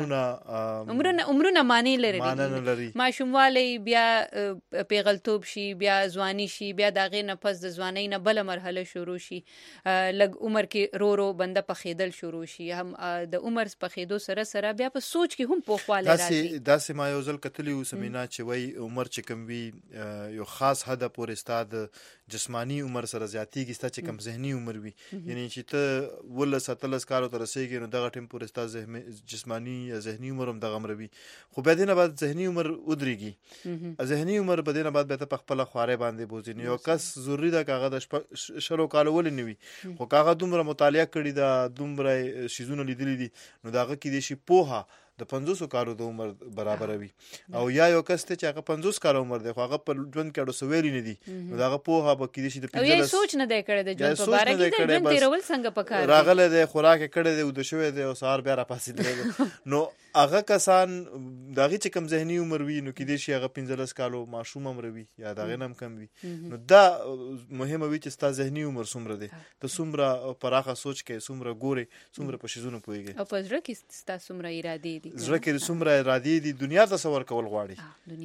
[SPEAKER 1] عمرونه معنی لري ماشوموالی بیا پیغلتوب شي بیا ځواني شي بیا دغه نه پس د ځوانۍ نه بل مرحله شروع شي لګ عمر کې رو بنده په خېدل شروع شي هم د عمر په خېدو سره بیا په سوچ کې هم پوخواله راځي
[SPEAKER 2] داسې ما یو ځل کتلی سمینا چې وای عمر چې کم وي یو خاص حد پورې استاد جسمانی عمر سره زیاتیږي چې کم ذهني عمر وي یعنی چې ته ول 17 کالو تر رسیدي نو دغه ټیم پورې استاد جسمانی یا ذهني عمر هم دغه مروي خو به دینه بعد ذهني عمر ودرېږي ذهني عمر به دینه بعد به ته خپل خواره باندې بوزي یو کس ضروری ده کاغه د شلو کالو ولې نوي خو کاغه دومره مطالعه کړی دا دومره شیزونه لیدلې دي نو داغه کې دي شي پوها د 500 کالو د عمر برابر وي او یا یو کس ته چې هغه 50 کالو عمر دی خو هغه په ژوند کې اډو سویلی نه دي نو داغه پوها به کې دي چې د 15
[SPEAKER 1] یو سوچ نه دی کړی د ژوند په اړه کې د ژوند تیرول څنګه پکار
[SPEAKER 2] راغله د خوراک کړی دی او د شوې دی او سار بیا را پاسې دی نو هغه کسان داغه چې کم ذهني عمر وي نو کې دي چې هغه 15 کالو ماشوم عمر وي یا داغه نم کم وي نو دا مهمه وي چې ستا ذهني عمر څومره دی ته څومره پراخه سوچ کې څومره ګوري څومره په شیزونو پويږي
[SPEAKER 1] او په ځړه کې ستا څومره ارادي دي
[SPEAKER 2] زړه کې څومره ارادي دي دنیا تصور کول غواړي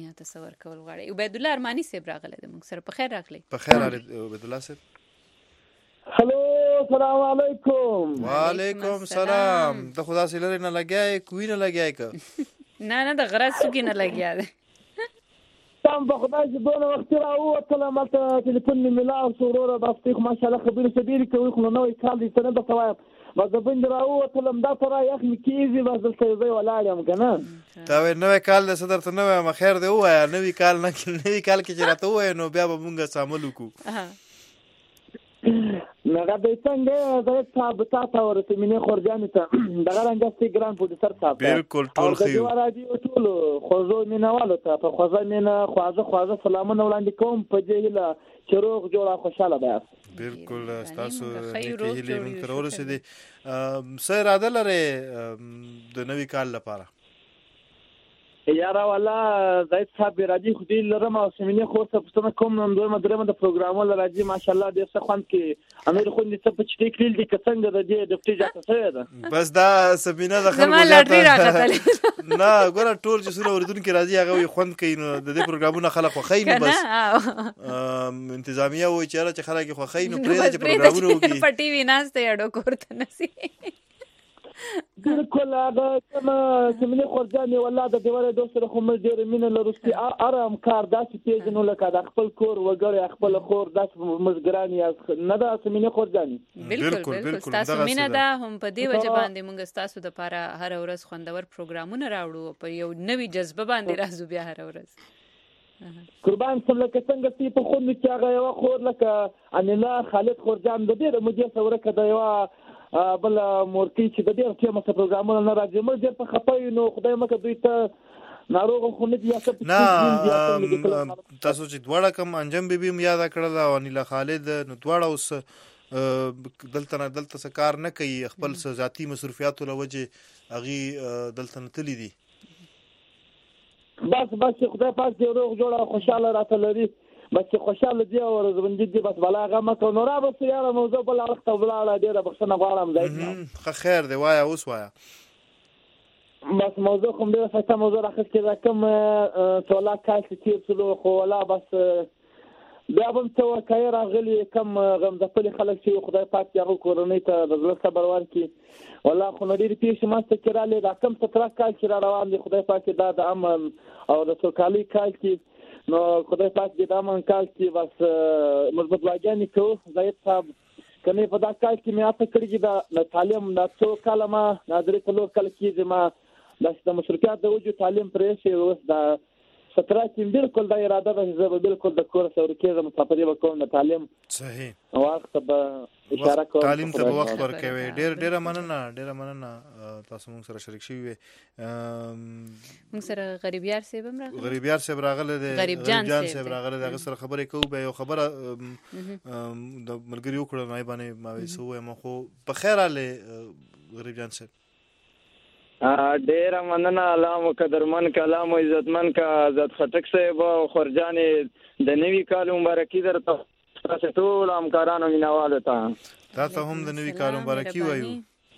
[SPEAKER 1] عبید الله ارمانی صاحب راغله د موږ سره په خیر راغلی
[SPEAKER 2] عبید الله صاحب
[SPEAKER 13] هلو السلام علیکم
[SPEAKER 2] وعلیکم السلام ته خدا سره لري نه لګای کوی نه لګای ک
[SPEAKER 1] نه د غرض سګی نه لګیا ده
[SPEAKER 13] تم په خدای چې دونه وخت راووتله ماته ټلیفون مې ملاو شو وروره بس ماشاءالله خبرې سبیرې کوي خو نوې کال دې څه نه درته وایم بس د بند راووتلم دا ته را یخ مې کېږي بس دلته یو ځای ولاړ یم که نه
[SPEAKER 2] تا وایې نوی کال دی څه درته نه وایم خیر دی ووایه نوي کال کې چې راته ووایې نو بیا به مونږ سامل وکړو
[SPEAKER 13] نغه د څنګه د صاحب تاسو ورته مینه خورجان ته دغه رنګستي ګران پروډوسر صاحب
[SPEAKER 2] بالکل ټول خيو
[SPEAKER 13] د راډیو ټول خوځو مینوالو ته په خوځه مینه خواجه سلامونه وړاندې کوم په دې هله چروغ جوړه خوشاله بیا
[SPEAKER 2] بالکل تاسو کې هلي مونږ تر ورسېدي سر اراده لري د نوي کال لپاره
[SPEAKER 13] یاره والا زید صاحب راځي خو دې لرم او سیمینه خو څه پښتنه کوم نن دوه مدرمه د پروګرامونو راځي ماشاءالله ډېر څه خوند کې امیر خو دې څه پچټې کړل دي څنګه د دې ډپټي جاته سره ده
[SPEAKER 2] بس دا سیمینه د خلکو
[SPEAKER 1] زماله
[SPEAKER 2] نه ګوره ټول چې سره اوردونکو راځي هغه خوند کوي نو د دې پروګرامونو خلک خو خاين بس انتظامیه وایي چې خلک خو خاين پرې د پروګرامونو کې
[SPEAKER 1] په ټي وي ناشته یړو کوړته نسی
[SPEAKER 13] بالکل هغه کومه سیمینه خورجان والله د دیواره دوستره خو مې ډېر مینه لرو چې آرام کار داسې پیژنو لکه د خپل کور وګړي خپل خور داسې مزګرانی نه دا سیمینه خورجان
[SPEAKER 1] بالکل تاسو مینه ده هم په دې وجه باندې موږ تاسو د لپاره هر ورځ خوندور پروګرامونه راوړو په یو نوي جذبه باندې راځو بیا هر ورځ
[SPEAKER 13] قربان سم لکه څنګه چې په خوند کې هغه یو خور لکه انیلا خالد خورجان د دې مدیر سره کده یو بل مورکی چې د دې قیمت پروګرامونه نه راځي موږ په خپای نو خدای مکه دوی ته ناروغ خو نه دی تاسو
[SPEAKER 2] چې دواړه کم انجام به هم یاد کړل او انیلا خالد نو دواړه اوس دلته کار نه کوي خپل ذاتی مصرفیاتو لوجه اغي دلته تللی دي
[SPEAKER 13] بس خدای پاک دې روغ جوړه خوشاله راته لري بس خوشاله دی او رزبندې دی بس بلا غمه کو نو را بس یاره موضوع بل اړخ ته ولاړه ډیره بخښنه غواړم زید
[SPEAKER 2] خیر دی وایا اوس وایا
[SPEAKER 13] بس موضوع کوم دی څه موضوع راخص کې کوم ټولا کال چې تیر څلو خو ولا بس بیا هم څه وکړای راغلي کم غمځپلي خلک چې خدای پاک هغه کورنۍ ته د زړه صبر ورکړي والله خو نړۍ پیښې ماسته کې رااله دا کم 17 کال چې را روان دي خدای پاک دا د امن او د سوکالۍ کال کې نو خدای پاک دې د امن کال کې بس مثبت واګانی کو زاید صاحب کني په دا کال کې مې اته کړی دا تعلیم د څو کال ما نادرې په لور کال کې ما د مشرکات د وجو تعلیم پرې شي اوس دا 17 کې بالکل دا اراده ده چې زه بالکل د کورس او کېږم مسافرې وکوم د تعلیم
[SPEAKER 2] صحیح
[SPEAKER 13] وخت به اشاره کوم
[SPEAKER 2] تعلیم ته وخت ورکوي ډېر مننه تاسو موږ سره شریک شوي
[SPEAKER 1] موږ سره غریبیار صاحب
[SPEAKER 2] راغله د غریب جان صاحب راغله د سره خبرې کوو به یو خبره د ملګری وکړه نه باندې ما وسو یم خو په خیر اله غریب جان صاحب
[SPEAKER 14] ډیر مننه الله قدرمن کلام عزتمن کا عزت خټک صاحب او خرجان د نوی کال مبارکي درته تاسو ټول همکارانو مینوالو ته
[SPEAKER 2] تاسو هم د نوی کال مبارکي وایو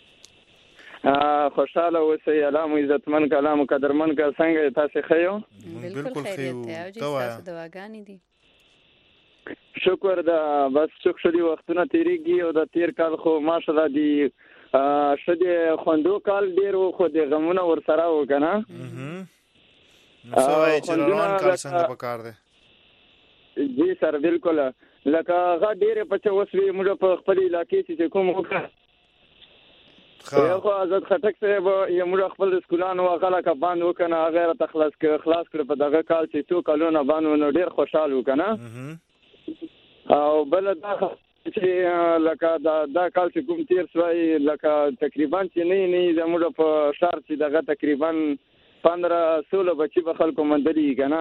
[SPEAKER 14] خوشاله اوسئ الله عزتمن کلام قدرمن کا څنګه تاسو خیو
[SPEAKER 2] بالکل خیو
[SPEAKER 1] تاسو دواګانی دي
[SPEAKER 14] شکر دا بس څوک شدي وختونه تیریږي او د تیر کال خو ماشاءالله دی شدي خوندو کال ډیر خو د غمونه ور سره وکنه
[SPEAKER 2] نو سوای چې روان کال څنګه پکار دی
[SPEAKER 14] جی سر بالکل لکه غا ډیر په چوسوي موږ په خپل علاقې چې کوم وکړه خو آزاد خټک صاحب یو موږ خپل سکولانو غلا کا باندې وکنه غیر تخلص کړ په دغه کال چې تو کالونه باندې نو ډیر خوشاله وکنه او بل دا چې لکه دا کال چې کوم تیر شوی لکه تقریبا چې نه زموږ په شهر چې دغه تقریبا 15-16 بچي به خلکو مندلي کنه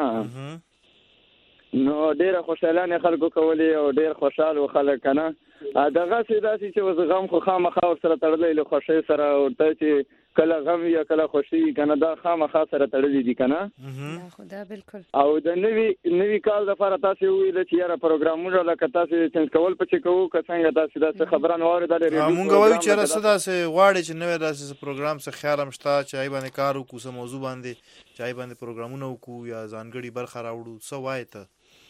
[SPEAKER 14] نو ډیره خوشاله خلکو کولی او ډیر خوشاله خلک کنه دغه سیداسي چې وز غم خو خامخا سره تړلې له خوشي سره او ته چې کله غم یا کله خوشي کنه دا خامخا سره تړلې دي کنه
[SPEAKER 1] خدا بالکل
[SPEAKER 14] او د نوی کال لپاره تاسو ویل چې یاره پروګرامونه لکه تاسو چې کول پچې کوو که څنګه تاسو دا خبرونه واردل
[SPEAKER 2] مونږ وایو چې راسته داسې غواړي چې نوې داسې پروګرام څخه خیال مشته چې ای باندې کار وکړو سم موضوع باندې چې ای باندې پروګرامونه وکړو یا ځانګړي برخه راوړو څه وایي ته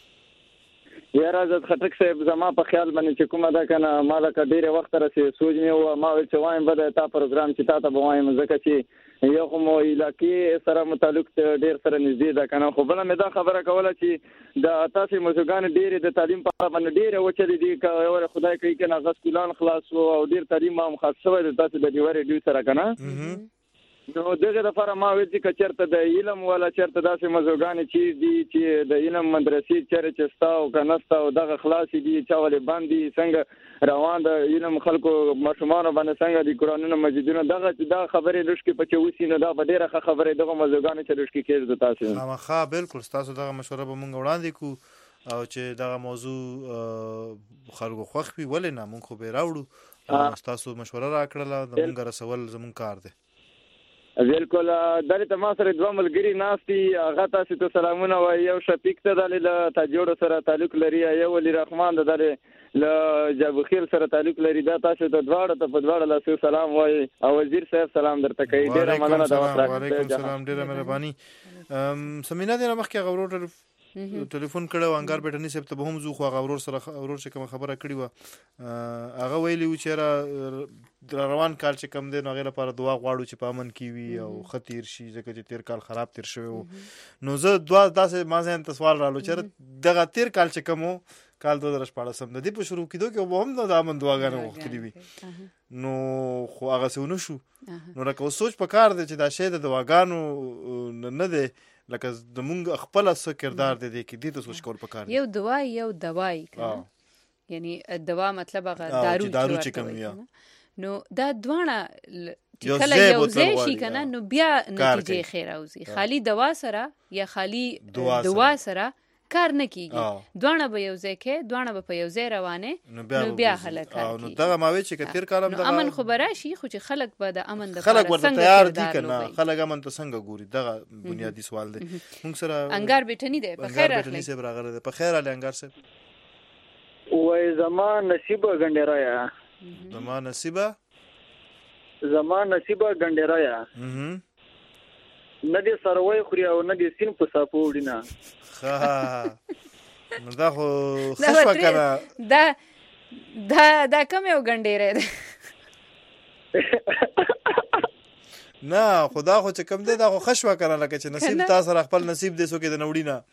[SPEAKER 14] یاره عزت خټک صاحب زما په خیال باندې چې کومه ده کنه ما لکه ډیره وخت راسي سوچ مې و ما ویل چې وایم بده تا پروګرام چې تا ته بوایم ځکه چې یو کوم علاقې سره متعلق ډیر سره نږدې ده کنه خو بل مې دا خبره کوله چې د تاسو موضوعګان ډیره د تعلیم په اړه باندې ډیره وچلې دي که خدای کوي کنه غسکولان خلاص او ډیر تعلیم هم خاص شوی د تاسو د دیواره ډیو سره کنه نو دغه د لپاره ما ویل چې چرته د علم ولا چرته داسې موضوعګان چې دي چې د علم مدرسې چیرې چستاو کنهستا او دغه خلاص دي چاولې باندې څنګه روان د علم خلکو مشمار باندې څنګه د قرآنونو مسجدونو دغه خبرې لشکې په چوسي نه دا ډیره خبرې دغه موضوعګان چې لشکې کېږي تاسو
[SPEAKER 2] خامخا بالکل تاسو دغه مشوره به مونږ وړاندې کو او چې دغه موضوع خلکو خوښ وي ولې نه مونږ خو به راوړو تاسو مشوره راکړله د مونږ رسول زمونږ کار دی
[SPEAKER 14] بالکل دلته ما سره دوه ملګری ناستي هغه تاسو ته سلامونه وایي یو شفیق ته د تجوړ سره تعلق لري یو ولی رحمان د ل جابخیل سره تعلق لري دا تاسو ته دواړه ته په دواړه لاسو سلام وایي او وزیر صاحب سلام درته کوي ډیره مننه دا
[SPEAKER 2] وعلیکم السلام ډیره مهرباني سمینا دې مخکې غوړو ټلیفون کړو انګار بیٹنی صاحب ته به هم زو خو غوړور سره غوړور چې کوم خبره کړې و هغه ویلی و چې روان کال چې کم دی نو هغه لپاره دعا غواړو چې په امن کې وي او خطیر شي ځکه چې تیر کال خراب تیر شوی نو زه دعا داسې ما ځین تسوال رالو چې دغه تیر کال چې کوم کال 2014 د دې په شروع کېدو کې به هم د امن دعاګانې وختلې وي نو خو هغه څه ونه شو نو راکو سوچ پکار دی چې دا شی د دعاګانو نه دی لکه د مونږ خپل څه کردار دی کې دې ته سوچ کول پکار
[SPEAKER 1] یو دواي یعنی دوا مطلب هغه دارو چې کوم نو دا دواړه کله یو ځای شي کنه نو بیا نتیجه خیر اوسي خالی دوا سره یا خالی دوا سره کار نه کیږي دوانه به یو ځای کې دوانه به په یو ځای روانه نو بیا هلک
[SPEAKER 2] نو دغه ماوي چې کتیر کارم
[SPEAKER 1] د امن خبره شي خو چې خلک به د امن د
[SPEAKER 2] خلک ورته تیار دي کنه خلک امن ته څنګه ګوري دغه بنیادی سوال دی موږ سره
[SPEAKER 1] انګار بیٹنی دی په خیر
[SPEAKER 2] بیٹنی سے راغله په خیر علي انګار سے
[SPEAKER 14] وای زمان نصیبه ګنډرایا زمان نصیبه ګنډرایا نه دي سروي خوري او نه دي سین په صافو وډینا
[SPEAKER 2] نو دا خو خشوه کنه
[SPEAKER 1] دا کم یو ګنډېری دی
[SPEAKER 2] نه خدا خو چې کم دی دا خو خشوه کنه لکه چې نصیب تا سره خپل نصیب دی څوک یې د نوړي نه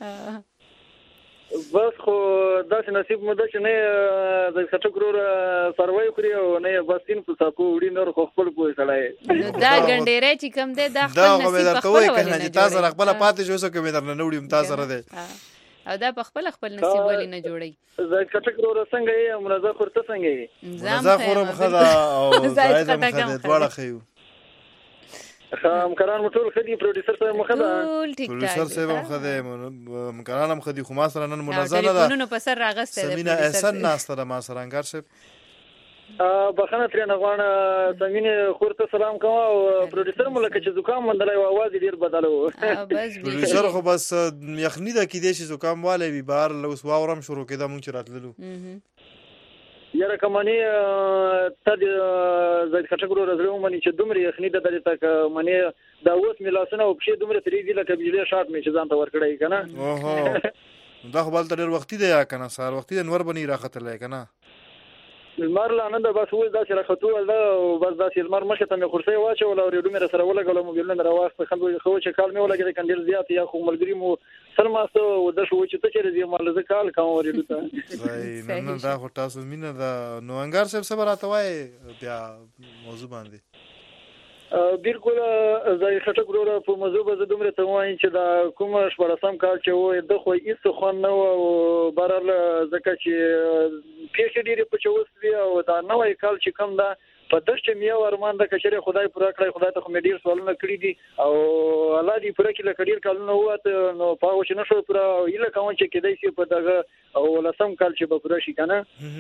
[SPEAKER 14] بس خو داسې نصیب مو ده چې نه د خټک ورور سروی خوري او نه بس سین په ساکو وړي نور خو خپل پوه سړی
[SPEAKER 1] دا ګنډېری چې کم دی دا خپل نصیب په خپله ولې نه
[SPEAKER 2] تا سره خپله پاتې شو څوک مې درنه نه وړي تا سره دی
[SPEAKER 1] او دا په خپل نصیب ولې نه جوړي
[SPEAKER 14] د خټک ورور څنګه یې منازه خور ته څنګه یې
[SPEAKER 2] منازه خورم خدا او زاید هم خدا دواړه خيو
[SPEAKER 14] همکاران مو ټول خدي پروډوسر صاحب مو خدا
[SPEAKER 2] پروډوسر صاحب هم خدا همکاران هم خدي خو ما سره نن منازه نه ده
[SPEAKER 1] ټلیفونونو په سر راغسته ده
[SPEAKER 2] سمینا احسان ناستره ما سره انګار صاحب
[SPEAKER 14] بخنه ترې نه غواړم سمینه خور ته سلام کوم او پروډوسر مو لکه چې زکام مندلای او आवाज ډیر بدلو
[SPEAKER 1] بس
[SPEAKER 2] پروډوسر خو بس یخنی ده کې دې شي زکام والے به بهر لوس واورم شروع کېده مونږ راتللو
[SPEAKER 14] یاره کمانی ته د زید خټک ورور زړه مونږ چې دومره یخنی ده دلته تک منی دا اوس ملاسنه او په دومره تری دی لکه بجلی شاټ می چې ځان ته ور کړی کنه
[SPEAKER 2] اوهو دا خو بل تر وختي دی یا کنه سار وختي د نور بنی راختل کنه
[SPEAKER 14] المر لا نه بس وې دا چې راخطو ولا بس دا چې المر مخه ته مې خرسي واچو ولا ریډو مې سره ولګول موبایل نه راوخته خلک خو چې کال مې ولګې کندل زیات یا خو ملګری مو سلماسو د شو چې ته چې دې مال ز کال کوم ریډو ته
[SPEAKER 2] نه دا خو تاسو مینه دا نو انګار صاحب صبر راته وای بیا موضوع باندې
[SPEAKER 14] بالکل زای خټک ورور په موضوع به دومره ته وایي چې دا کوم شپږم کال چې وې د خو هیڅ خو نه و برل زکه چې پیښې ډېرې په چوس دی او دا نوې کال چې کوم دا په دښت مې ورمان د کچره خدای پر کړی خدای ته مې ډېر سوالونه کړی دي او الله دې پر کې لکه ډېر کالونه وته نو پاو چې نشو پر اله کوم چې کېدای شي په دغه او لسم کال چې به پر شي کنه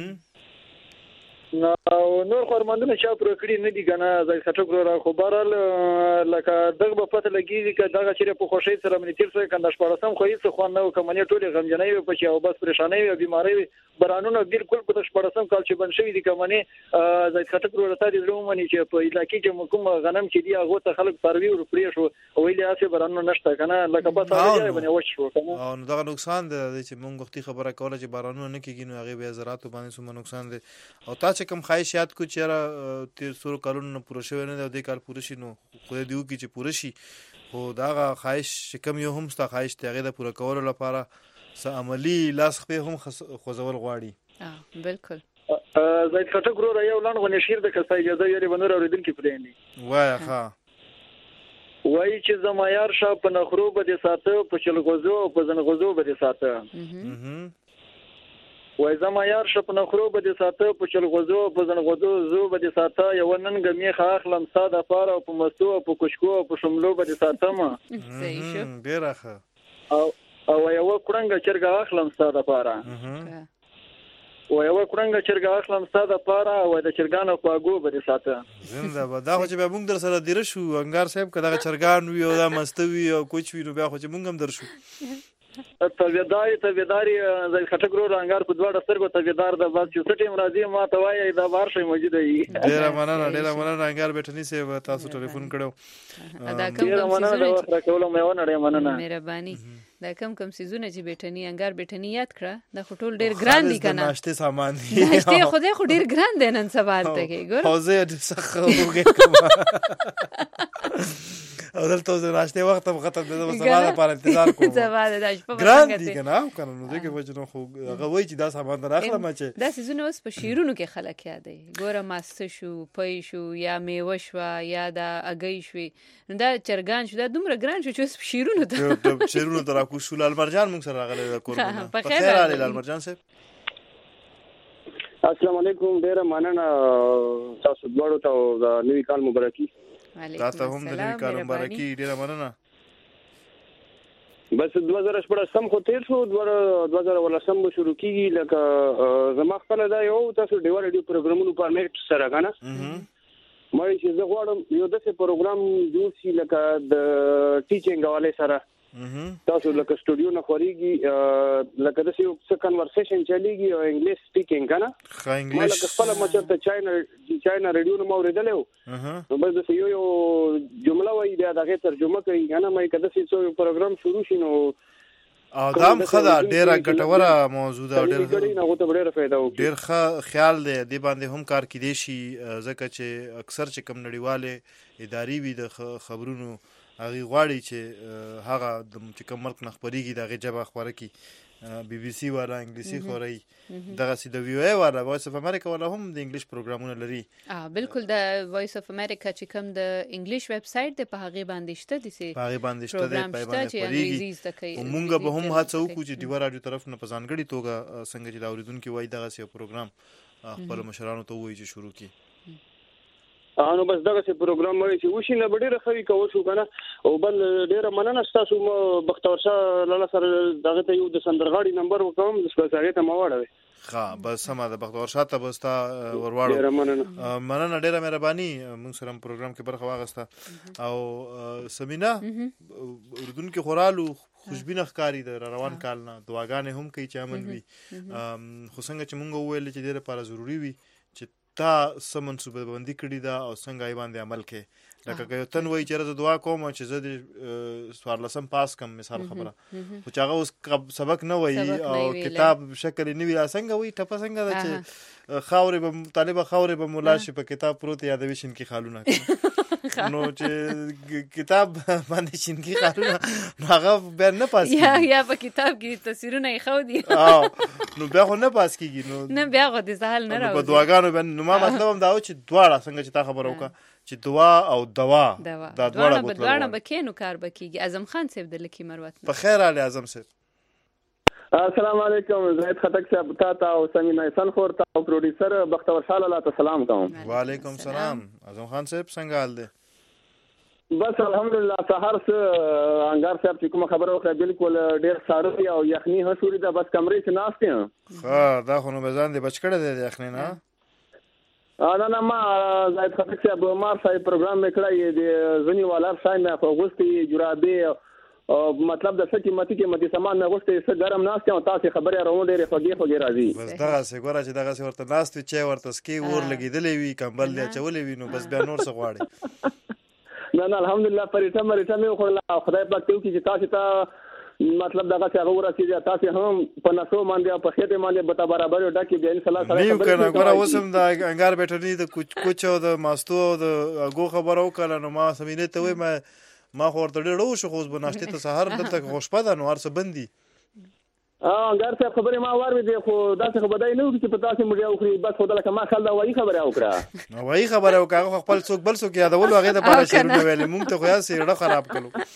[SPEAKER 14] نور خورمندونه چا پر کړی نه دي کنه زای خټک ورو خو بارل لکه دغه په پته لګیږي چې دغه چې په خوشي سره منی تیر څه کنده شپارسم خو هیڅ خو نه کومنه ټولې غمجنۍ په چې او بس پریشانې او بیماری برانونه بالکل په شپارسم کال چې بن شوی دي کومنه زای خټک ورو ته دې رومنی چې په علاقې کې کوم غنم چې دی هغه ته خلک سروي ور پرې شو او ویلې اسه برانونه نشته کنه لکه بس هغه باندې وښ شو کنه
[SPEAKER 2] او دغه نقصان دی چې مونږ وختي خبره کوله چې بارانونه نه کیږي نو هغه به زراعت باندې سم نقصان دی او تا چې کوم خواهشات کو چیرې 1300 کالونو پوره شوی نه د کال پوره شي نو خو دې دیو کې چې پوره شي خو داغه خواهش کم یو هم ستا خواهش ته د پوره کولو لپاره س عملی لاس خو هم خوځول غواړي
[SPEAKER 1] بالکل
[SPEAKER 14] زید خټک ورو یو لاند غو نشیر د کسای اجازه یې ونور اوریدل کې پرېندي
[SPEAKER 2] وای ښا
[SPEAKER 14] وای چې زمایار شاه په نخرو به د ساته په چلغوزو په زنغوزو به د ساته وای زمایار شاه په نخرو به د ساته په چلغوزو په زنغوزو زو به د ساته یو نن غمی خاخلم ساده پاره په مستو په کوشکو په شملو به د ساته ما
[SPEAKER 1] صحیح شو
[SPEAKER 2] بیرخه
[SPEAKER 14] او یو کړنګ چرګه اخلم ساده پاره و یو کړنګ چرګه اخلم ساده پاره او د چرګانو خواګو به ساته
[SPEAKER 2] زنده به دا خو چې به موږ در سره ډیر شو انګار صاحب کله چرګان وی او دا مستوي او کوچ وی نو بیا خو چې موږ هم در شو
[SPEAKER 14] تابعداري زای خټک ورو انګار په دواړه سترګو تابعدار د بس چې ټیم راځي ما ته وایي دا بار شي موجود دی
[SPEAKER 2] ډیر مننه انګار بیٹنی سه تاسو ټلیفون کړو
[SPEAKER 1] دا کوم
[SPEAKER 14] مننه
[SPEAKER 1] مهرباني دا کم سيزونه چې بیٹنی انګار بیٹنی یاد کړه دا خټول ډیر ګران دي کنه
[SPEAKER 2] ناشته سامان دي
[SPEAKER 1] ناشته خدای خو ډیر ګران دي نن سوال ته کې ګور
[SPEAKER 2] حوزه دې څخه وګه او دلته د ناشته وخت په ختم د سوال لپاره انتظار کوم
[SPEAKER 1] سوال د شپه
[SPEAKER 2] ګران دي کنه کنه نو دغه وجنه خو هغه وای چې دا سامان راخلم چې
[SPEAKER 1] دا سيزونه اوس په شیرونو کې خلک یادي ګوره ماست شو پي شو یا میوه شو یا دا اگې شو نو دا چرګان شو دا دومره ګران شو چې اوس شیرونو ته
[SPEAKER 2] ترا کو شو لال مرجان موږ سره راغلی کورونه په خیر علي لال مرجان صاحب
[SPEAKER 15] السلام علیکم ډیر مننه تاسو دوړو ته نوی کال مبارکي
[SPEAKER 2] تاسو هم د نوی کال مبارکي ډیر مننه
[SPEAKER 15] بس 2014 خو تیر شو 2018 شروع کیږي لکه زما خپل دا یو تاسو ډیوال ریډیو پروګرامونو په میټ سره غاڼه مې چې زه غواړم یو داسې پروګرام جوړ شي لکه د ټیچینګ حواله سره تاسو لکه سټوډیو نه خوريږي لکه د څه کنورسیشن چلیږي او انګلیش سپیکینګ کنه
[SPEAKER 2] انګلیش
[SPEAKER 15] لکه خپل مچته چاینا ریډیو نو اوریدلو نو بس یو جمله وایي دا دغه ترجمه کوي کنه مې کده څه پروګرام شروع شي نو
[SPEAKER 2] او دام خدا ډیره ګټوره موضوع ده
[SPEAKER 15] ډیر
[SPEAKER 2] ښه خیال دی دې باندې هم کار کیدی شي ځکه چې اکثر چې کم نړیواله ادارې وي د خبرونو هغه غواړي چې هغه چې کوم ملک نه خبريږي دغه جبه خبره کی بي بي سي والا انګلیسي خوري دغه سي د وی او والا وایس اف امریکا والا هم د انګلیش پروګرامونه لري
[SPEAKER 1] بالکل د وایس اف امریکا چې کوم د انګلیش ویب سټ د په هغه باندې شته دي
[SPEAKER 2] په هغه باندې شته د په باندې پریږي مونږ به هم هڅه وکړو چې دیوار رادیو طرف نه پزانګړي توګه څنګه چې دا اوریدونکو وای دغه سي پروګرام خپل مشرانو ته وایي چې شروع کی
[SPEAKER 15] نو بس دغه څه پروګرام مړی چې وشي نه ډیره خوي کوو شو کنه او بل ډیره مننه تاسو بختور شاه لاله سره دغه ته یو د سندرغاړي نمبر وکوم د سپیشالټ ته مواړه
[SPEAKER 2] ها بس سم ده بختور شاه ته بستا ورواړو مننه ډیره مهرباني موږ سره پروګرام کې برخه واغسته او سمینا اردن کې خورالو خوشبینه ښکاری د روان کال نه دعاګانې هم کوي چې امن وي خو څنګه چې موږ وویل چې ډیره لپاره ضروری وي چې تا سمون صوبه بندي کړی دا او څنګه ای باندې عمل کې لکه یو تن وای چې زه دعا کوم چې زه د سوارلسم پاس کم مثال خبره خو چې هغه اوس سبق نه وای او کتاب شکل نه وی څنګه وای ټپه څنګه ده چې خاورې به طالب خاورې به مولا شي په کتاب پروت یادوي شین کې خالونه نو چې کتاب باندې شین کې خالونه هغه به نه پاس
[SPEAKER 1] یا په کتاب کې تصویرونه یې خو دي
[SPEAKER 2] نو بیا خو نه پاس کیږي نو
[SPEAKER 1] نه بیا غو دي سهال نه راوځي
[SPEAKER 2] په دعاګانو باندې نو ما مطلب هم دا و چې دواړه څنګه چې تا خبرو کا چې دعا او دوا
[SPEAKER 1] دا دواړه به کینو کار بکیږي اعظم خان صاحب د لکی مروت
[SPEAKER 2] په خیر علي اعظم صاحب
[SPEAKER 14] السلام علیکم زاهد خټک صاحب تا او سمینا احسان خور تا او پروډوسر بختور شاه لاله ته سلام کوم
[SPEAKER 2] وعلیکم السلام اعظم خان صاحب څنګه حال دی
[SPEAKER 14] بس الحمدلله سحر انګار صاحب چې کوم خبره وکړه بالکل ډیر ساړه او یخني هشوري ده بس کمرې چې ناشته
[SPEAKER 2] ها دا خو نو بزان دی بچ کړه دی یخني نه
[SPEAKER 14] نه ما زاهد خټک صاحب مار صاحب پروګرام وکړای دی ځنی والار صاحب نه اگوستي جرابه مطلب د سکی متي کې متي سامان نه غوښته څه ګرم ناشته او تاسو خبره راوړې ډېر خوږه راځي
[SPEAKER 2] بس دغه څه ګوره چې دغه څه ورته ناشته چې ورته سکی ور لګیدلې وي کمبل دی چولې وي نو بس بیا نور څه غواړي
[SPEAKER 14] نه الحمدلله پریټه مې خو خدای پاک ته چې تاسو ته مطلب دغه څه غوړه چې تاسو هم په نسو باندې په خېټه باندې به برابر ډکه بیا ان شاء الله
[SPEAKER 2] سره خبرې ګوره وسم د انګار بیٹرنی د کوچ او د ماستو د اگو خبرو کړه نو ما سمینه ته وای ما خو ورته ډېر شو خو بناشته ته سحر دلته خوشپه ده نو ارسه بندي
[SPEAKER 14] انګار څه خبره ما ور دي خو دا څه خبره نه چې په تاسو مړیا وکړي بس خدای لکه ما خل دا وایي خبره وکړه
[SPEAKER 2] نو وایي خبره وکړه خپل څوک بل څوک یادول هغه د پاره شروع ویلې مونږ ته خو یا سیړه خراب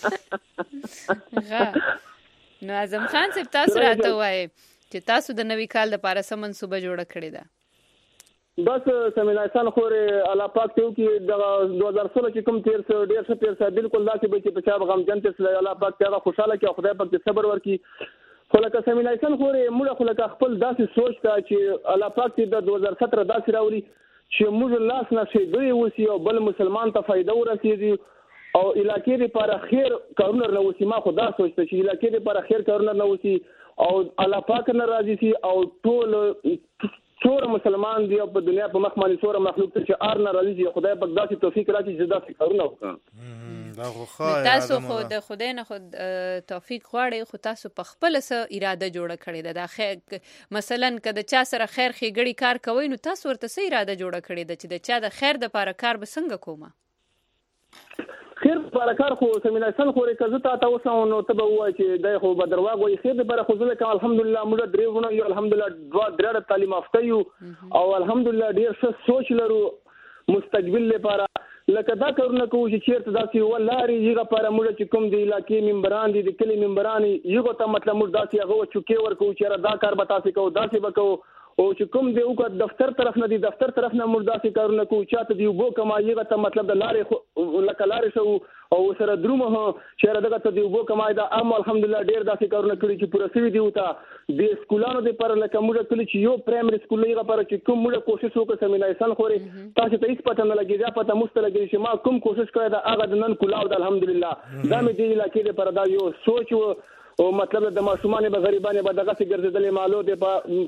[SPEAKER 1] کړو نو اعظم خان صاحب تاسو راته وایي چې تاسو د نوي کال لپاره سم منصوبه جوړه کړې ده
[SPEAKER 14] بس سمینا احسان خور الله پاک ته کې د 2016 چې کوم تیر سره ډیر څه تیر سره بالکل دا چې په چا غم جن ته الله پاک ته خوشاله کې خدای پاک ته صبر ورکړي خو لکه سمینا احسان خور موږ خو لکه خپل داسې سوچ تا چې الله پاک ته د 2017 داسې راوړي چې موږ لاس نه شي دوی وسی او بل مسلمان ته فائدہ ورسېږي او علاقې لپاره خیر کارونه نوسی ما خدا سوچته چې علاقې لپاره خیر کارونه نوسی او الله پاک ناراضي سي او ټول څور مسلمان دی په دنیا په مخ باندې څور مخلوق ته چې ار ناراضي خدای پاک داسې توفیق راکړي چې داسې کارونه وکړي
[SPEAKER 2] دا خو خای
[SPEAKER 1] تاسو خو د خدای نه خود توفیق غواړي خو تاسو په خپل سره اراده جوړه کړې ده دا خیر مثلا کله چا سره خیر خېګړي کار کوي نو تاسو ورته سره اراده جوړه کړې ده چې د چا د خیر د لپاره کار به څنګه کومه
[SPEAKER 14] خیر پر کار خو سمینا سن خورې کزه تا اوسه نو ته به وای چې دای خو بدرواغ وای خیر د پر خو زله کوم الحمدلله موږ درېونه یو الحمدلله درې تعلیم یافته یو او الحمدلله ډیر څه سوچ لرو مستقبل لپاره لکه دا کارونه کوو چې چیرته داسې ولاري یغه پر موږ چې کوم دی علاقې منبران دي د کلی منبران یغه ته مطلب موږ داسې هغه چوکې ورکو چې دا کار به تاسو کوو داسې وکړو او چې کوم دی او دفتر طرف نه دی دفتر طرف نه موږ داسې کارونه کوو چاته دی وبو کمایغه ته مطلب د لارې لکه لارې شو او سره درومه چې دغه ته دی وبو کمای دا ام الحمدلله ډیر داسې کارونه کړی چې پوره سوي دی وته د سکولانو د پر لکه موږ کلی چې یو پرایمري سکول یې پر چې کوم موږ کوشش وکړو سمینا احسان خوري تاسو ته هیڅ پته نه لګی دا پته مستلګی چې ما کوم کوشش کړی دا هغه د نن کولاو د الحمدلله دا مې دی علاقې د پر دا یو سوچ او مطلب د ماشومان به غریبانه به دغه څه ګرځیدلې مالو د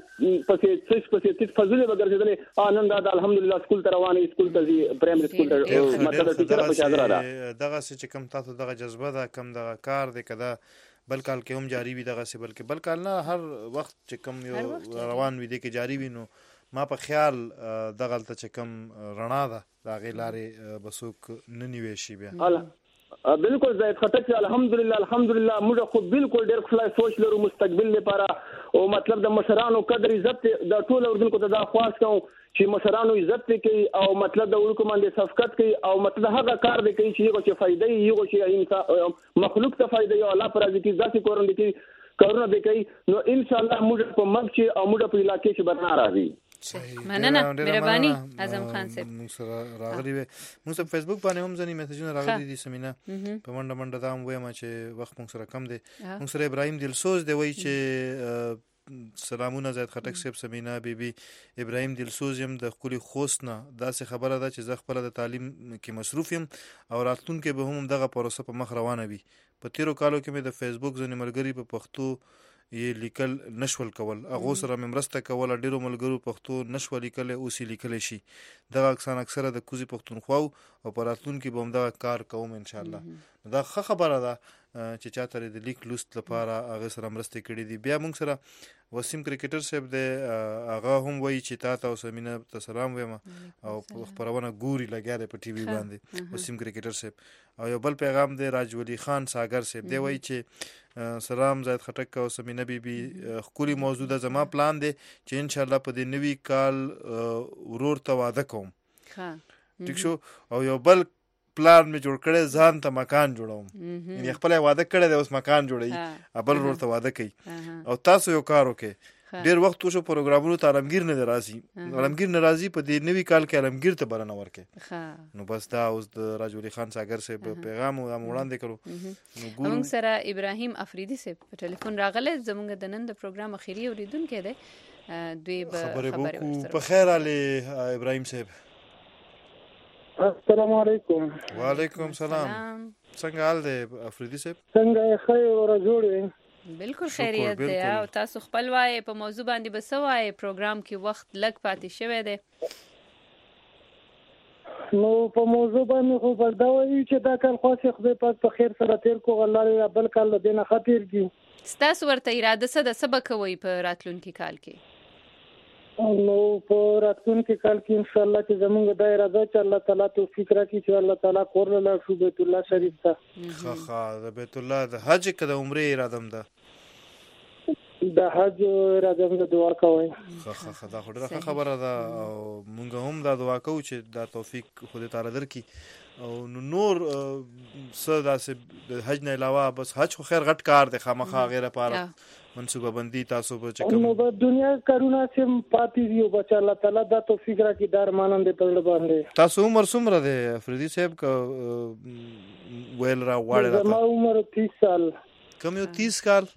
[SPEAKER 14] پسې فضل به ګرځیدلې نن دا الحمدلله سکول ته روانې سکول ته پرایمري سکول ته مطلب ټیچر په شاګرد را
[SPEAKER 2] دغه څه چې کم تاسو دغه جذبه ده کم دغه کار دی کده بل کال کې هم جاری وي دغسې بلکې بل کال نه هر وخت چې کوم یو روان وي دی کې جاری وي. نو ما په خیال دغلته چې کوم رڼا ده د هغې لارې به څوک نه نیوی شي بیا.
[SPEAKER 13] بالکل زاید خټک الحمدلله موږ خو بالکل ډېر خلای سوچ لرو مستقبل لپاره او مطلب د مشرانو قدر عزت د ټول اردوونکو ته دا خواست کوم چې مشرانو عزت کوي او مطلب د وړوکو باندې صفقت کوي او مطلب هغه کار دی کوي چې یو چې فائدې یو چې انسان مخلوق ته فائدې او الله پر ځکه ذاتي کورن دي کارونه دی کوي. نو ان شاء الله موږ په ملک چې او موږ په علاقې کې برنا راځي.
[SPEAKER 1] مننه مهرباني اعظم خان صاحب.
[SPEAKER 2] موږ سره راغلي وي موږ په فیسبوک باندې هم ځنی میسجونه راغلي دي سمینا په منډه دا هم وایم چې وخت موږ سره کم دی. موږ سره ابراهیم دلسوز دی وای چې سلامونه زید خټک صاحب سمینا بیبي ابراهیم دلسوز يم د خولي خوست نه داسې خبره ده چې زه خپل د تعلیم کې مصروف يم او راتلونکي به هم دغه پروسه په مخ روانه وي. په تیرو کالو کې مې د فیسبوک ځنې ملګري په پښتو یې لیکل نشول کول هغو سره مې مرسته کوله ډېرو ملګرو پښتو نشول لیکلی اوس یې لیکلی شي. دغه کسان اکثره د کوزي پښتونخوا او په راتلونکي به هم دغه کار کوم انشاءالله. دا ښه خبره ده چې چاته د لیک لوست لپاره هغه سره مرستې کړي دي. بیا موږ سره وسیم کرکټر صاحب دی هغه هم وایي چې تا ته او سمینه ته سلام وایم او خپرونه ګوري لګیا دی په ټي وي باندې وسیم کرکټر صاحب. او یو بل پیغام دی راج ولی خان ساګر صاحب دی وایي چې سلام زید خټک او سمینه بیبي خولي موضوع د زما پلان دی چې ان شاء الله په دې نوي کال ورور ته واده کوم. ټیک شو. او یو بل پلان می جوړ کړی ځان ته مکان جوړوم یعنی خپل واده کړی دی اوس مکان جوړوي بل ورور ته واده کوي. او تاسو یو کار وکړئ ډېر وخت وشو پروګرامونو ته علمگیر نه راځي علمگیر نه راځي په دې نوي کال کې علمگیر ته بلنه ورکړي. نو بس دا اوس د راج ولی خان ساګر صاحب پیغام وړاندې کړو.
[SPEAKER 1] موږ سره ابراهیم افریدي صاحب په ټلیفون راغلی زموږ د نن د پروګرام اخیری اوریدونکی دی دوی به خبرې
[SPEAKER 2] وکړو. په خیر علي ابراهیم صاحب.
[SPEAKER 5] السلام علیکم.
[SPEAKER 2] وعلیکم سلام. څنګه حال دی افریدي صاحب؟
[SPEAKER 5] څنګه خیر ور جوړ
[SPEAKER 1] بالکل خیریت دی. او تاسو خپل وایي په موضوع باندې به څه وایي پروګرام کې وخت لږ پاتې شوی دی.
[SPEAKER 5] نو په موضوع باندې خو بل دا وایي چې دا کال خاص خدای پاک په خیر سره تیر کو الله بل کال له دینه خاطر کی
[SPEAKER 1] ستاسو ورته اراده څه د سبا کوي په راتلونکي کال کې؟
[SPEAKER 5] نو په راتلونکي کال کې ان شاء الله چې زموږ د اراده چې الله تعالی توفیق راکړي چې الله تعالی کور له شو بیت الله شریف ته
[SPEAKER 2] د بیت الله د حج کې د عمره اراده ده
[SPEAKER 5] د حج اراده د دعا کوي.
[SPEAKER 2] دا خو ډېره خبره ده او موږ هم دا دعا کوو چې دا توفیق خدای تعالی درکړي. او نور څه داسې د حج نه علاوه بس حج خو خیر غټ کار دی خامخا غیره پاره منصوبه بندي تاسو په چکم
[SPEAKER 5] نو د دنیا کارونه سم پاتې دی او بچ الله تعالی دا توفیق راکړي دار مانند په لړ باندې.
[SPEAKER 2] تاسو عمر څومره دی افریدي صاحب کا ویل را واړه
[SPEAKER 5] ما عمر 30 سال.
[SPEAKER 2] کم یو 30 کال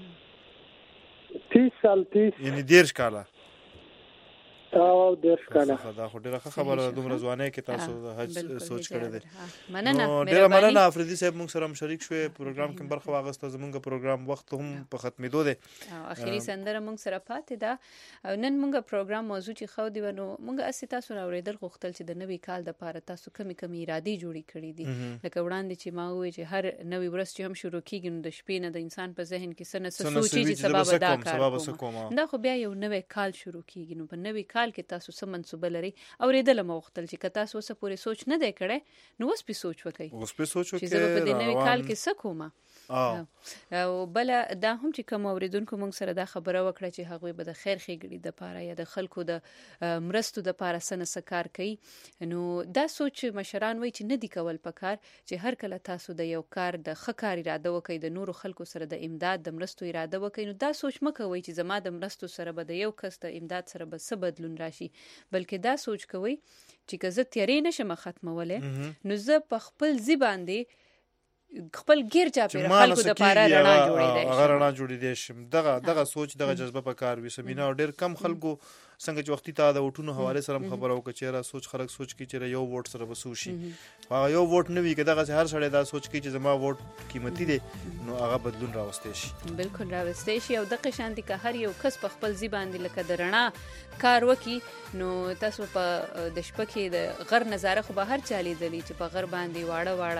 [SPEAKER 5] 30 سال 30
[SPEAKER 2] یعنی 10 کاله
[SPEAKER 5] او 10 کاله.
[SPEAKER 2] دا خو ډیره خبره دومره ځوانه کې تاسو د حج سوچ کړی دی.
[SPEAKER 1] مننه
[SPEAKER 2] ډیره مننه افریدي صاحب موږ سره شریک شوی پروګرام کې برخه واغسته. زموږ پروګرام وخت هم په ختمېدو دی
[SPEAKER 1] او اخیری سندره موږ سره پاتې ده. او نن موږ پروګرام موضوع چې خو دی ونو موږ اسی تاسو اوریدل غوښتل چې د نوي کال د پاره تاسو کمی ارادي جوړی کړی دي لکه وړاندې چې ما وې چې هر نوي ورځ چې هم شروع کیږي نو د شپې نه د انسان په ذهن کې سنه سوچي چې سبب دا کار دا خو بیا یو نوې کال شروع کیږي نو په نوې کال کې تاسو سم منسوبه لري اوریدل مو وختل چې تاسو اوسه پوره سوچ نه دی کړی نو اوس په سوچ وکړئ چې زه په دې نوې کال کې څه کوم. او بل دا هم چې کوم اوریدونکو موږ سره دا خبره وکړه چې هغه به د خیر ښېګړې د پاره یا د خلکو د مرستو د پاره سن سکار کوي نو دا سوچ مشران وایي چې نه دی کول پکار چې هر کله تاسو د یو کار د خکار اراده وکړئ د نورو خلکو سره د امداد د مرستو اراده وکړئ نو دا سوچ مکوئ چې زما د مرستو سره به د یو کس د امداد سره به څه بدلون راشي بلکې دا سوچ کوئ چې که زه تیارې نشم ختمولې نو زه په خپل ځی باندې خپل ګیر چاپیره خلکو د پاره رڼا
[SPEAKER 2] جوړې دي شم دغه سوچ دغه جذبه په کار وي سمینا ډېر کم خلکو څنګه چې وختي تا د وټونو حواله سره خبرو کې چیرې سوچ خلک سوچ کی چې یو ووټ سره وسو شي هغه یو ووټ نه وي کې دغه هر سړی دا سوچ کی چې زما ووټ قیمتي دی نو هغه بدلون راوستي شي
[SPEAKER 1] بالکل راوستي شي او دغه شانتي که هر یو کس په خپل ځی باندې لکه د رڼا کار وکي نو تاسو په د شپه کې د غر نظاره خو به هر چالي دلی چې په غر باندې واړه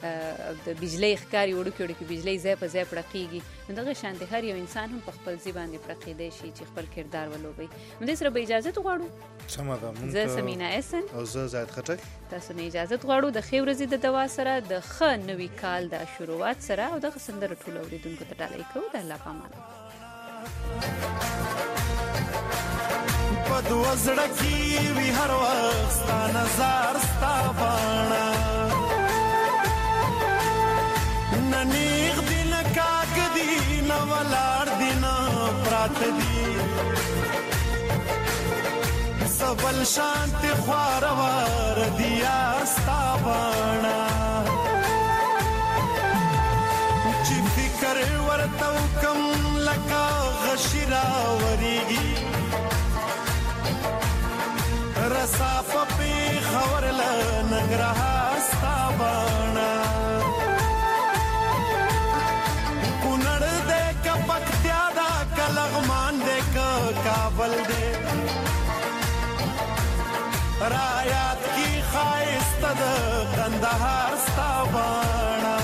[SPEAKER 1] د بجلی ښکاري وړوکي بجلی ځای په ځای پړقېږي، نو دغه شانتې هر یو انسان هم په خپل ځای باندې پړقېدی شي چې خپل کردار ولوبوي. همدې سره به اجازت غواړو.
[SPEAKER 2] سمه ده.
[SPEAKER 1] زه سمینا احسن
[SPEAKER 2] او زه زاهد خټک
[SPEAKER 1] تاسو نه اجازت غواړو د ښې ورځې د دوا سره د ښه نوي کال د شروعات سره او دغه سندره ټولو اورېدونکو ته ډالۍ کوو. د الله په امان.
[SPEAKER 3] په دوه زړه کې وي هر وخت ستا نظر ستا باڼه، نه نیغ دي نه کاږ دي نه ولاړ دي نه پراته دي، بل شانت خوارور دیا ستا باڼه، چې فکر ورته وکم لکه غشي راورېږي، رسا په پېښور له ننګرهار ستا باڼه، کونړ دی که پکتیا ده که لغمان دی که کابل دی، رایات کی خایست د کندهار ستا باڼه،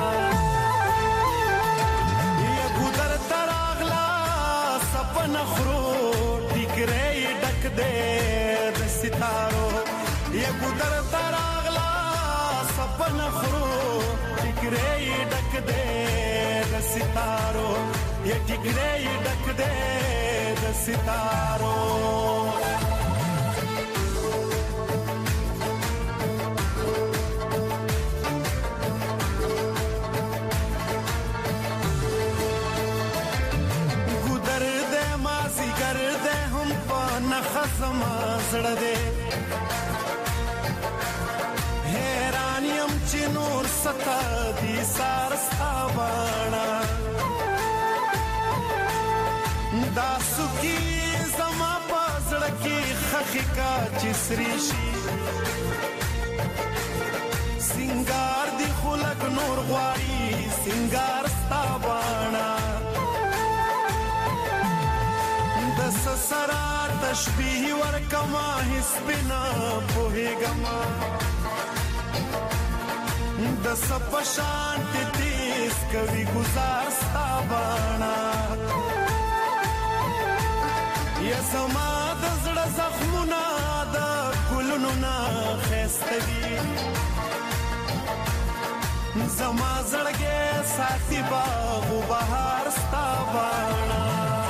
[SPEAKER 3] یا ګودر تراغلا سپن خرو ټیکرې ډک دې د ستارو، یا ګودر تراغلا سپن خرو ټیکرې ډک دې د ستارو، یا ټیکرې ډک دې د ستارو. زما زړه دې حیران یم چې نور ستا دي سار ستا باڼه، دا سوکي زما په زړه کې خښې کا چې سرې شي، سینګار دي خو لږ نور غواړي سینګار ستا باڼه، د سسرا تشبیه ورکما هیڅ بنا پوهېږما، د سپشان تیز کوي گزار ستا باڼه، یا زما د زړه زخمونه د ګلونو نه ښایسته دي، زما زړګی ساتي باغ و بهار ستا باڼه.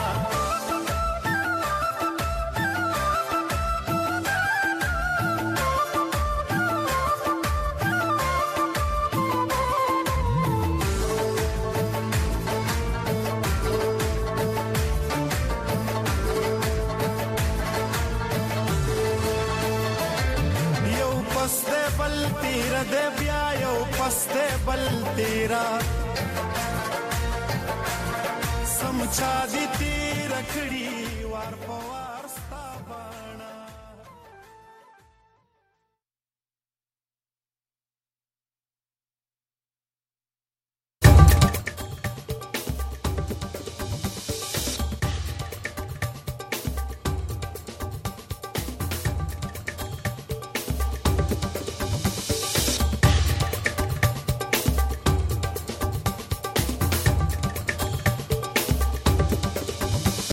[SPEAKER 3] تیرا دے بیا یو پستے بل تیرا سمچا دی تیرا کڑی وار پوار